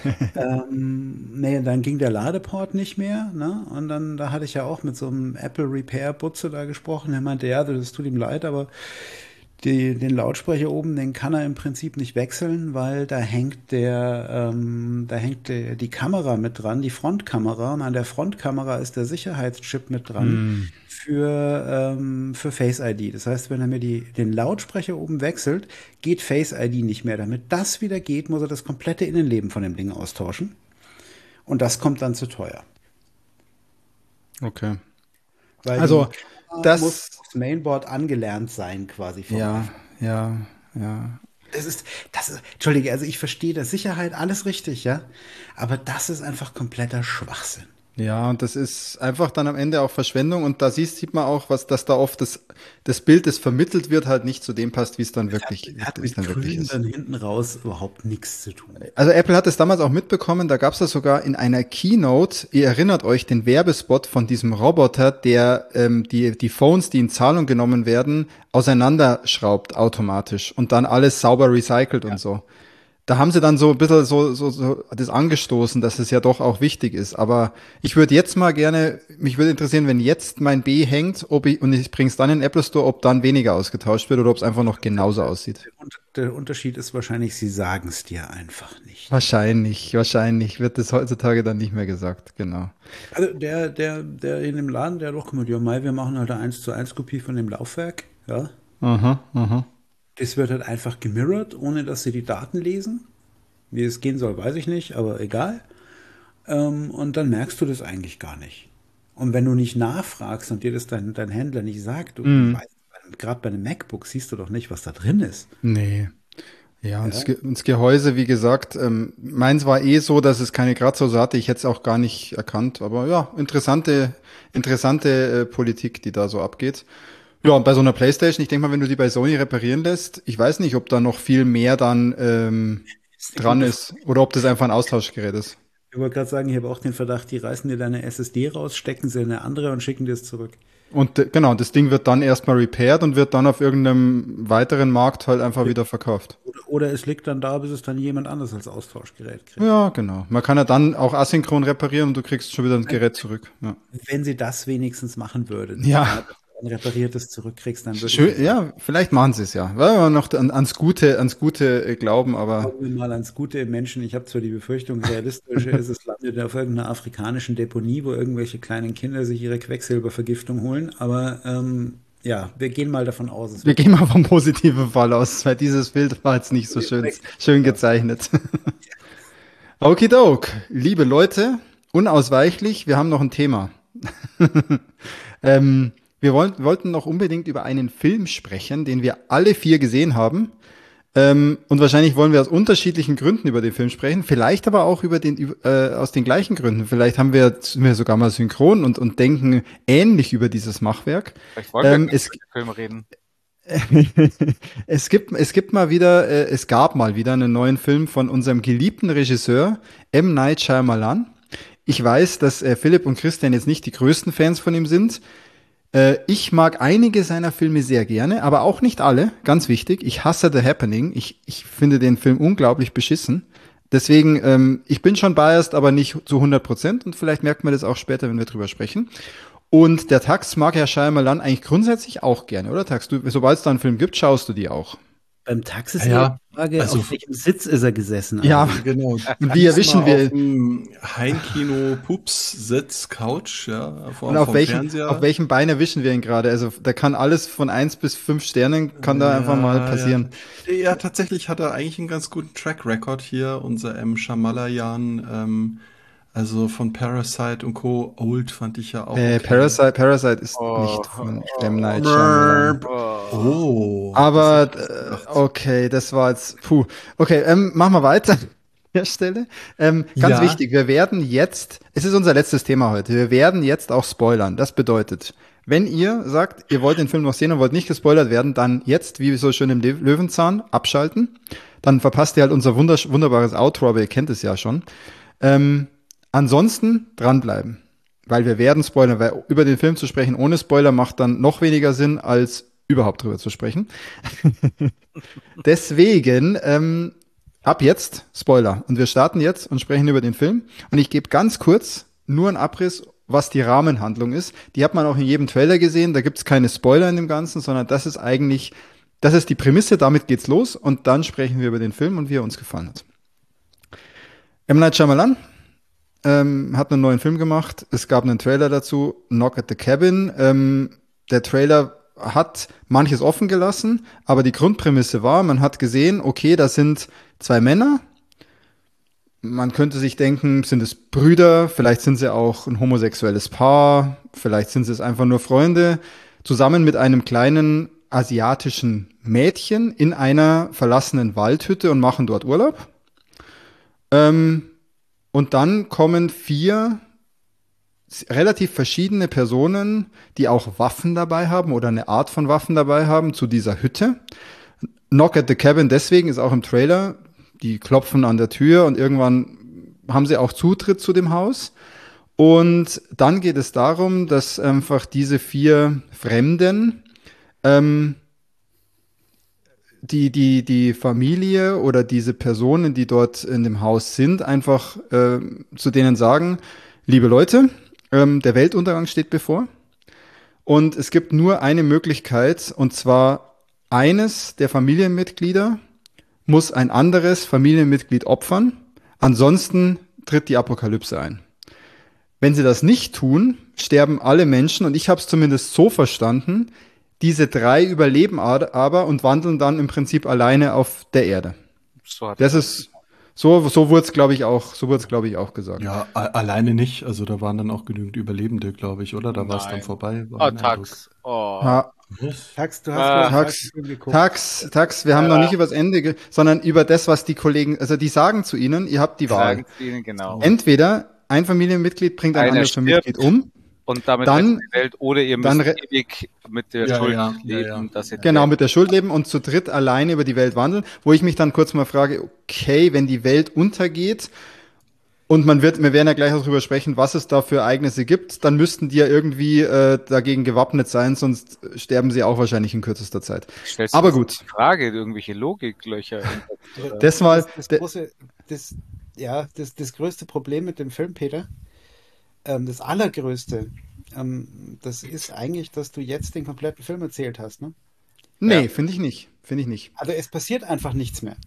ähm, nee, dann ging der Ladeport nicht mehr. Ne? Und dann, da hatte ich ja auch mit so einem Apple Repair Butze da gesprochen. Er meinte, ja, das tut ihm leid, aber die, den Lautsprecher oben, den kann er im Prinzip nicht wechseln, weil da hängt der, ähm, da hängt der, die Kamera mit dran, die Frontkamera. Und an der Frontkamera ist der Sicherheitschip mit dran Hm. für, ähm, für Face I D. Das heißt, wenn er mir die, den Lautsprecher oben wechselt, geht Face I D nicht mehr. Damit das wieder geht, muss er das komplette Innenleben von dem Ding austauschen. Und das kommt dann zu teuer. Okay. Weil Also, die Kamera das- muss aufs Mainboard angelernt sein, quasi. vom Ja, iPhone. ja, ja. Das ist, das ist, Entschuldige, also ich verstehe das Sicherheit, alles richtig, ja. Aber das ist einfach kompletter Schwachsinn. Ja, und das ist einfach dann am Ende auch Verschwendung und da siehst, sieht man auch, was, dass da oft das, das Bild, das vermittelt wird, halt nicht zu dem passt, wie es dann wirklich, Hat wie mit es dann wirklich Grün ist. dann hinten raus überhaupt nichts zu tun. Also Apple hat es damals auch mitbekommen, da gab es das sogar in einer Keynote, ihr erinnert euch, den Werbespot von diesem Roboter, der ähm, die, die Phones, die in Zahlung genommen werden, auseinanderschraubt automatisch und dann alles sauber recycelt und so. Da haben sie dann so ein bisschen so, so, so das angestoßen, dass es ja doch auch wichtig ist. Aber ich würde jetzt mal gerne, mich würde interessieren, wenn jetzt mein B hängt, ob ich, und ich bringe es dann in den Apple Store, ob dann weniger ausgetauscht wird oder ob es einfach noch genauso aussieht. Und der Unterschied ist wahrscheinlich, sie sagen es dir einfach nicht. Wahrscheinlich, wahrscheinlich wird das heutzutage dann nicht mehr gesagt, genau. Also der, der, der in dem Laden, der hat doch kommentiert, ja, Mai, wir machen halt eine eins zu eins Kopie von dem Laufwerk. Ja. Aha, aha. Das wird halt einfach gemirrored, ohne dass sie die Daten lesen. Wie es gehen soll, weiß ich nicht, aber egal. Ähm, und dann merkst du das eigentlich gar nicht. Und wenn du nicht nachfragst und dir das dein, dein Händler nicht sagt, du Mhm. weißt, gerade bei einem MacBook siehst du doch nicht, was da drin ist. Nee. Ja, und, Das, Ge und das Gehäuse, wie gesagt, ähm, meins war eh so, dass es keine Kratzhose hatte. Ich hätte es auch gar nicht erkannt. Aber ja, interessante, interessante äh, Politik, die da so abgeht. Ja, und bei so einer PlayStation, ich denke mal, wenn du die bei Sony reparieren lässt, ich weiß nicht, ob da noch viel mehr dann ähm, dran ist oder ob das einfach ein Austauschgerät ist. Ich wollte gerade sagen, ich habe auch den Verdacht, die reißen dir deine S S D raus, stecken sie in eine andere und schicken dir es zurück. Und äh, genau, das Ding wird dann erstmal repaired und wird dann auf irgendeinem weiteren Markt halt einfach wieder verkauft. Oder, oder es liegt dann da, bis es dann jemand anderes als Austauschgerät kriegt. Ja, genau. Man kann ja dann auch asynchron reparieren und du kriegst schon wieder ein Gerät zurück. Ja. Wenn sie das wenigstens machen würden, Ja. ein repariertes zurückkriegst, dann würde Schön, ich ja, vielleicht machen sie es ja. Weil wir noch an, ans Gute, ans Gute äh, glauben, aber Schauen wir mal ans Gute im Menschen. Ich habe zwar die Befürchtung, realistisch ist, es landet auf irgendeiner afrikanischen Deponie, wo irgendwelche kleinen Kinder sich ihre Quecksilbervergiftung holen, aber ähm, ja, wir gehen mal davon aus, es wir wird gehen mal vom positiven Fall aus, weil dieses Bild war jetzt nicht so schön, schön gezeichnet. Okidok, liebe Leute, unausweichlich, wir haben noch ein Thema. ähm, wir wollen, wollten noch unbedingt über einen Film sprechen, den wir alle vier gesehen haben. Ähm, und wahrscheinlich wollen wir aus unterschiedlichen Gründen über den Film sprechen, vielleicht aber auch über den, äh, aus den gleichen Gründen. Vielleicht haben wir, sind wir sogar mal synchron und, und denken ähnlich über dieses Machwerk. Vielleicht wollen wir Ähm, ähm, es, über den Film reden. es gibt, es gibt mal wieder, äh, es gab mal wieder einen neuen Film von unserem geliebten Regisseur M. Night Shyamalan. Ich weiß, dass äh, Philipp und Christian jetzt nicht die größten Fans von ihm sind. Äh, ich mag einige seiner Filme sehr gerne, aber auch nicht alle. Ganz wichtig. Ich hasse The Happening. Ich, ich finde den Film unglaublich beschissen. Deswegen, ähm, ich bin schon biased, aber nicht zu hundert Prozent. Und vielleicht merkt man das auch später, wenn wir drüber sprechen. Und der Tax mag Herr Shyamalan eigentlich grundsätzlich auch gerne, oder Tax? Du, sobald es da einen Film gibt, schaust du die auch. beim Taxi ist Ja, ja die Frage, also- auf welchem Sitz ist er gesessen? Ja. Also, Genau. Und wie erwischen Mal wir- auf dem Heimkino Pups Sitz Couch, ja, vor, Und auf vom welchem, Fernseher. auf welchem Bein erwischen wir ihn gerade? Also da kann alles von eins bis fünf Sternen, kann da einfach mal passieren. Ja. ja, tatsächlich hat er eigentlich einen ganz guten Track Record hier, unser M. Shamalayan. Ähm, Also von Parasite und Co. Old fand ich ja auch Äh, okay. Parasite, Parasite ist Oh, nicht von oh, M. Night Mörb. Shyamalan. oh. Oh, Aber, das hätte ich nicht äh, gedacht. okay, das war jetzt, puh. Okay, ähm, machen wir weiter an der Stelle. Ähm, ganz Ja. wichtig, wir werden jetzt, es ist unser letztes Thema heute, wir werden jetzt auch spoilern. Das bedeutet, wenn ihr sagt, ihr wollt den Film noch sehen und wollt nicht gespoilert werden, dann jetzt, wie so schön im Le Löwenzahn, abschalten. Dann verpasst ihr halt unser wundersch- wunderbares Outro, aber ihr kennt es ja schon. Ähm, ansonsten dranbleiben. Weil wir werden spoilern, weil über den Film zu sprechen ohne Spoiler macht dann noch weniger Sinn, als überhaupt drüber zu sprechen. Deswegen, ähm, ab jetzt Spoiler. Und wir starten jetzt und sprechen über den Film. Und ich gebe ganz kurz nur einen Abriss, was die Rahmenhandlung ist. Die hat man auch in jedem Trailer gesehen. Da gibt es keine Spoiler in dem Ganzen, sondern das ist eigentlich, das ist die Prämisse, damit geht's los. Und dann sprechen wir über den Film und wie er uns gefallen hat. M. Night Shyamalan ähm, hat einen neuen Film gemacht. Es gab einen Trailer dazu, Knock at the Cabin. Ähm, der Trailer hat manches offen gelassen, aber die Grundprämisse war, man hat gesehen, okay, da sind zwei Männer. Man könnte sich denken, sind es Brüder, vielleicht sind sie auch ein homosexuelles Paar, vielleicht sind sie es einfach nur Freunde, zusammen mit einem kleinen asiatischen Mädchen in einer verlassenen Waldhütte und machen dort Urlaub. Ähm, und dann kommen vier relativ verschiedene Personen, die auch Waffen dabei haben oder eine Art von Waffen dabei haben, zu dieser Hütte. Knock at the Cabin deswegen ist auch im Trailer, die klopfen an der Tür und irgendwann haben sie auch Zutritt zu dem Haus. Und dann geht es darum, dass einfach diese vier Fremden ähm, die, die, die Familie oder diese Personen, die dort in dem Haus sind, einfach äh, zu denen sagen, liebe Leute, ähm, der Weltuntergang steht bevor und es gibt nur eine Möglichkeit, und zwar eines der Familienmitglieder muss ein anderes Familienmitglied opfern, ansonsten tritt die Apokalypse ein. Wenn sie das nicht tun, sterben alle Menschen, und ich habe es zumindest so verstanden, diese drei überleben aber und wandeln dann im Prinzip alleine auf der Erde. So hat Das ist, so, so wurde es, glaube ich, auch, so wurde es, glaube ich, auch gesagt. Ja, a- alleine nicht. Also da waren dann auch genügend Überlebende, glaube ich, oder? Da war es dann Nein. vorbei. War Oh, mein Eindruck. Tax. Oh. Ha, Tax, du hast Ah, wohl den Tax, falschen Film geguckt. Tax, Tax, wir haben noch nicht über das Ende, ge sondern über das, was die Kollegen, also die sagen zu ihnen, ihr habt die Wahl. Sagen Sie Ihnen genau. Entweder ein Familienmitglied bringt ein Einer anderes stirbt. Familienmitglied um. Und damit Dann- rettet die Welt, oder ihr dann müsst re- ewig mit der Ja, Schuld ja, ja, leben, ja. dass ihr die Genau, Welt- mit der Schuld leben und zu dritt alleine über die Welt wandeln, wo ich mich dann kurz mal frage, okay, wenn die Welt untergeht und man wird, wir werden ja gleich auch darüber sprechen, was es da für Ereignisse gibt, dann müssten die ja irgendwie äh, dagegen gewappnet sein, sonst sterben sie auch wahrscheinlich in kürzester Zeit. Stellst du Aber das gut. in Frage, irgendwelche Logiklöcher. Oder- Das mal, das, das de- große, das, ja, das, das größte Problem mit dem Film, Peter, ähm, das allergrößte, ähm, das ist eigentlich, dass du jetzt den kompletten Film erzählt hast, ne? nee, Ja. finde ich nicht, finde ich nicht. Also es passiert einfach nichts mehr.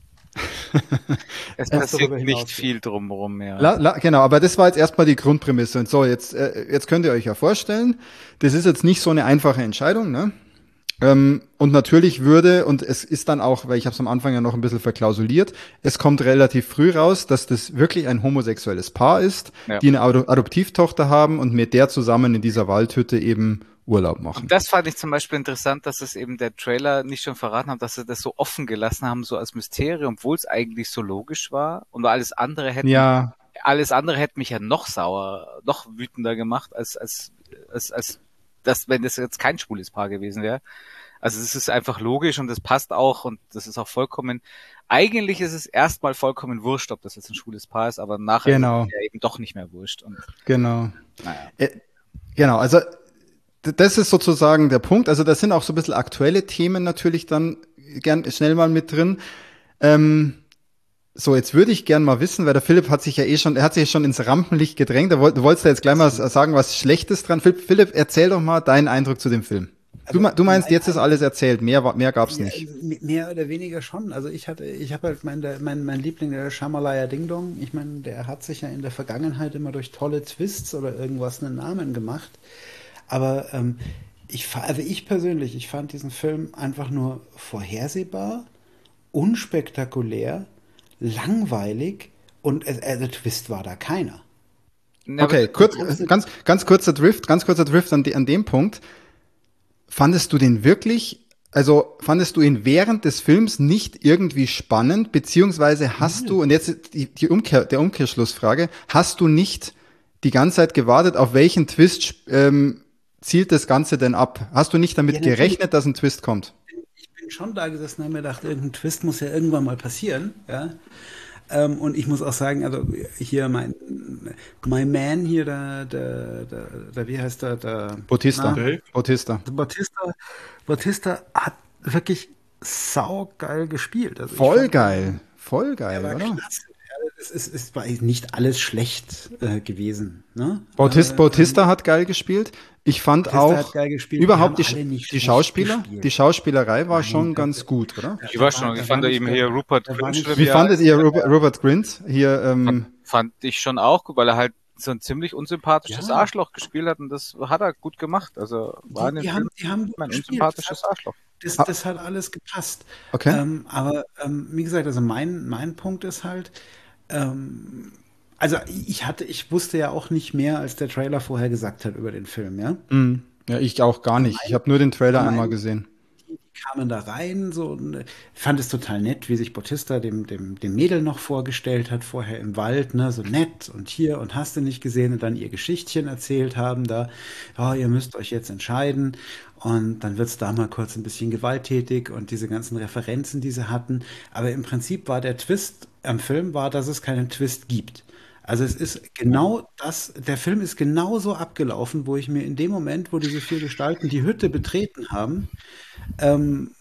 Es Was passiert darüber nicht hinausgeht. viel drumherum mehr. La, la, genau, aber das war jetzt erstmal die Grundprämisse. Und so, jetzt, äh, jetzt könnt ihr euch ja vorstellen, das ist jetzt nicht so eine einfache Entscheidung, ne? Ähm, und natürlich würde, und es ist dann auch, weil ich habe es am Anfang ja noch ein bisschen verklausuliert, es kommt relativ früh raus, dass das wirklich ein homosexuelles Paar ist, Ja. die eine Ado Adoptivtochter haben und mit der zusammen in dieser Waldhütte eben Urlaub machen. Und das fand ich zum Beispiel interessant, dass es eben der Trailer nicht schon verraten hat, dass sie das so offen gelassen haben, so als Mysterium, obwohl es eigentlich so logisch war. Und alles andere hätte Ja, alles andere hätte mich ja noch sauer, noch wütender gemacht, als als als, als das, wenn das jetzt kein schwules Paar gewesen wäre. Also es ist einfach logisch und das passt auch und das ist auch vollkommen, eigentlich ist es erstmal vollkommen wurscht, ob das jetzt ein schwules Paar ist, aber nachher Genau. ist es ja eben doch nicht mehr wurscht. Und genau. naja. Äh, genau, also d- das ist sozusagen der Punkt. Also da sind auch so ein bisschen aktuelle Themen natürlich dann gern schnell mal mit drin. Ähm, so, jetzt würde ich gern mal wissen, weil der Philipp hat sich ja eh schon, er hat sich schon ins Rampenlicht gedrängt. Er wollt, du wolltest ja jetzt gleich mal sagen, was Schlechtes dran. Philipp, Philipp, erzähl doch mal deinen Eindruck zu dem Film. Du, Also, me- du meinst, mein jetzt ist alles erzählt, mehr, wa- mehr gab's Ja, nicht. m- mehr oder weniger schon. Also ich hatte, ich habe halt mein, der- mein, mein Liebling, der Shamalaya Ding Dong. Ich meine, der hat sich ja in der Vergangenheit immer durch tolle Twists oder irgendwas einen Namen gemacht. Aber ähm, ich, fa- also ich persönlich, ich fand diesen Film einfach nur vorhersehbar, unspektakulär, langweilig und es, äh, der Twist war da keiner. Ja, Okay, aber- kurz, ganz, ganz kurzer Drift, ganz kurzer Drift an, de, an dem Punkt. Fandest du den wirklich, also fandest du ihn während des Films nicht irgendwie spannend, beziehungsweise hast du, und jetzt die, die Umkehr, der Umkehrschlussfrage, hast du nicht die ganze Zeit gewartet, auf welchen Twist ähm, zielt das Ganze denn ab? Hast du nicht damit Ja, natürlich. gerechnet, dass ein Twist kommt? Ich bin schon da gesessen und habe mir gedacht, irgendein Twist muss ja irgendwann mal passieren, ja. Ähm, und ich muss auch sagen, also hier mein, mein Man hier, der, der, der, der wie heißt der, der Bautista. na, Dave? Bautista. Bautista, Bautista hat wirklich saugeil gespielt. Also ich Voll fand, geil. Voll er geil, war oder? klasse. Ja, es, ist, es war nicht alles schlecht äh, gewesen. Ne? Bautista, Äh, Bautista hat geil gespielt. Ich fand Bautista auch hat geil gespielt. Die überhaupt haben die, alle nicht die schlecht Schauspieler, gespielt. die Schauspielerei war Nein, schon da- ganz gut, oder? da- Ich da war schon, ich da fand war eben nicht- hier Rupert da war Grint, nicht- Wie ja, fandet ihr Robert, Robert Grint hier? Ähm, fand ich schon auch gut, weil er halt so ein ziemlich unsympathisches Ja. Arschloch gespielt hat und das hat er gut gemacht. Also war in Die, dem die, Film haben, die haben gut ein gespielt. unsympathisches Arschloch. Das, das hat alles gepasst. Okay. Ähm, aber ähm, wie gesagt, also mein, mein Punkt ist halt, ähm, also ich hatte, ich wusste ja auch nicht mehr, als der Trailer vorher gesagt hat über den Film, ja. mh, ja, ich auch gar nicht. Ich habe nur den Trailer mein- einmal gesehen. Die kamen da rein, so und äh, fand es total nett, wie sich Bautista dem, dem, dem Mädel noch vorgestellt hat, vorher im Wald, ne, so nett und hier und hast du nicht gesehen und dann ihr Geschichtchen erzählt haben, da, ja, ihr müsst euch jetzt entscheiden und dann wird's da mal kurz ein bisschen gewalttätig und diese ganzen Referenzen, die sie hatten, aber im Prinzip war der Twist am Film, war, dass es keinen Twist gibt. Also es ist genau das, der Film ist genauso abgelaufen, wo ich mir in dem Moment, wo diese vier Gestalten die Hütte betreten haben, ähm,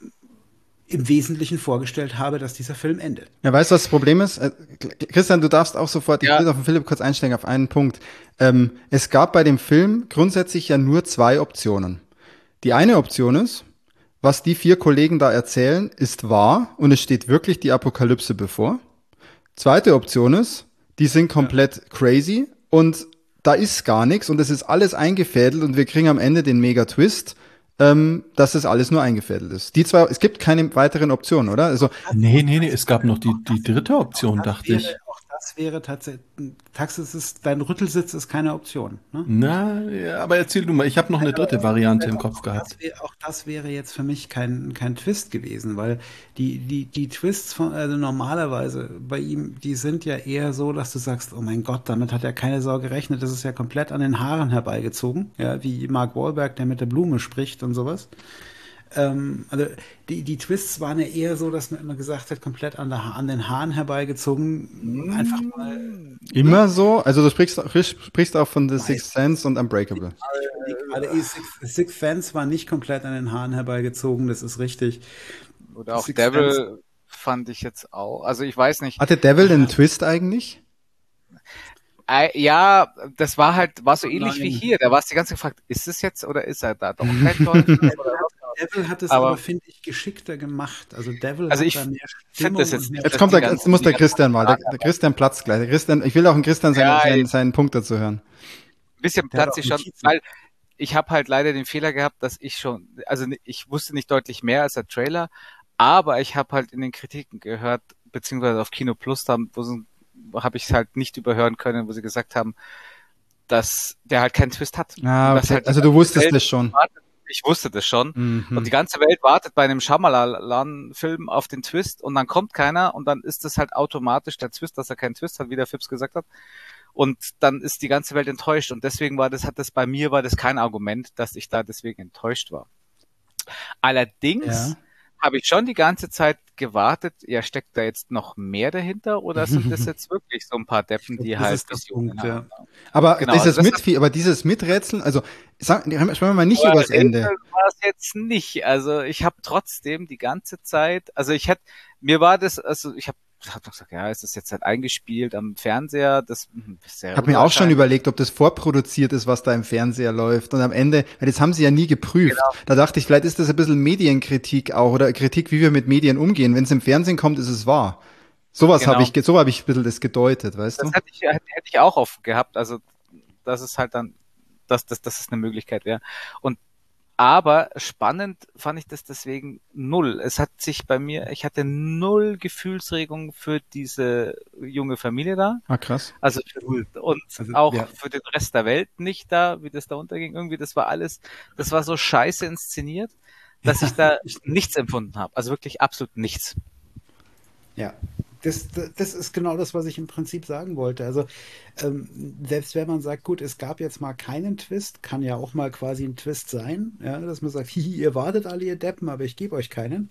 im Wesentlichen vorgestellt habe, dass dieser Film endet. Ja, weißt du, was das Problem ist? Äh, Christian, du darfst auch sofort, ich Ja. will auf den Philipp kurz einsteigen auf einen Punkt. Ähm, es gab bei dem Film grundsätzlich ja nur zwei Optionen. Die eine Option ist, was die vier Kollegen da erzählen, ist wahr und es steht wirklich die Apokalypse bevor. Zweite Option ist, die sind komplett crazy und da ist gar nichts und es ist alles eingefädelt und wir kriegen am Ende den Mega-Twist, ähm, dass das alles nur eingefädelt ist. Die zwei, es gibt keine weiteren Optionen, oder? Also, Nee, nee, nee, es gab noch die, die dritte Option, dachte ich. Wäre, auch das wäre tatsächlich, Taxis ist, dein Rüttelsitz ist keine Option. Ne? Na, ja, aber erzähl du mal, ich habe noch eine dritte Variante im Kopf Auch gehabt. das, wär, auch das wäre jetzt für mich kein, kein Twist gewesen, weil die, die, die Twists von, also normalerweise bei ihm, die sind ja eher so, dass du sagst, oh mein Gott, damit hat ja keine Sau gerechnet, das ist ja komplett an den Haaren herbeigezogen, ja, wie Mark Wahlberg, der mit der Blume spricht und sowas. Ähm, also die, die Twists waren ja eher so, dass man immer gesagt hat, komplett an, der, an den Haaren herbeigezogen, einfach mal immer so? Also du sprichst, sprichst auch von The Sixth Sense und Unbreakable. gerade Six, Six Fans war nicht komplett an den Haaren herbeigezogen, das ist richtig. Oder auch Six Devil fand ich jetzt auch. Also ich weiß nicht. Hatte Devil einen Twist eigentlich? Äh, ja, das war halt, war so ähnlich Nein. wie hier. Da warst du die ganze Zeit gefragt, ist es jetzt oder ist er da doch kein Teufel? Devil hat es Aber- aber, finde ich, geschickter gemacht. Also Devil Also hat ich da mehr finde das Stimmung jetzt- und mehr Jetzt Das kommt die der, ganzen- jetzt muss der die Christian mal. Der, ganzen der Christian platzt gleich. Der Christian, ich will auch einen Christian seinen, Ja, seinen, ich- seinen Punkt dazu hören. Ein bisschen Der hat Platz auch ich schon, Notizen. weil ich habe halt leider den Fehler gehabt, dass ich schon, also ni- ich wusste nicht deutlich mehr als der Trailer, aber ich habe halt in den Kritiken gehört, beziehungsweise auf Kino Plus, da habe ich es halt nicht überhören können, wo sie gesagt haben, dass der halt keinen Twist hat. Ah, Und dass okay. halt die Also du ganze wusstest Welt das schon. wartet. Ich wusste das schon. Mhm. Und die ganze Welt wartet bei einem Shyamalan-Film auf den Twist und dann kommt keiner und dann ist das halt automatisch der Twist, dass er keinen Twist hat, wie der Fips gesagt hat. Und dann ist die ganze Welt enttäuscht und deswegen war das, hat das bei mir war das kein Argument, dass ich da deswegen enttäuscht war. Allerdings Ja. habe ich schon die ganze Zeit gewartet, ja, steckt da jetzt noch mehr dahinter oder sind das jetzt wirklich so ein paar Deppen, die Das halt ist der Visionen Punkt, ja. haben? Aber Genau, dieses also das Mit, aber dieses Miträtseln, also sag, sprechen wir mal nicht Aber übers Ende. Rätsel war es jetzt nicht. Also ich habe trotzdem die ganze Zeit, also ich hätte, mir war das, also ich habe hab doch gesagt, ja, ist das jetzt halt eingespielt am Fernseher? Das hm, ist sehr Ich habe mir auch schon unwahrscheinlich. überlegt, ob das vorproduziert ist, was da im Fernseher läuft. Und am Ende, weil das haben sie ja nie geprüft. Genau. Da dachte ich, vielleicht ist das ein bisschen Medienkritik auch oder Kritik, wie wir mit Medien umgehen. Wenn es im Fernsehen kommt, ist es wahr. Sowas Genau. habe ich, ge- so habe ich ein bisschen das gedeutet, weißt Das du? hätte ich, hätte hätte ich auch offen gehabt. Also das ist halt dann, dass das, dass es eine Möglichkeit wäre. Und aber spannend fand ich das deswegen null. Es hat sich bei mir, ich hatte null Gefühlsregung für diese junge Familie da. Ah, krass. Also für, und Also, auch ja. für den Rest der Welt nicht da, wie das da unterging. Irgendwie, das war alles, das war so scheiße inszeniert, dass ich da nichts empfunden habe. Also wirklich absolut nichts. Ja, das, das das ist genau das, was ich im Prinzip sagen wollte. Also ähm, selbst wenn man sagt, gut, es gab jetzt mal keinen Twist, kann ja auch mal quasi ein Twist sein, ja, dass man sagt, hihi, ihr wartet alle, ihr Deppen, aber ich gebe euch keinen.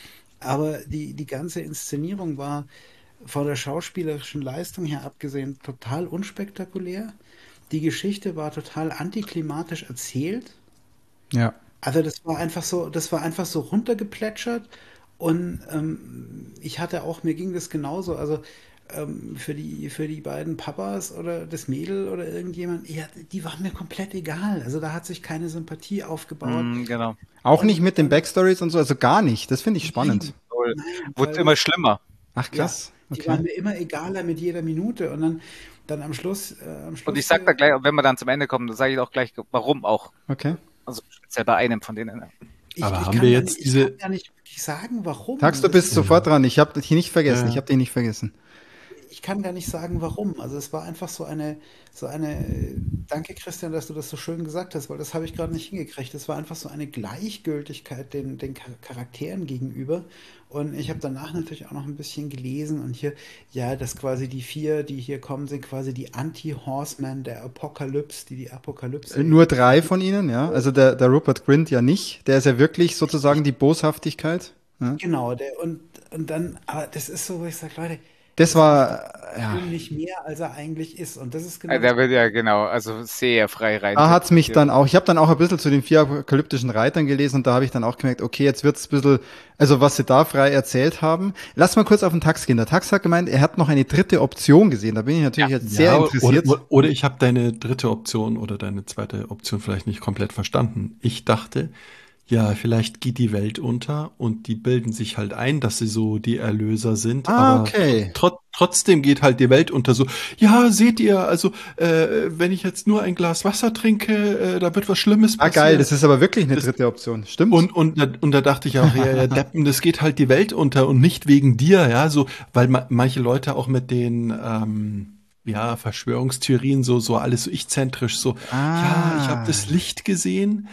Aber die, die ganze Inszenierung war von der schauspielerischen Leistung her abgesehen total unspektakulär. Die Geschichte war total antiklimatisch erzählt. Ja. Also das war einfach so, das war einfach so runtergeplätschert und ähm, ich hatte auch, mir ging das genauso, also ähm, für die, für die beiden Papas oder das Mädel oder irgendjemand, ja, die waren mir komplett egal. Also da hat sich keine Sympathie aufgebaut. Mm, genau. Auch nicht Und, mit den und Backstories und so, also gar nicht. Das finde ich spannend. Null. nein, Wurde weil immer schlimmer. Ach, ja, krass. die waren Okay. mir immer egaler mit jeder Minute und dann, dann am Schluss, äh, am Und Schluss ich sag da äh, gleich, wenn wir dann zum Ende kommen, dann sage ich auch gleich, warum auch. Okay. Also speziell bei einem von denen. ich, Aber ich haben kann wir gar jetzt nicht, ich diese- kann gar nicht wirklich sagen, warum. Sagst du, Das bist ist- sofort dran. Ich habe dich nicht vergessen. Ja. Ich habe dich nicht vergessen. Ich kann gar nicht sagen, warum. Also es war einfach so eine, so eine, danke Christian, dass du das so schön gesagt hast, weil das habe ich gerade nicht hingekriegt. Es war einfach so eine Gleichgültigkeit den, den Char- Charakteren gegenüber. Und ich habe danach natürlich auch noch ein bisschen gelesen und hier, ja, dass quasi die vier, die hier kommen, sind quasi die Anti-Horsemen der Apokalypse, die die Apokalypse. Äh, Nur drei von ihnen, ja. Also der, der Rupert Grint ja nicht. Der ist ja wirklich sozusagen die Boshaftigkeit. Ja. Genau, der, und, und dann, aber das ist so, wo ich sage, Leute, Das war, ja. Film nicht mehr, als er eigentlich ist. Und das ist genau Also, der wird ja genau, also sehr frei rein. Da hat's mich dann auch, ich habe dann auch ein bisschen zu den vier apokalyptischen Reitern gelesen und da habe ich dann auch gemerkt, okay, jetzt wird's ein bisschen, also was sie da frei erzählt haben. Lass mal kurz auf den Tax gehen. Der Tax hat gemeint, er hat noch eine dritte Option gesehen. Da bin ich natürlich Ja. jetzt sehr Ja, interessiert. Oder, oder ich habe deine dritte Option oder deine zweite Option vielleicht nicht komplett verstanden. Ich dachte, ja, vielleicht geht die Welt unter und die bilden sich halt ein, dass sie so die Erlöser sind. Ah, aber okay. tro trotzdem geht halt die Welt unter. So, ja, seht ihr, also äh, wenn ich jetzt nur ein Glas Wasser trinke, äh, da wird was Schlimmes Ah, passieren. geil, das ist aber wirklich eine Das- dritte Option. Stimmt. Und, und, da- und da dachte ich auch, ja, ja, Deppen, das geht halt die Welt unter und nicht wegen dir, ja, so, weil ma manche Leute auch mit den, ähm, ja, Verschwörungstheorien so, so alles so ich-zentrisch, so, Ah. ja, ich habe das Licht gesehen,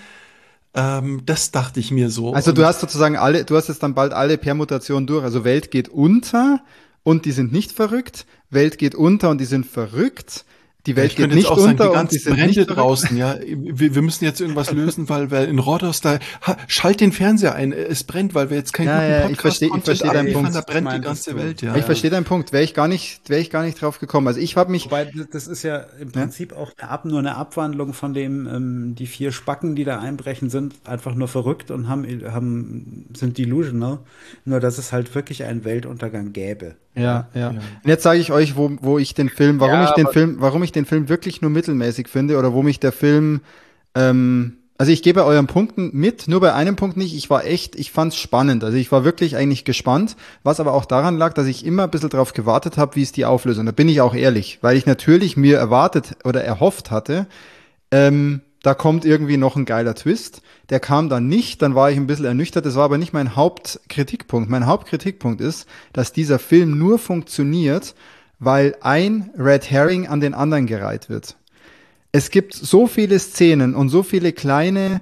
ähm, das dachte ich mir so. Also du Und- hast sozusagen alle, du hast jetzt dann bald alle Permutationen durch. Also Welt geht unter und die sind nicht verrückt. Welt geht unter und die sind verrückt. Die Ja, Welt ich geht könnte nicht jetzt auch sagen, unter die und ganzen die sind Brände nicht verrückt. draußen, ja. Wir, wir müssen jetzt irgendwas lösen, weil, weil in Rhodos da, ha, schalt den Fernseher ein, es brennt, weil wir jetzt keinen Ja, guten ja, ich Podcast verstehe- ich Content verstehe deinen abliefern, Punkt. da brennt die Meintest ganze du? Welt, ja. Ich verstehe deinen Punkt. Wäre ich gar nicht, wäre ich gar nicht drauf gekommen. Also ich habe mich, Wobei, das ist ja im Prinzip auch eine Ab, nur eine Abwandlung von dem, ähm, die vier Spacken, die da einbrechen, sind einfach nur verrückt und haben, haben, sind delusional. Nur, dass es halt wirklich einen Weltuntergang gäbe. ja, ja. Und jetzt sage ich euch, wo, wo ich den Film, warum Ja, ich den aber- Film, warum ich den Film wirklich nur mittelmäßig finde oder wo mich der Film, ähm, also ich gebe euren Punkten mit, nur bei einem Punkt nicht. Ich war echt, ich fand's spannend. Also ich war wirklich eigentlich gespannt, was aber auch daran lag, dass ich immer ein bisschen drauf gewartet habe, wie ist die Auflösung. Da bin ich auch ehrlich, weil ich natürlich mir erwartet oder erhofft hatte, ähm, da kommt irgendwie noch ein geiler Twist. Der kam dann nicht, dann war ich ein bisschen ernüchtert. Das war aber nicht mein Hauptkritikpunkt. Mein Hauptkritikpunkt ist, dass dieser Film nur funktioniert, weil ein Red Herring an den anderen gereiht wird. Es gibt so viele Szenen und so viele kleine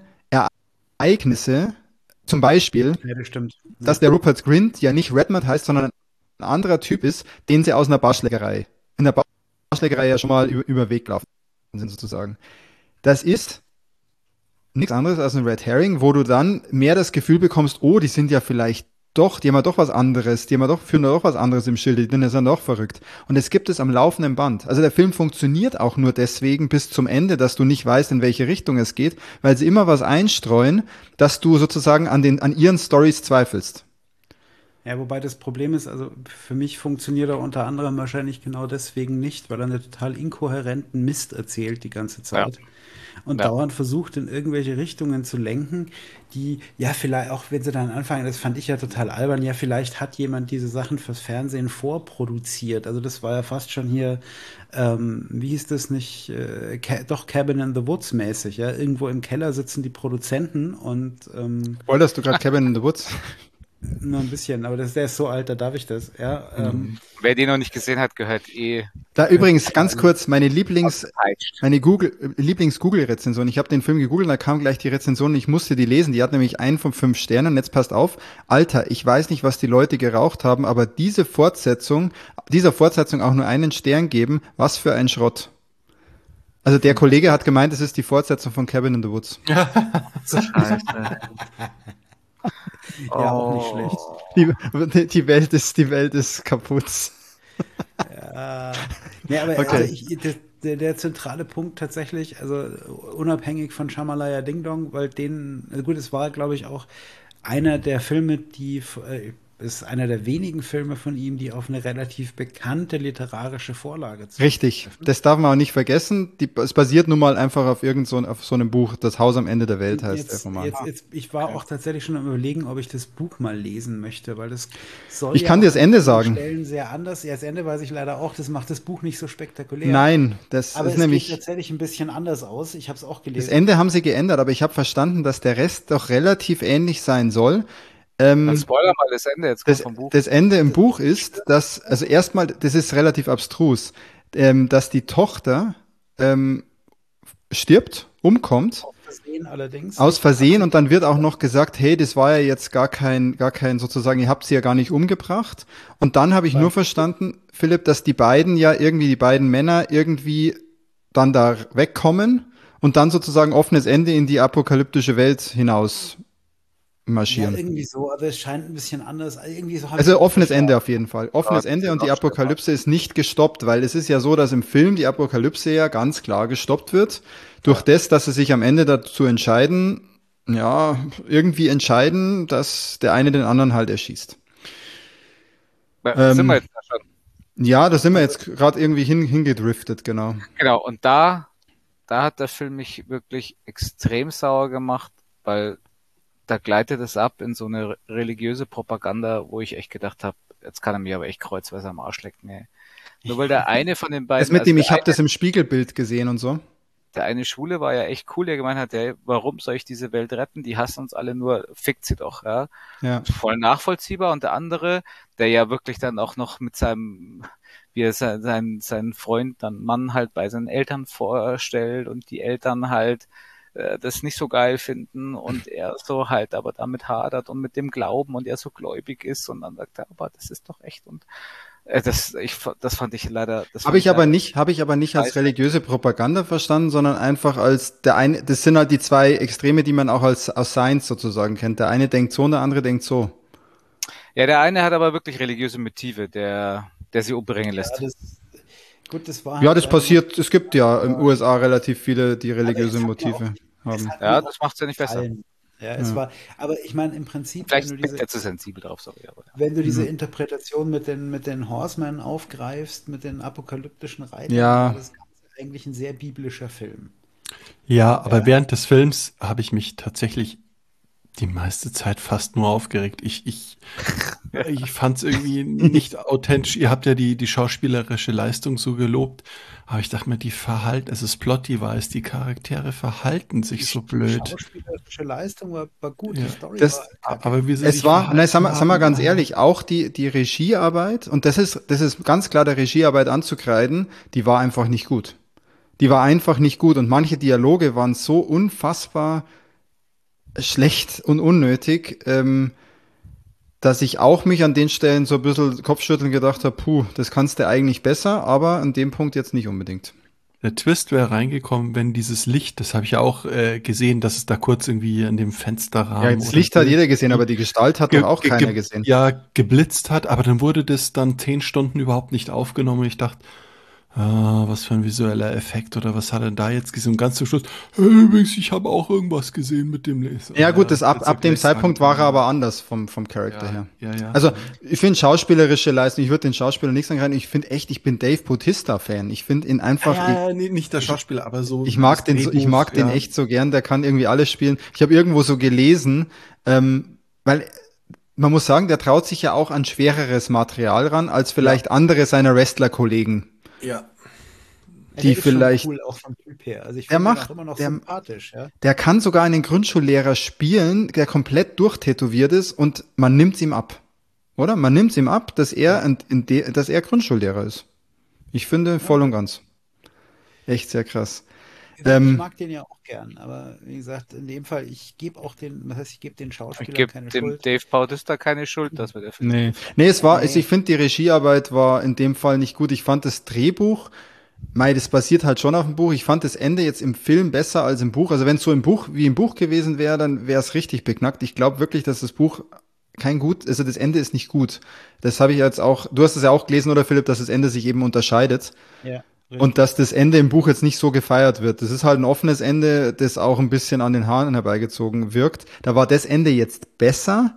Ereignisse, zum Beispiel, Ja, das stimmt. dass der Rupert Grint ja nicht Redmond heißt, sondern ein anderer Typ ist, den sie aus einer Barschlägerei, in der Barschlägerei ja schon mal über, über den Weg gelaufen sind sozusagen. Das ist nichts anderes als ein Red Herring, wo du dann mehr das Gefühl bekommst, oh, die sind ja vielleicht doch, die haben ja doch was anderes, die haben ja doch, führen ja doch was anderes im Schilde, die sind ja doch verrückt. Und es gibt es am laufenden Band. Also der Film funktioniert auch nur deswegen bis zum Ende, dass du nicht weißt, in welche Richtung es geht, weil sie immer was einstreuen, dass du sozusagen an den, an ihren Storys zweifelst. Ja, wobei das Problem ist, also für mich funktioniert er unter anderem wahrscheinlich genau deswegen nicht, weil er einen total inkohärenten Mist erzählt die ganze Zeit. und Ja. dauernd versucht, in irgendwelche Richtungen zu lenken, die, ja, vielleicht, auch wenn sie dann anfangen, das fand ich ja total albern, ja, vielleicht hat jemand diese Sachen fürs Fernsehen vorproduziert. Also das war ja fast schon hier, ähm, wie hieß das nicht, äh, Ca doch Cabin in the Woods mäßig, ja. Irgendwo im Keller sitzen die Produzenten und ähm, Wolltest du gerade Cabin in the Woods? nur ein bisschen, aber das, der ist so alt, da darf ich das, ja. Ähm, Wer den noch nicht gesehen hat, gehört eh Da übrigens ganz kurz meine Lieblings, ausgepeitscht. meine Google, Lieblings-Google-Rezension. Ich habe den Film gegoogelt, da kam gleich die Rezension und ich musste die lesen. Die hat nämlich einen von fünf Sternen. Und jetzt passt auf. Alter, ich weiß nicht, was die Leute geraucht haben, aber diese Fortsetzung, dieser Fortsetzung auch nur einen Stern geben, was für ein Schrott. Also der Kollege hat gemeint, es ist die Fortsetzung von Cabin in the Woods. Scheiße. Ja, auch nicht Oh. schlecht. Die, die Welt ist, die Welt ist kaputt. Ja. Nee, aber Okay. also ich, das, der, der zentrale Punkt tatsächlich, also unabhängig von Shamalaya Ding Dong, weil den, also gut, es war, glaube ich, auch einer der Filme, die, äh, ist einer der wenigen Filme von ihm, die auf eine relativ bekannte literarische Vorlage zurückgreifen. Richtig. Das darf man auch nicht vergessen. Die, es basiert nun mal einfach auf irgend so, ein- auf so einem Buch. Das Haus am Ende der Welt heißt der Jetzt, Roman. jetzt, jetzt, ich war auch tatsächlich schon am Überlegen, ob ich das Buch mal lesen möchte, weil das soll Ich ja kann auch dir das an Ende vielen sagen. Stellen sehr anders. Ja, das Ende weiß ich leider auch, das macht das Buch nicht so spektakulär. Nein, das Aber ist es nämlich. geht tatsächlich ein bisschen anders aus. Ich habe es auch Das gelesen. Ende haben sie geändert, aber ich habe verstanden, dass der Rest doch relativ ähnlich sein soll. Ähm, Dann spoiler mal das Ende jetzt das, vom Buch. das Ende im Buch ist, dass, also erstmal, das ist relativ abstrus, ähm, dass die Tochter ähm, stirbt, umkommt, Aus Versehen allerdings. aus Versehen, und dann wird auch noch gesagt, hey, das war ja jetzt gar kein, gar kein sozusagen, ihr habt sie ja gar nicht umgebracht. Und dann habe ich nur verstanden, Philipp, dass die beiden ja irgendwie, die beiden Männer irgendwie dann da wegkommen und dann sozusagen offenes Ende in die apokalyptische Welt hinaus Ja, marschieren. irgendwie so, aber es scheint ein bisschen anders. Also irgendwie so habe ich Also das offenes verstanden. Ende auf jeden Fall. Offenes Ja, Ende und die noch schlimmer. Apokalypse ist nicht gestoppt, weil es ist ja so, dass im Film die Apokalypse ja ganz klar gestoppt wird. Durch das, dass sie sich am Ende dazu entscheiden, ja, irgendwie entscheiden, dass der eine den anderen halt erschießt. Da sind ähm, wir jetzt da schon. Ja, da sind wir jetzt gerade irgendwie hin, hingedriftet, genau. Genau, und da, da hat der Film mich wirklich extrem sauer gemacht, weil da gleitet es ab in so eine religiöse Propaganda, wo ich echt gedacht habe, jetzt kann er mich aber echt kreuzweise am Arsch lecken, ey. Nur weil der eine von den beiden, Das mit also dem, der ich habe eine, das im Spiegelbild gesehen und so. der eine Schwule war ja echt cool, der gemeint hat, ey, warum soll ich diese Welt retten? Die hassen uns alle nur, fickt sie doch, ja. Ja. Voll nachvollziehbar. Und der andere, der ja wirklich dann auch noch mit seinem, wie er sein, sein, seinen Freund, dann Mann halt bei seinen Eltern vorstellt und die Eltern halt äh, das nicht so geil finden und er so halt aber damit hadert und mit dem Glauben und er so gläubig ist und dann sagt er, aber das ist doch echt und äh, das, ich, das fand ich leider, das fand Habe ich aber leider- nicht, habe ich aber nicht als Weiß- religiöse Propaganda verstanden, sondern einfach als der eine, das sind halt die zwei Extreme, die man auch als aus Science sozusagen kennt. Der eine denkt so und der andere denkt so. Ja, der eine hat aber wirklich religiöse Motive, der, der sie umbringen Ja, lässt. das, gut, das war Ja, halt das einfach- passiert, es gibt ja im U S A relativ viele, die Aber religiöse es hat mir Motive auch- es haben. hat Ja, mir das auch macht's ja nicht besser. gefallen. Ja, es Ja. war, aber ich meine, im Prinzip, Vielleicht wenn du bin diese, ich ja zu sensibel drauf, sorry. Aber ja. wenn du diese Mhm. Interpretation mit den, mit den Horsemen aufgreifst, mit den apokalyptischen Reitern, Ja. war das Ganze eigentlich ein sehr biblischer Film. Ja, aber Ja. während des Films habe ich mich tatsächlich die meiste Zeit fast nur aufgeregt. Ich, ich, ich fand es irgendwie nicht authentisch. Ihr habt ja die, die schauspielerische Leistung so gelobt, aber ich dachte mir, die verhalten, es ist Plot-Device, die Charaktere verhalten sich so Die blöd. schauspielerische Leistung war, war gut, Ja. die Story Das- war kacke. Aber wie sie Es sich war, verhalten nein, sag mal, sag mal haben, ganz ah. ehrlich, auch die, die Regiearbeit, und das ist, das ist ganz klar der Regiearbeit anzukreiden, die war einfach nicht gut. Die war einfach nicht gut und manche Dialoge waren so unfassbar schlecht und unnötig, ähm, dass ich auch mich an den Stellen so ein bisschen Kopfschütteln gedacht habe, puh, das kannst du eigentlich besser, aber an dem Punkt jetzt nicht unbedingt. Der Twist wäre reingekommen, wenn dieses Licht, das habe ich ja auch äh, gesehen, dass es da kurz irgendwie an dem Fensterrahmen. Ja, das oder Licht hat Bild- jeder gesehen, aber die Gestalt hat ge- doch auch ge- keiner ge- gesehen. Ja, geblitzt hat, aber dann wurde das dann zehn Stunden überhaupt nicht aufgenommen. Ich dachte, Ah, was für ein visueller Effekt oder was hat er da jetzt gesehen? Und ganz zum Schluss, "Hey, übrigens, ich habe auch irgendwas gesehen mit dem Laser." Ja gut, Ja, das ab, hätte ab dem gleich sagen Zeitpunkt war er können, aber ja. anders vom, vom Charakter Ja, her. ja, ja. Also Mhm. ich finde schauspielerische Leistung, ich würde den Schauspieler nichts angreifen, ich finde echt, ich bin Dave Bautista-Fan. Ich finde ihn Ja, einfach, ich, ja, ja, nee, nicht der ich, Schauspieler, aber so ich mag das den so, ich Drehbuch, mag den ja. echt so gern, der kann irgendwie alles spielen. Ich habe irgendwo so gelesen, ähm, weil man muss sagen, der traut sich ja auch an schwereres Material ran, als Ja, vielleicht andere seiner Wrestler-Kollegen, ja. Ja, die der ist schon vielleicht, cool, auch vom Typ her. Also ich der finde den auch macht, immer noch der, sympathisch, ja. der kann sogar einen Grundschullehrer spielen, der komplett durchtätowiert ist und man nimmt's ihm ab. Oder? Man nimmt's ihm ab, dass er, Ja, in, in de, dass er Grundschullehrer ist. Ich finde ja. voll und ganz. Echt sehr krass. Wie gesagt, ich Ähm, mag den ja auch gern, aber wie gesagt, in dem Fall, ich gebe auch den, was heißt, ich gebe den Ich Schauspielern gebe keine dem Schuld. Dave Bautista keine Schuld, dass mir der Film nicht nee. gefällt. Nee, es war, also Nee, ich finde, die Regiearbeit war in dem Fall nicht gut. Ich fand das Drehbuch, mei, das basiert halt schon auf dem Buch. Ich fand das Ende jetzt im Film besser als im Buch. Also wenn es so im Buch wie im Buch gewesen wäre, dann wäre es richtig beknackt. Ich glaube wirklich, dass das Buch kein gut, also das Ende ist nicht gut. Das habe ich jetzt auch, du hast es ja auch gelesen, oder Philipp, dass das Ende sich eben unterscheidet. ja, Und richtig. dass das Ende im Buch jetzt nicht so gefeiert wird. Das ist halt ein offenes Ende, das auch ein bisschen an den Haaren herbeigezogen wirkt. Da war das Ende jetzt besser,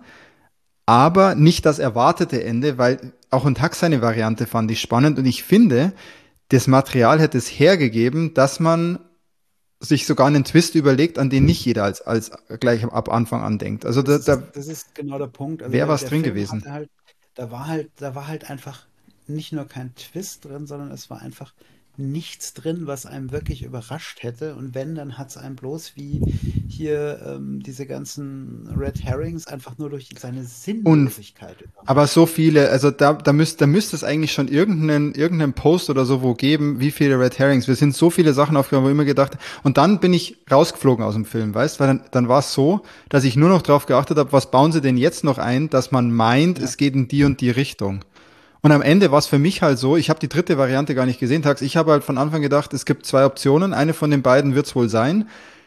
aber nicht das erwartete Ende, weil auch ein Tag seine Variante fand ich spannend und ich finde, das Material hätte es hergegeben, dass man sich sogar einen Twist überlegt, an den nicht jeder als, als gleich ab Anfang an denkt. Also Das da, da ist, das ist genau der Punkt. Also wäre der, was der drin Film gewesen. hatte halt, da war halt, da war halt einfach nicht nur kein Twist drin, sondern es war einfach nichts drin, was einem wirklich überrascht hätte. Und wenn, dann hat es einem bloß wie hier ähm, diese ganzen Red Herrings einfach nur durch seine Und Sinnlosigkeit aber überrascht. so viele, also da, da müsste, da müsste es eigentlich schon irgendeinen, irgendeinen Post oder so wo geben, wie viele Red Herrings. Wir sind so viele Sachen aufgegangen, wo ich immer gedacht, und dann bin ich rausgeflogen aus dem Film, weißt, weil dann, dann war es so, dass ich nur noch drauf geachtet habe, was bauen sie denn jetzt noch ein, dass man meint, Ja, es geht in die und die Richtung. Und am Ende war es für mich halt so, ich habe die dritte Variante gar nicht gesehen, Tags. Ich habe halt von Anfang gedacht, es gibt zwei Optionen, eine von den beiden wird's wohl sein.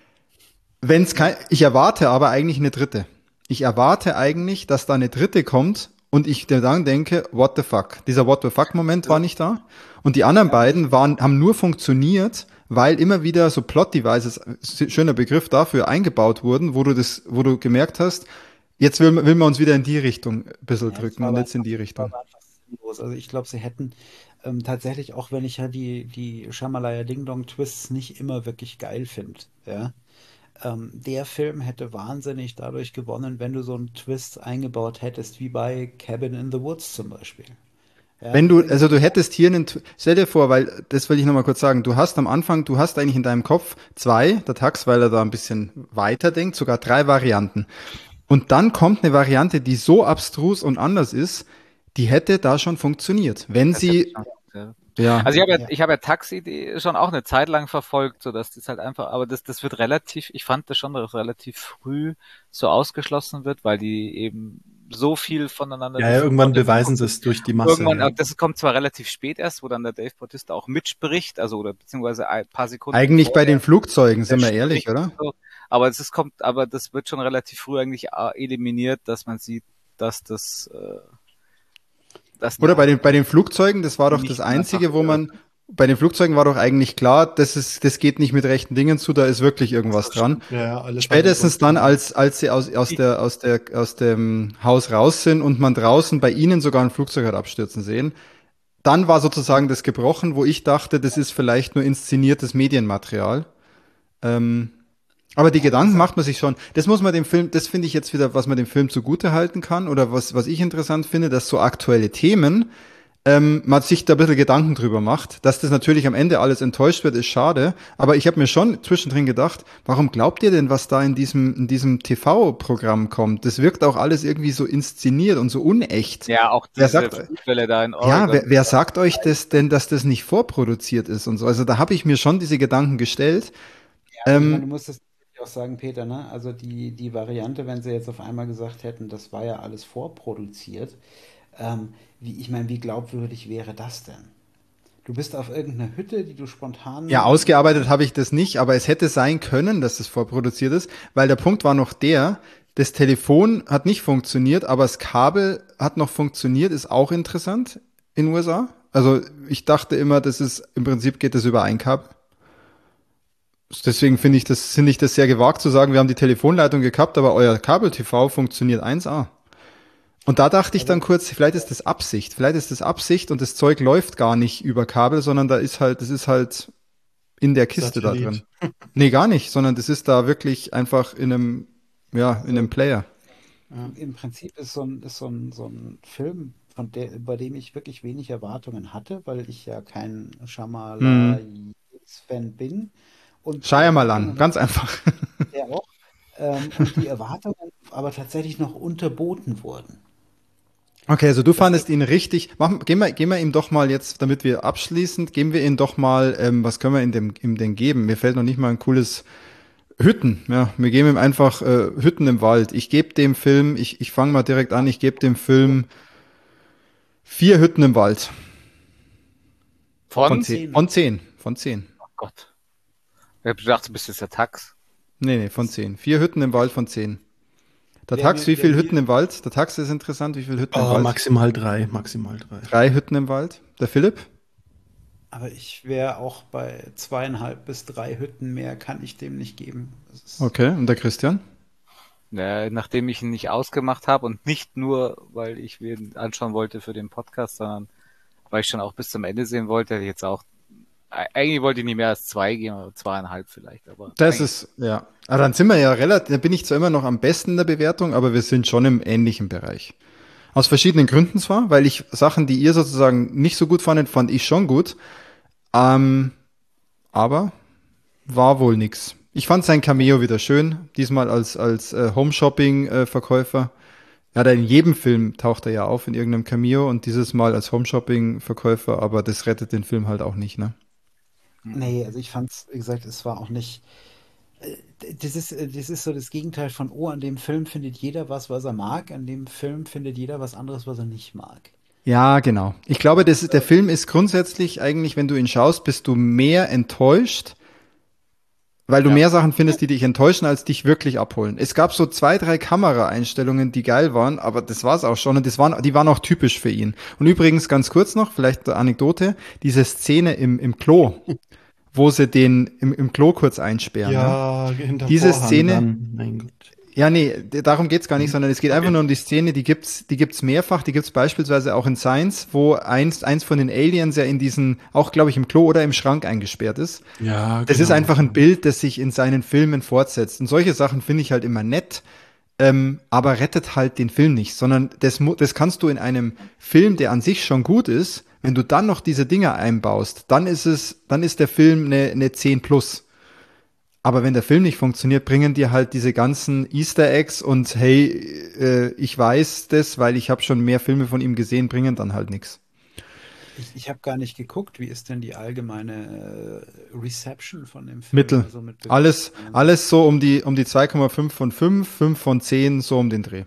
Wenn's kein, ja, ich erwarte aber eigentlich eine dritte. Ich erwarte eigentlich, dass da eine dritte kommt und ich dann denke, what the fuck? Dieser what the fuck Moment war Also, nicht da. Und die anderen ja, und ich, beiden waren, haben nur funktioniert, weil immer wieder so Plot-Devices, schöner Begriff dafür, eingebaut wurden, wo du das, wo du gemerkt hast, jetzt will, will man uns wieder in die Richtung ein bisschen ja, es drücken war und aber jetzt in einfach, die war Richtung. aber einfach sinnlos. Also ich glaube, sie hätten ähm, tatsächlich, auch wenn ich ja die, die Shamalaya Ding Dong Twists nicht immer wirklich geil finde, ja. Ähm, der Film hätte wahnsinnig dadurch gewonnen, wenn du so einen Twist eingebaut hättest, wie bei Cabin in the Woods zum Beispiel. Ja, Wenn du, irgendwie also du so. hättest hier einen, Tw- stell dir vor, weil, das will ich nochmal kurz sagen, du hast am Anfang, du hast eigentlich in deinem Kopf zwei, der Tax, weil er da ein bisschen weiter denkt, sogar drei Varianten. Und dann kommt eine Variante, die so abstrus und anders ist, die hätte da schon funktioniert. Wenn Das hätte sie, schon, ja. ja, Also ich habe ja, Ja, ich habe ja Taxi schon auch eine Zeit lang verfolgt, so dass das halt einfach, aber das, das wird relativ, ich fand das schon, dass es relativ früh so ausgeschlossen wird, weil die eben so viel voneinander ja, ja, wissen. irgendwann Und es beweisen kommt, sie es durch die Masse, irgendwann, ja. äh, das kommt zwar relativ spät erst, wo dann der Dave Bautista auch mitspricht, also oder beziehungsweise ein paar Sekunden eigentlich bei den vorher Flugzeugen, er sind wir ehrlich, spricht oder? und so. Aber es ist, kommt, aber das wird schon relativ früh eigentlich äh, eliminiert, dass man sieht, dass das, äh, dass Oder bei die den, bei den Flugzeugen, das war doch das nicht einfach Einzige, wo äh, man, bei den Flugzeugen war doch eigentlich klar, das ist, das geht nicht mit rechten Dingen zu, da ist wirklich so irgendwas dran. stimmt. Ja, ja, alles hat einen Spätestens Grund, dann, genau. als, als sie aus, aus der, aus der, aus dem Haus raus sind und man draußen bei ihnen sogar ein Flugzeug hat abstürzen sehen, dann war sozusagen das gebrochen, wo ich dachte, das ist vielleicht nur inszeniertes Medienmaterial. Ähm, aber die ja, wie Gedanken gesagt, macht man sich schon. Das muss man dem Film, das finde ich jetzt wieder, was man dem Film zugute halten kann oder was, was ich interessant finde, dass so aktuelle Themen ähm, man sich da ein bisschen Gedanken drüber macht. Dass das natürlich am Ende alles enttäuscht wird, ist schade. Aber ich habe mir schon zwischendrin gedacht, warum glaubt ihr denn, was da in diesem, in diesem T V-Programm kommt? Das wirkt auch alles irgendwie so inszeniert und so unecht. Ja, auch Wer diese sagt, Flugwelle da in ja, wer, Oregon. wer sagt euch das denn, dass das nicht vorproduziert ist und so? Also da habe ich mir schon diese Gedanken gestellt. und ich meine, Ähm, du musst es natürlich auch sagen, Peter, ne? Also die, die Variante, wenn sie jetzt auf einmal gesagt hätten, das war ja alles vorproduziert, ähm, wie, ich meine, wie glaubwürdig wäre das denn? Du bist auf irgendeiner Hütte, die du Ja, spontan. ausgearbeitet habe ich das nicht, aber es hätte sein können, dass das vorproduziert ist, weil der Punkt war noch der, das Telefon hat nicht funktioniert, aber das Kabel hat noch funktioniert, ist auch interessant in den U S A. Also ich dachte immer, das ist, im Prinzip geht das über ein Kabel. Deswegen finde ich das, finde ich das sehr gewagt zu sagen, wir haben die Telefonleitung gekappt, aber euer Kabel-T V funktioniert eins A. Und da dachte ich dann kurz, vielleicht ist das Absicht, vielleicht ist das Absicht und das Zeug läuft gar nicht über Kabel, sondern da ist halt, das ist halt in der Kiste da drin. Satellit. Nee, gar nicht, sondern das ist da wirklich einfach in einem, ja, in einem Player. Ja, im Prinzip ist so ein, ist so ein, so ein Film, von der, bei dem ich wirklich wenig Erwartungen hatte, weil ich ja kein Shyamalan-Fan bin. Und die Shyamalan, Erwartungen, ganz einfach. der auch, ähm, und die Erwartungen aber tatsächlich noch unterboten wurden. Okay, also du Das fandest ihn richtig. Machen, gehen wir, gehen wir ihm doch mal jetzt, damit wir abschließend, geben wir ihm doch mal, ähm, was können wir ihm dem, ihm denn geben? Mir fällt noch nicht mal ein cooles Hütten. Ja, wir geben ihm einfach äh, Hütten im Wald. Ich gebe dem Film, ich, ich fange mal direkt an, ich gebe dem Film vier Hütten im Wald. Von Von? zehn. zehn. Von zehn. Von zehn. Oh Gott. Ich hab gedacht, du bist jetzt der Tax. Nee, nee, von zehn. Vier Hütten im Wald von zehn. Der Wer Tax, mir- wie wer viele mir- Hütten im Wald? Der Tax ist interessant, wie viele Hütten im Oh, Wald? maximal drei, maximal drei. Drei Hütten im Wald. Der Philipp? Aber ich wäre auch bei zweieinhalb bis drei Hütten mehr, kann ich dem nicht geben. Das ist, Okay, und der Christian? Ja, nachdem ich ihn nicht ausgemacht habe und nicht nur, weil ich mir ihn anschauen wollte für den Podcast, sondern weil ich schon auch bis zum Ende sehen wollte, hätte ich jetzt auch, eigentlich wollte ich nicht mehr als zwei gehen, oder zweieinhalb vielleicht, aber. Das eigentlich- ist, ja. Aber dann sind wir ja relativ, da bin ich zwar immer noch am besten in der Bewertung, aber wir sind schon im ähnlichen Bereich. Aus verschiedenen Gründen zwar, weil ich Sachen, die ihr sozusagen nicht so gut fandet, fand ich schon gut. Ähm, aber war wohl nix. Ich fand sein Cameo wieder schön, diesmal als, als äh, Home-Shopping-Verkäufer. Ja, da in jedem Film taucht er ja auf in irgendeinem Cameo und dieses Mal als Home-Shopping-Verkäufer, aber das rettet den Film halt auch nicht, ne? nee, also ich fand's, wie gesagt, es war auch nicht. äh, Das ist, äh, das ist so das Gegenteil von, oh, an dem Film findet jeder was, was er mag, an dem Film findet jeder was anderes, was er nicht mag. Ja, genau. Ich glaube, das ist, der Film ist grundsätzlich eigentlich, wenn du ihn schaust, bist du mehr enttäuscht, weil du Ja. mehr Sachen findest, die dich enttäuschen, als dich wirklich abholen. Es gab so zwei, drei Kameraeinstellungen, die geil waren, aber das war's auch schon und das waren, die waren auch typisch für ihn. Und übrigens ganz kurz noch, vielleicht eine Anekdote, diese Szene im, im Klo, wo sie den im, im Klo kurz einsperren. Ne? Ja, hinter Diese Vorhang Szene- dann. Mein Gott. Ja, nee, d- darum geht's gar nicht, sondern es geht einfach nur um die Szene, die gibt's, die gibt's mehrfach, die gibt's beispielsweise auch in Science, wo eins, eins von den Aliens ja in diesen, auch glaube ich im Klo oder im Schrank eingesperrt ist. Ja, Das genau. ist einfach ein Bild, das sich in seinen Filmen fortsetzt. Und solche Sachen finde ich halt immer nett, ähm, aber rettet halt den Film nicht, sondern das, mu- das kannst du in einem Film, der an sich schon gut ist, wenn du dann noch diese Dinge einbaust, dann ist es, dann ist der Film eine, eine zehn plus. Aber wenn der Film nicht funktioniert, bringen dir halt diese ganzen Easter Eggs und hey, äh, ich weiß das, weil ich habe schon mehr Filme von ihm gesehen, bringen dann halt nichts. Ich, ich habe gar nicht geguckt, wie ist denn die allgemeine äh, Reception von dem Film? Mittel. Also mit Alles, alles so um die, um die zwei Komma fünf von fünf, fünf von zehn, so um den Dreh.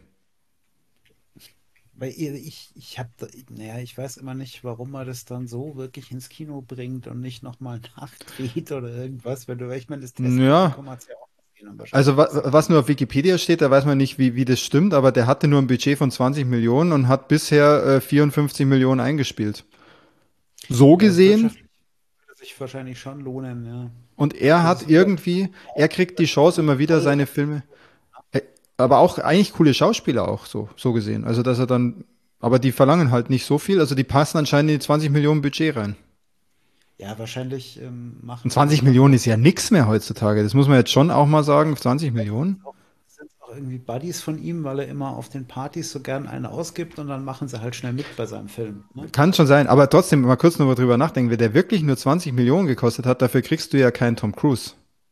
Weil ihr- ich, ich habe, naja, ich weiß immer nicht, warum man das dann so wirklich ins Kino bringt und nicht nochmal nachdreht oder irgendwas, wenn du, ich meine, das Ja. Testpublikum hat's ja auch gesehen und Also wahrscheinlich- wa was nur auf Wikipedia steht, da weiß man nicht, wie, wie das stimmt, aber der hatte nur ein Budget von zwanzig Millionen und hat bisher äh, vierundfünfzig Millionen eingespielt. So gesehen. Wirtschaftlich würde sich wahrscheinlich schon lohnen, ja. Und er Das hat ist- irgendwie, er kriegt die Chance immer wieder seine Filme, äh, aber auch eigentlich coole Schauspieler auch so, so gesehen. Also dass er dann, aber die verlangen halt nicht so viel, also die passen anscheinend in die zwanzig Millionen Budget rein. Ja, wahrscheinlich ähm, machen Und zwanzig Millionen ist ja nix mehr heutzutage. Das muss man jetzt schon auch mal sagen, zwanzig Millionen. sind auch irgendwie Buddies von ihm, weil er immer auf den Partys so gern eine ausgibt und dann machen sie halt schnell mit bei seinem Film. Ne? Kann schon sein, aber trotzdem mal kurz noch mal drüber nachdenken, wenn der wirklich nur zwanzig Millionen gekostet hat, dafür kriegst du ja keinen Tom Cruise.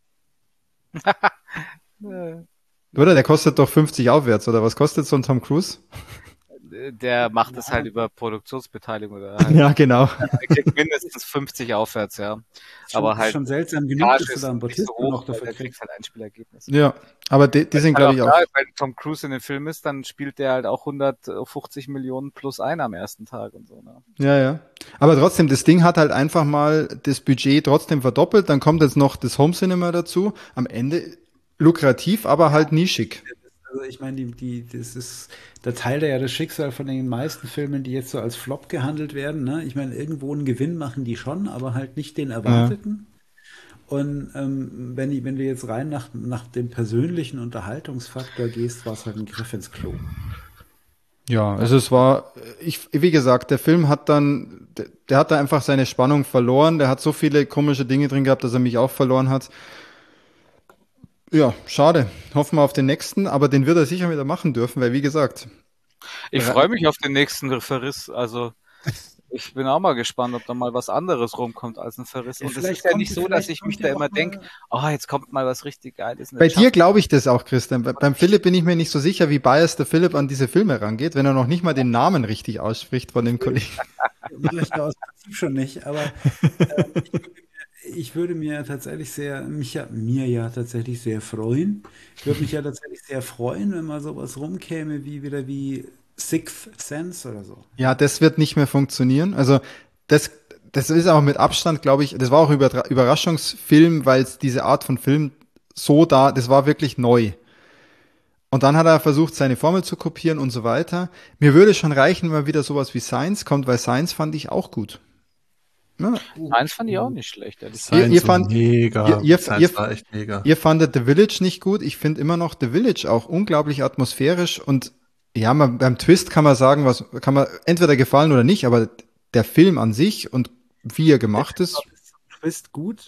Äh, Oder? Der kostet doch fünfzig aufwärts, oder was kostet so ein Tom Cruise? Der macht es halt über Produktionsbeteiligung oder halt, Ja, genau. der kriegt mindestens fünfzig aufwärts, ja. Schon, Aber halt, schon seltsam genug, Gage dass du ist da einen nicht so Bautista hoch, noch weil dafür der kriegst. kriegt halt Einspielergebnis. Ja, aber die, die sind, glaube ich, auch. Klar, wenn Tom Cruise in dem Film ist, dann spielt der halt auch hundertfünfzig Millionen plus ein am ersten Tag und so, ne? Ja, ja. Aber trotzdem, das Ding hat halt einfach mal das Budget trotzdem verdoppelt. Dann kommt jetzt noch das Home Cinema dazu. Am Ende lukrativ, aber halt nischig. Also ich meine, die, die, das ist, da teilt er ja das Schicksal von den meisten Filmen, die jetzt so als Flop gehandelt werden. Ne? Ich meine, irgendwo einen Gewinn machen die schon, aber halt nicht den Ja. erwarteten. Und ähm, wenn, die, wenn du jetzt rein nach, nach dem persönlichen Unterhaltungsfaktor gehst, war es halt ein Griff ins Klo. Ja, also es war, ich, wie gesagt, der Film hat dann, der, der hat da einfach seine Spannung verloren. Der hat so viele komische Dinge drin gehabt, dass er mich auch verloren hat. Ja, schade. Hoffen wir auf den nächsten, aber den wird er sicher wieder machen dürfen, weil wie gesagt, Ich Ra- freue mich auf den nächsten Verriss. Also ich bin auch mal gespannt, ob da mal was anderes rumkommt als ein Verriss. Ja, Und es vielleicht ist ja kommt nicht ja- so, dass vielleicht ich mich kommt da ja immer auch mal- denke, oh, jetzt kommt mal was richtig Geiles. in bei der dir Chuck- glaube ich das auch, Christian. Bei, beim Philipp bin ich mir nicht so sicher, wie biased der Philipp an diese Filme rangeht, wenn er noch nicht mal den Namen richtig ausspricht von dem Kollegen. Mache ich da aus Prinzip schon nicht, aber ähm, ich, würde mir, ich würde mir tatsächlich sehr, mich ja, mir ja tatsächlich sehr freuen. Ich würde mich ja tatsächlich sehr freuen, wenn mal sowas rumkäme wie wieder wie Sixth Sense oder so. Ja, das wird nicht mehr funktionieren. Also das, das ist auch mit Abstand, glaube ich, das war auch Übertra- Überraschungsfilm, weil es diese Art von Film so da, das war wirklich neu. Und dann hat er versucht, seine Formel zu kopieren und so weiter. Mir würde schon reichen, wenn mal wieder sowas wie Science kommt, weil Science fand ich auch gut. Ja, Eins fand ich auch nicht schlecht, ehrlich gesagt. Ihr- Science ihr so fand- mega. ihr- ihr- Science ihr- war echt mega. ihr fandet The Village nicht gut. Ich finde immer noch The Village auch unglaublich atmosphärisch und ja, man, beim Twist kann man sagen, was kann man entweder gefallen oder nicht, aber der Film an sich und wie er gemacht ist, Twist gut.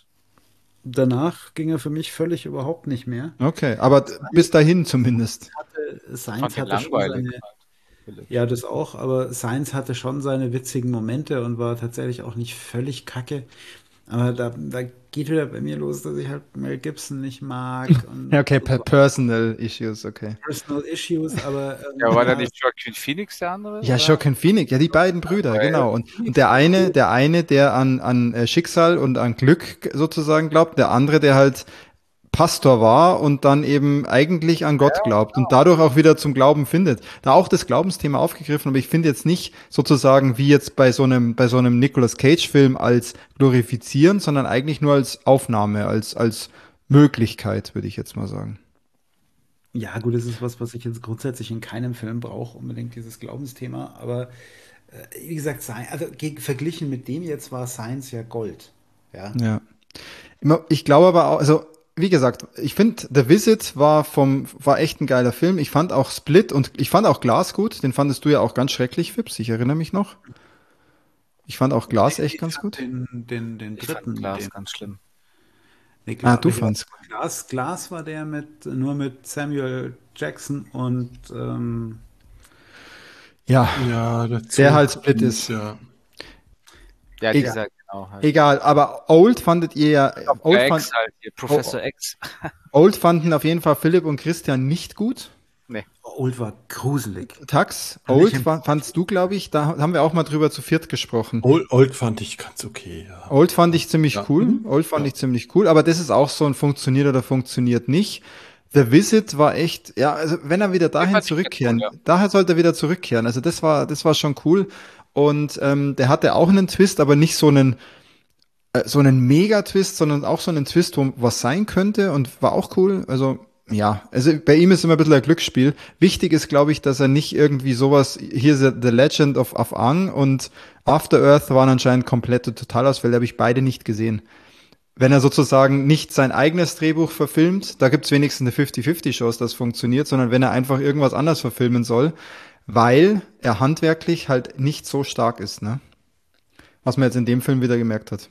Danach ging er für mich völlig überhaupt nicht mehr. okay, aber bis dahin zumindest. Hatte, Ich fand Science den hatte schon langweilig. seine, ja, das auch, aber Science hatte schon seine witzigen Momente und war tatsächlich auch nicht völlig kacke. Aber da, da geht wieder bei mir los, dass ich halt Mel Gibson nicht mag und Ja, okay, per personal issues, okay. Personal Issues, aber ähm, Ja, war da nicht Joaquin Phoenix der andere? Ja, oder? Joaquin Phoenix, ja, die beiden Brüder, genau. Und, und der eine, der eine, der an, an äh, Schicksal und an Glück sozusagen glaubt, der andere, der halt Pastor war und dann eben eigentlich an Gott glaubt und dadurch auch wieder zum Glauben findet. Da auch das Glaubensthema aufgegriffen, aber ich finde jetzt nicht sozusagen wie jetzt bei so einem, bei so einem Nicolas Cage-Film als glorifizieren, sondern eigentlich nur als Aufnahme, als, als Möglichkeit, würde ich jetzt mal sagen. ja, gut, das ist was, was ich jetzt grundsätzlich in keinem Film brauche, unbedingt dieses Glaubensthema. Aber äh, wie gesagt, Sci- also geg- verglichen mit dem jetzt war Science ja Gold. Ja. Ja. Immer- Ich glaube aber auch, also wie gesagt, ich finde, The Visit war vom, war echt ein geiler Film. Ich fand auch Split und ich fand auch Glass gut. Den fandest du ja auch ganz schrecklich, Fips. Ich erinnere mich noch. Ich fand auch Glass echt ganz gut. Den, den, den Ich dritten. fand Glas den, ganz schlimm. nee, Ah, du aber fandst. Glas, Glas war der mit nur mit Samuel Jackson und ähm, Ja, Ja, der, Der Zug halt Split und, ist. Ja. Ja, Egal. dieser, genau. Halt. egal. Aber Old fandet ihr ja, Old, X fand, halt hier, Professor Oh. X. Old fanden auf jeden Fall Philipp und Christian nicht gut. Old war gruselig. Tax, Kann ich Old empfehlen. fa- fandst du, glaube ich, da haben wir auch mal drüber zu viert gesprochen. Old, Old fand ich ganz okay, ja. Old fand ich ziemlich Ja. cool. Mhm. Old fand Ja. ich ziemlich cool, aber das ist auch so ein funktioniert oder funktioniert nicht. The Visit war echt, ja, also wenn er wieder dahin fand ich ganz zurückkehren, gut, ja. daher sollte er wieder zurückkehren. Also das war, das war schon cool. Und ähm, der hatte auch einen Twist, aber nicht so einen, äh, so einen Mega-Twist, sondern auch so einen Twist, wo was sein könnte und war auch cool. Also ja, also bei ihm ist immer ein bisschen ein Glücksspiel. Wichtig ist, glaube ich, dass er nicht irgendwie sowas, hier ist The Legend of, of Aang und After Earth waren anscheinend komplette Totalausfälle, habe ich beide nicht gesehen. Wenn er sozusagen nicht sein eigenes Drehbuch verfilmt, da gibt's wenigstens eine fünfzig fünfzig Chance, dass funktioniert, sondern wenn er einfach irgendwas anders verfilmen soll, weil er handwerklich halt nicht so stark ist, ne? Was man jetzt in dem Film wieder gemerkt hat.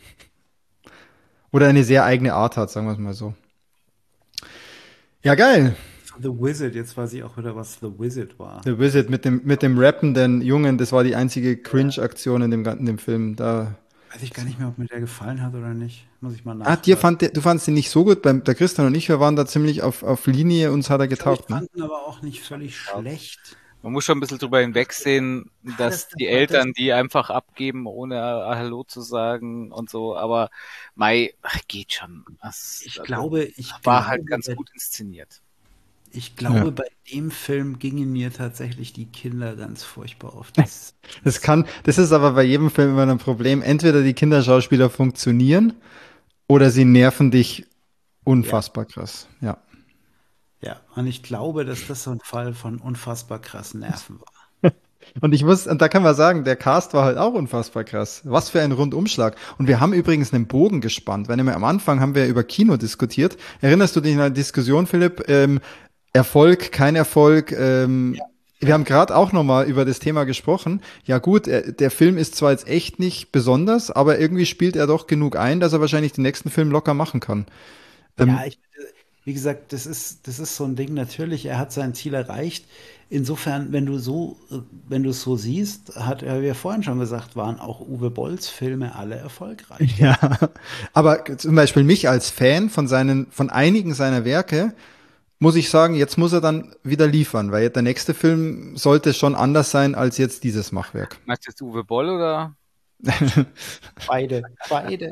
Oder eine sehr eigene Art hat, sagen wir es mal so. Ja, geil. The Wizard, jetzt weiß ich auch wieder, was The Wizard war. The Wizard mit dem, mit dem rappenden Jungen, das war die einzige Cringe-Aktion in dem, gan- in dem Film. Da, Weiß ich gar nicht mehr, ob mir der gefallen hat oder nicht. Muss ich mal ah, nachschauen. dir fand, der- du fandst ihn nicht so gut, beim, der Christian und ich, wir waren da ziemlich auf, auf Linie, uns hat er Ich getaugt, ne? fand ihn aber auch nicht völlig schlecht. Man muss schon ein bisschen drüber hinwegsehen, dass das- die das- Eltern die einfach abgeben, ohne Hallo zu sagen und so, aber Mai, ach, geht schon. Das, Ich also, glaube, ich war glaube, halt ganz bei, gut inszeniert. ich glaube, Ja. bei dem Film gingen mir tatsächlich die Kinder ganz furchtbar auf das. Das kann, das ist aber bei jedem Film immer ein Problem. Entweder die Kinderschauspieler funktionieren oder sie nerven dich unfassbar krass. Ja. Ja, und ich glaube, dass das so ein Fall von unfassbar krassen Nerven war. Und ich muss, und da kann man sagen, der Cast war halt auch unfassbar krass. Was für ein Rundumschlag. Und wir haben übrigens einen Bogen gespannt. Wenn wir am Anfang haben wir über Kino diskutiert. Erinnerst du dich an eine Diskussion, Philipp? Ähm, Erfolg, kein Erfolg. Ähm, wir haben gerade auch nochmal über das Thema gesprochen. Ja gut, er, der Film ist zwar jetzt echt nicht besonders, aber irgendwie spielt er doch genug ein, dass er wahrscheinlich den nächsten Film locker machen kann. Ähm, Ja, ich, wie gesagt, das ist, das ist so ein Ding. Natürlich, er hat sein Ziel erreicht. Insofern, wenn du so, äh, wenn du es so siehst, hat er, wie wir vorhin schon gesagt, waren auch Uwe Bolls Filme alle erfolgreich. ja, aber zum Beispiel mich als Fan von seinen, von einigen seiner Werke, muss ich sagen, jetzt muss er dann wieder liefern, weil der nächste Film sollte schon anders sein als jetzt dieses Machwerk. Meinst du jetzt Uwe Boll oder? Beide, beide.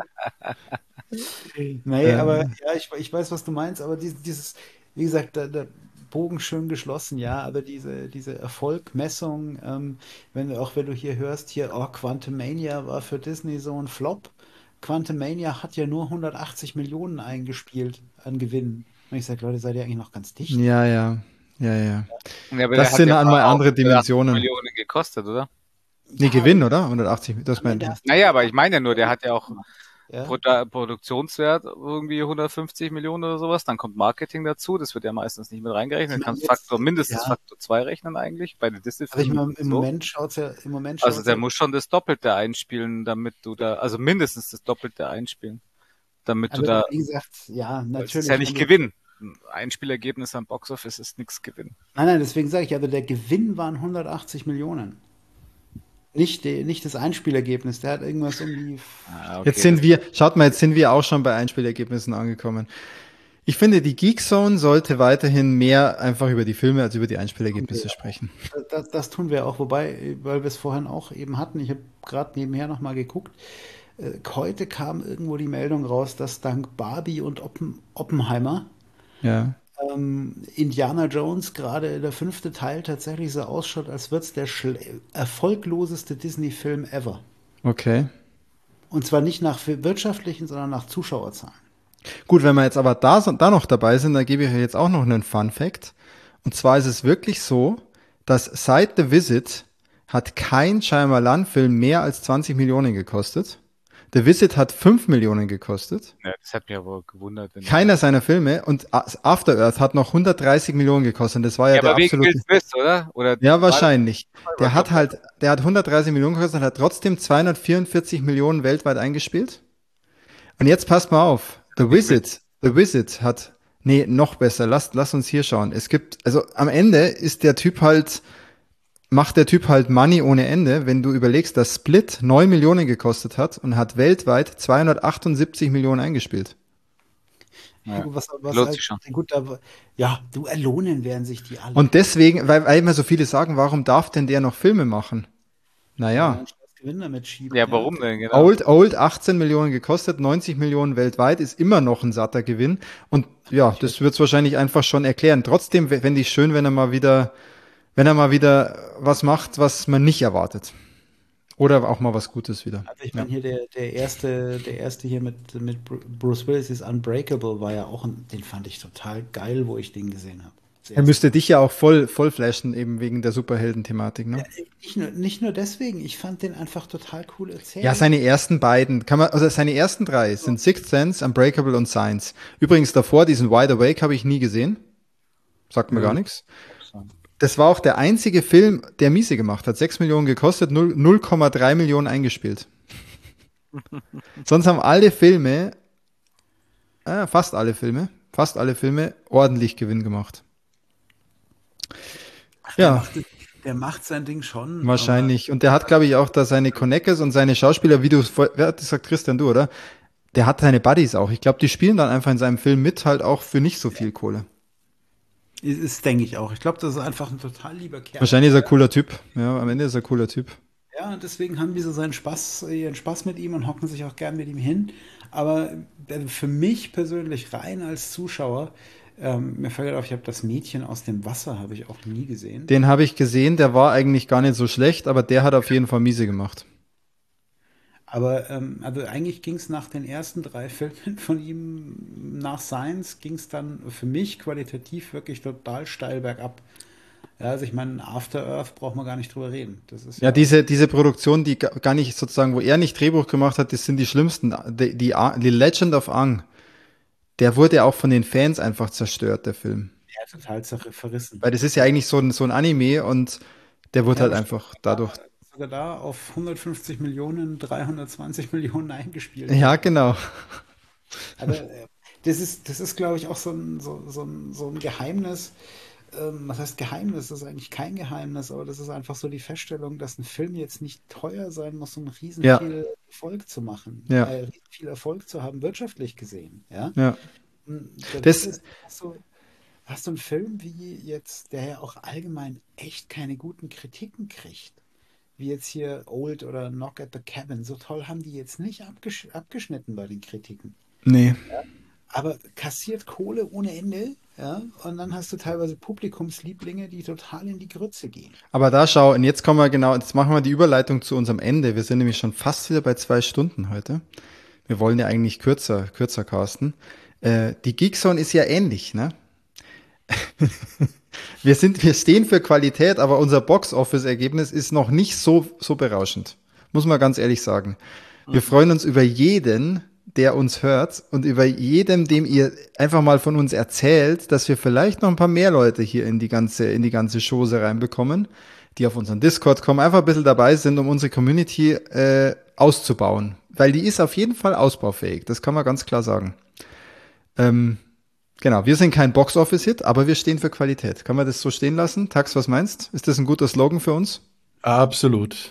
Nee, aber Ähm, ja, ich, ich weiß, was du meinst, aber dieses, dieses wie gesagt, der, der Bogen schön geschlossen, ja, aber diese, diese Erfolgmessung, ähm, wenn du, auch wenn du hier hörst, hier, oh, Quantumania war für Disney so ein Flop. Quantumania hat ja nur hundertachtzig Millionen eingespielt an Gewinn. Und ich sage, Leute, seid ihr eigentlich noch ganz dicht? ja, ja, ja, ja. Ja, aber der Das hat sind ja einmal auch andere hundertachtzig Dimensionen. Millionen gekostet, oder? Nee, Ja, Gewinn, oder? hundertachtzig, das am Ende meint. hast du Naja, ja aber auch ich meine ja nur, der hat ja auch gemacht. Ja, Produ Produktionswert irgendwie hundertfünfzig Millionen oder sowas. Dann kommt Marketing dazu. Das wird ja meistens nicht mit ich reingerechnet. Du meine kannst jetzt, Faktor, mindestens ja, Faktor zwei rechnen eigentlich. Bei den aber ich Disney-Filmen meine, im so. Moment schaut's ja, im Moment Also schaut's der ja, muss schon das Doppelte einspielen, damit du da, also mindestens das Doppelte einspielen, damit du aber da, wie gesagt, ja, es ist ja natürlich, wenn nicht du, Gewinn. Ein Einspielergebnis am Boxoffice ist nichts Gewinn. nein, nein, deswegen sage ich, aber der Gewinn waren hundertachtzig Millionen. Nicht, die, nicht das Einspielergebnis, der hat irgendwas um die, Ah, Jetzt okay, das, sind wir, schaut mal, jetzt sind wir auch schon bei Einspielergebnissen angekommen. Ich finde, die Geekzone sollte weiterhin mehr einfach über die Filme als über die Einspielergebnisse sprechen. das, das tun wir auch, wobei, weil wir es vorhin auch eben hatten, ich habe gerade nebenher nochmal geguckt, äh, heute kam irgendwo die Meldung raus, dass dank Barbie und Oppen, Oppenheimer Ja, ähm, Indiana Jones, gerade der fünfte Teil, tatsächlich so ausschaut, als wird es der schle- erfolgloseste Disney-Film ever. okay. Und zwar nicht nach wirtschaftlichen, sondern nach Zuschauerzahlen. Gut, wenn wir jetzt aber da, so- da noch dabei sind, dann gebe ich euch jetzt auch noch einen Fun Fact. Und zwar ist es wirklich so, dass seit The Visit hat kein Shyamalan-Film mehr als zwanzig Millionen gekostet. The Visit hat fünf Millionen gekostet. ja, das hat mich aber gewundert. Wenn Keiner seiner Filme. Und After Earth hat noch hundertdreißig Millionen gekostet. Das war ja ja, der aber wegen Will absolute. Smith, oder? Oder Ja, war das wahrscheinlich. Der hat doppelt? halt, der hat hundertdreißig Millionen gekostet und hat trotzdem zweihundertvierundvierzig Millionen weltweit eingespielt. Und jetzt passt mal auf. The Nicht mit. Visit, The Visit hat, nee, noch besser. Lass, lass uns hier schauen. Es gibt, also am Ende ist der Typ halt, macht der Typ halt Money ohne Ende, wenn du überlegst, dass Split neun Millionen gekostet hat und hat weltweit zweihundertachtundsiebzig Millionen eingespielt. Ja, Ja, gut, was, was lohnt halt, sich schon. gut, da, ja, du, erlohnen werden sich die alle. Und deswegen, weil, weil immer so viele sagen, warum darf denn der noch Filme machen? Ja, weil er Naja, einen scheiß Gewinn damit schiebt, Ja, ja. warum denn, genau? Old, Old achtzehn Millionen gekostet, neunzig Millionen weltweit, ist immer noch ein satter Gewinn. Und ja, das wird es wahrscheinlich einfach schon erklären. Trotzdem fände ich schön, wenn er mal wieder, wenn er mal wieder was macht, was man nicht erwartet. Oder auch mal was Gutes wieder. Also ich Ja. meine hier der, der erste, der erste hier mit, mit Bruce Willis ist Unbreakable, war ja auch ein, den fand ich total geil, wo ich den gesehen habe. Das Er erste müsste Mal. dich ja auch voll, voll flashen, eben wegen der Superhelden-Thematik, ne? Nicht nur, nicht nur deswegen, ich fand den einfach total cool erzählt. Ja, seine ersten beiden, kann man, also seine ersten drei sind Sixth Sense, Unbreakable und Signs. Übrigens davor, diesen Wide Awake habe ich nie gesehen. Sagt mir Ja. gar nichts. Das war auch der einzige Film, der miese gemacht hat. Sechs Millionen gekostet, null Komma drei Millionen eingespielt. Sonst haben alle Filme, äh, fast alle Filme, fast alle Filme ordentlich Gewinn gemacht. Der Ja, macht, der macht sein Ding schon, wahrscheinlich. Und der hat, glaube ich, auch da seine Connectors und seine Schauspieler, wie du es vor- wer hat das gesagt, Christian, du, oder? Der hat seine Buddies auch. Ich glaube, die spielen dann einfach in seinem Film mit, halt auch für nicht so viel Kohle. aber ist, ist denke ich auch. Ich glaube, das ist einfach ein total lieber Kerl. Wahrscheinlich ist er ein cooler Typ. Ja, am Ende ist er ein cooler Typ. Ja, und deswegen haben die so seinen Spaß, ihren Spaß mit ihm und hocken sich auch gern mit ihm hin. Aber äh, für mich persönlich rein als Zuschauer, ähm, mir fällt auf, ich habe das Mädchen aus dem Wasser, habe ich auch nie gesehen. Den habe ich gesehen, der war eigentlich gar nicht so schlecht, aber der hat auf jeden Fall miese gemacht. Aber ähm, also eigentlich ging es nach den ersten drei Filmen von ihm, nach Science, ging es dann für mich qualitativ wirklich total steil bergab. Ja, also ich meine, After Earth braucht man gar nicht drüber reden. Das ist Ja, ja, diese, diese Produktion, die ga- gar nicht sozusagen, wo er nicht Drehbuch gemacht hat, das sind die schlimmsten. Die, die, A- die Legend of Aang, der wurde auch von den Fans einfach zerstört, der Film. ja total zer- verrissen. Weil das ist ja eigentlich so ein, so ein Anime und der wurde Ja, halt aber einfach dadurch. sogar da auf hundertfünfzig Millionen, dreihundertzwanzig Millionen eingespielt. Ja, genau. Aber äh, das ist, das ist, glaube ich, auch so ein, so, so ein, so ein Geheimnis. Ähm, was heißt Geheimnis? Das ist eigentlich kein Geheimnis, aber das ist einfach so die Feststellung, dass ein Film jetzt nicht teuer sein muss, um riesen Ja, viel Erfolg zu machen, ja, äh, riesen viel Erfolg zu haben, wirtschaftlich gesehen. Ja? ja. Und der Witz Das, ist, hast du, hast du einen Film wie jetzt, der ja auch allgemein echt keine guten Kritiken kriegt, wie jetzt hier Old oder Knock at the Cabin, so toll haben die jetzt nicht abgesch abgeschnitten bei den Kritiken. nee. Aber kassiert Kohle ohne Ende, ja, und dann hast du teilweise Publikumslieblinge, die total in die Grütze gehen. Aber da schau, und jetzt kommen wir genau, jetzt machen wir die Überleitung zu unserem Ende. Wir sind nämlich schon fast wieder bei zwei Stunden heute. Wir wollen ja eigentlich kürzer, kürzer casten. Äh, die Geekzone ist ja ähnlich, ne? Wir sind, wir stehen für Qualität, aber unser Box-Office-Ergebnis ist noch nicht so, so berauschend. Muss man ganz ehrlich sagen. Wir freuen uns über jeden, der uns hört und über jedem, dem ihr einfach mal von uns erzählt, dass wir vielleicht noch ein paar mehr Leute hier in die ganze, in die ganze Chose reinbekommen, die auf unseren Discord kommen, einfach ein bisschen dabei sind, um unsere Community äh, auszubauen. Weil die ist auf jeden Fall ausbaufähig. Das kann man ganz klar sagen. Ähm, Genau, wir sind kein Box-Office-Hit, aber wir stehen für Qualität. Kann man das so stehen lassen? Tax, was meinst? Ist das ein guter Slogan für uns? Absolut.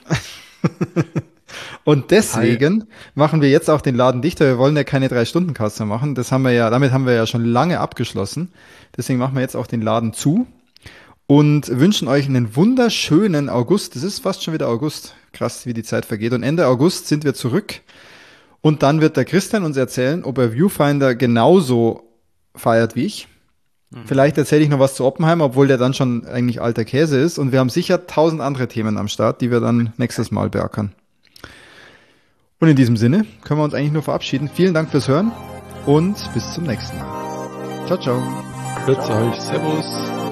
Und deswegen machen wir jetzt auch den Laden dichter. Wir wollen ja keine Drei-Stunden-Kasse machen. Das haben wir ja, damit haben wir ja schon lange abgeschlossen. Deswegen machen wir jetzt auch den Laden zu und wünschen euch einen wunderschönen August. Das ist fast schon wieder August. Krass, wie die Zeit vergeht. Und Ende August sind wir zurück. Und dann wird der Christian uns erzählen, ob er Viewfinder genauso feiert wie ich. Vielleicht erzähle ich noch was zu Oppenheimer, obwohl der dann schon eigentlich alter Käse ist. Und wir haben sicher tausend andere Themen am Start, die wir dann nächstes Mal beackern. Und in diesem Sinne können wir uns eigentlich nur verabschieden. Vielen Dank fürs Hören und bis zum nächsten Mal. Ciao, ciao. Grüß euch. Servus.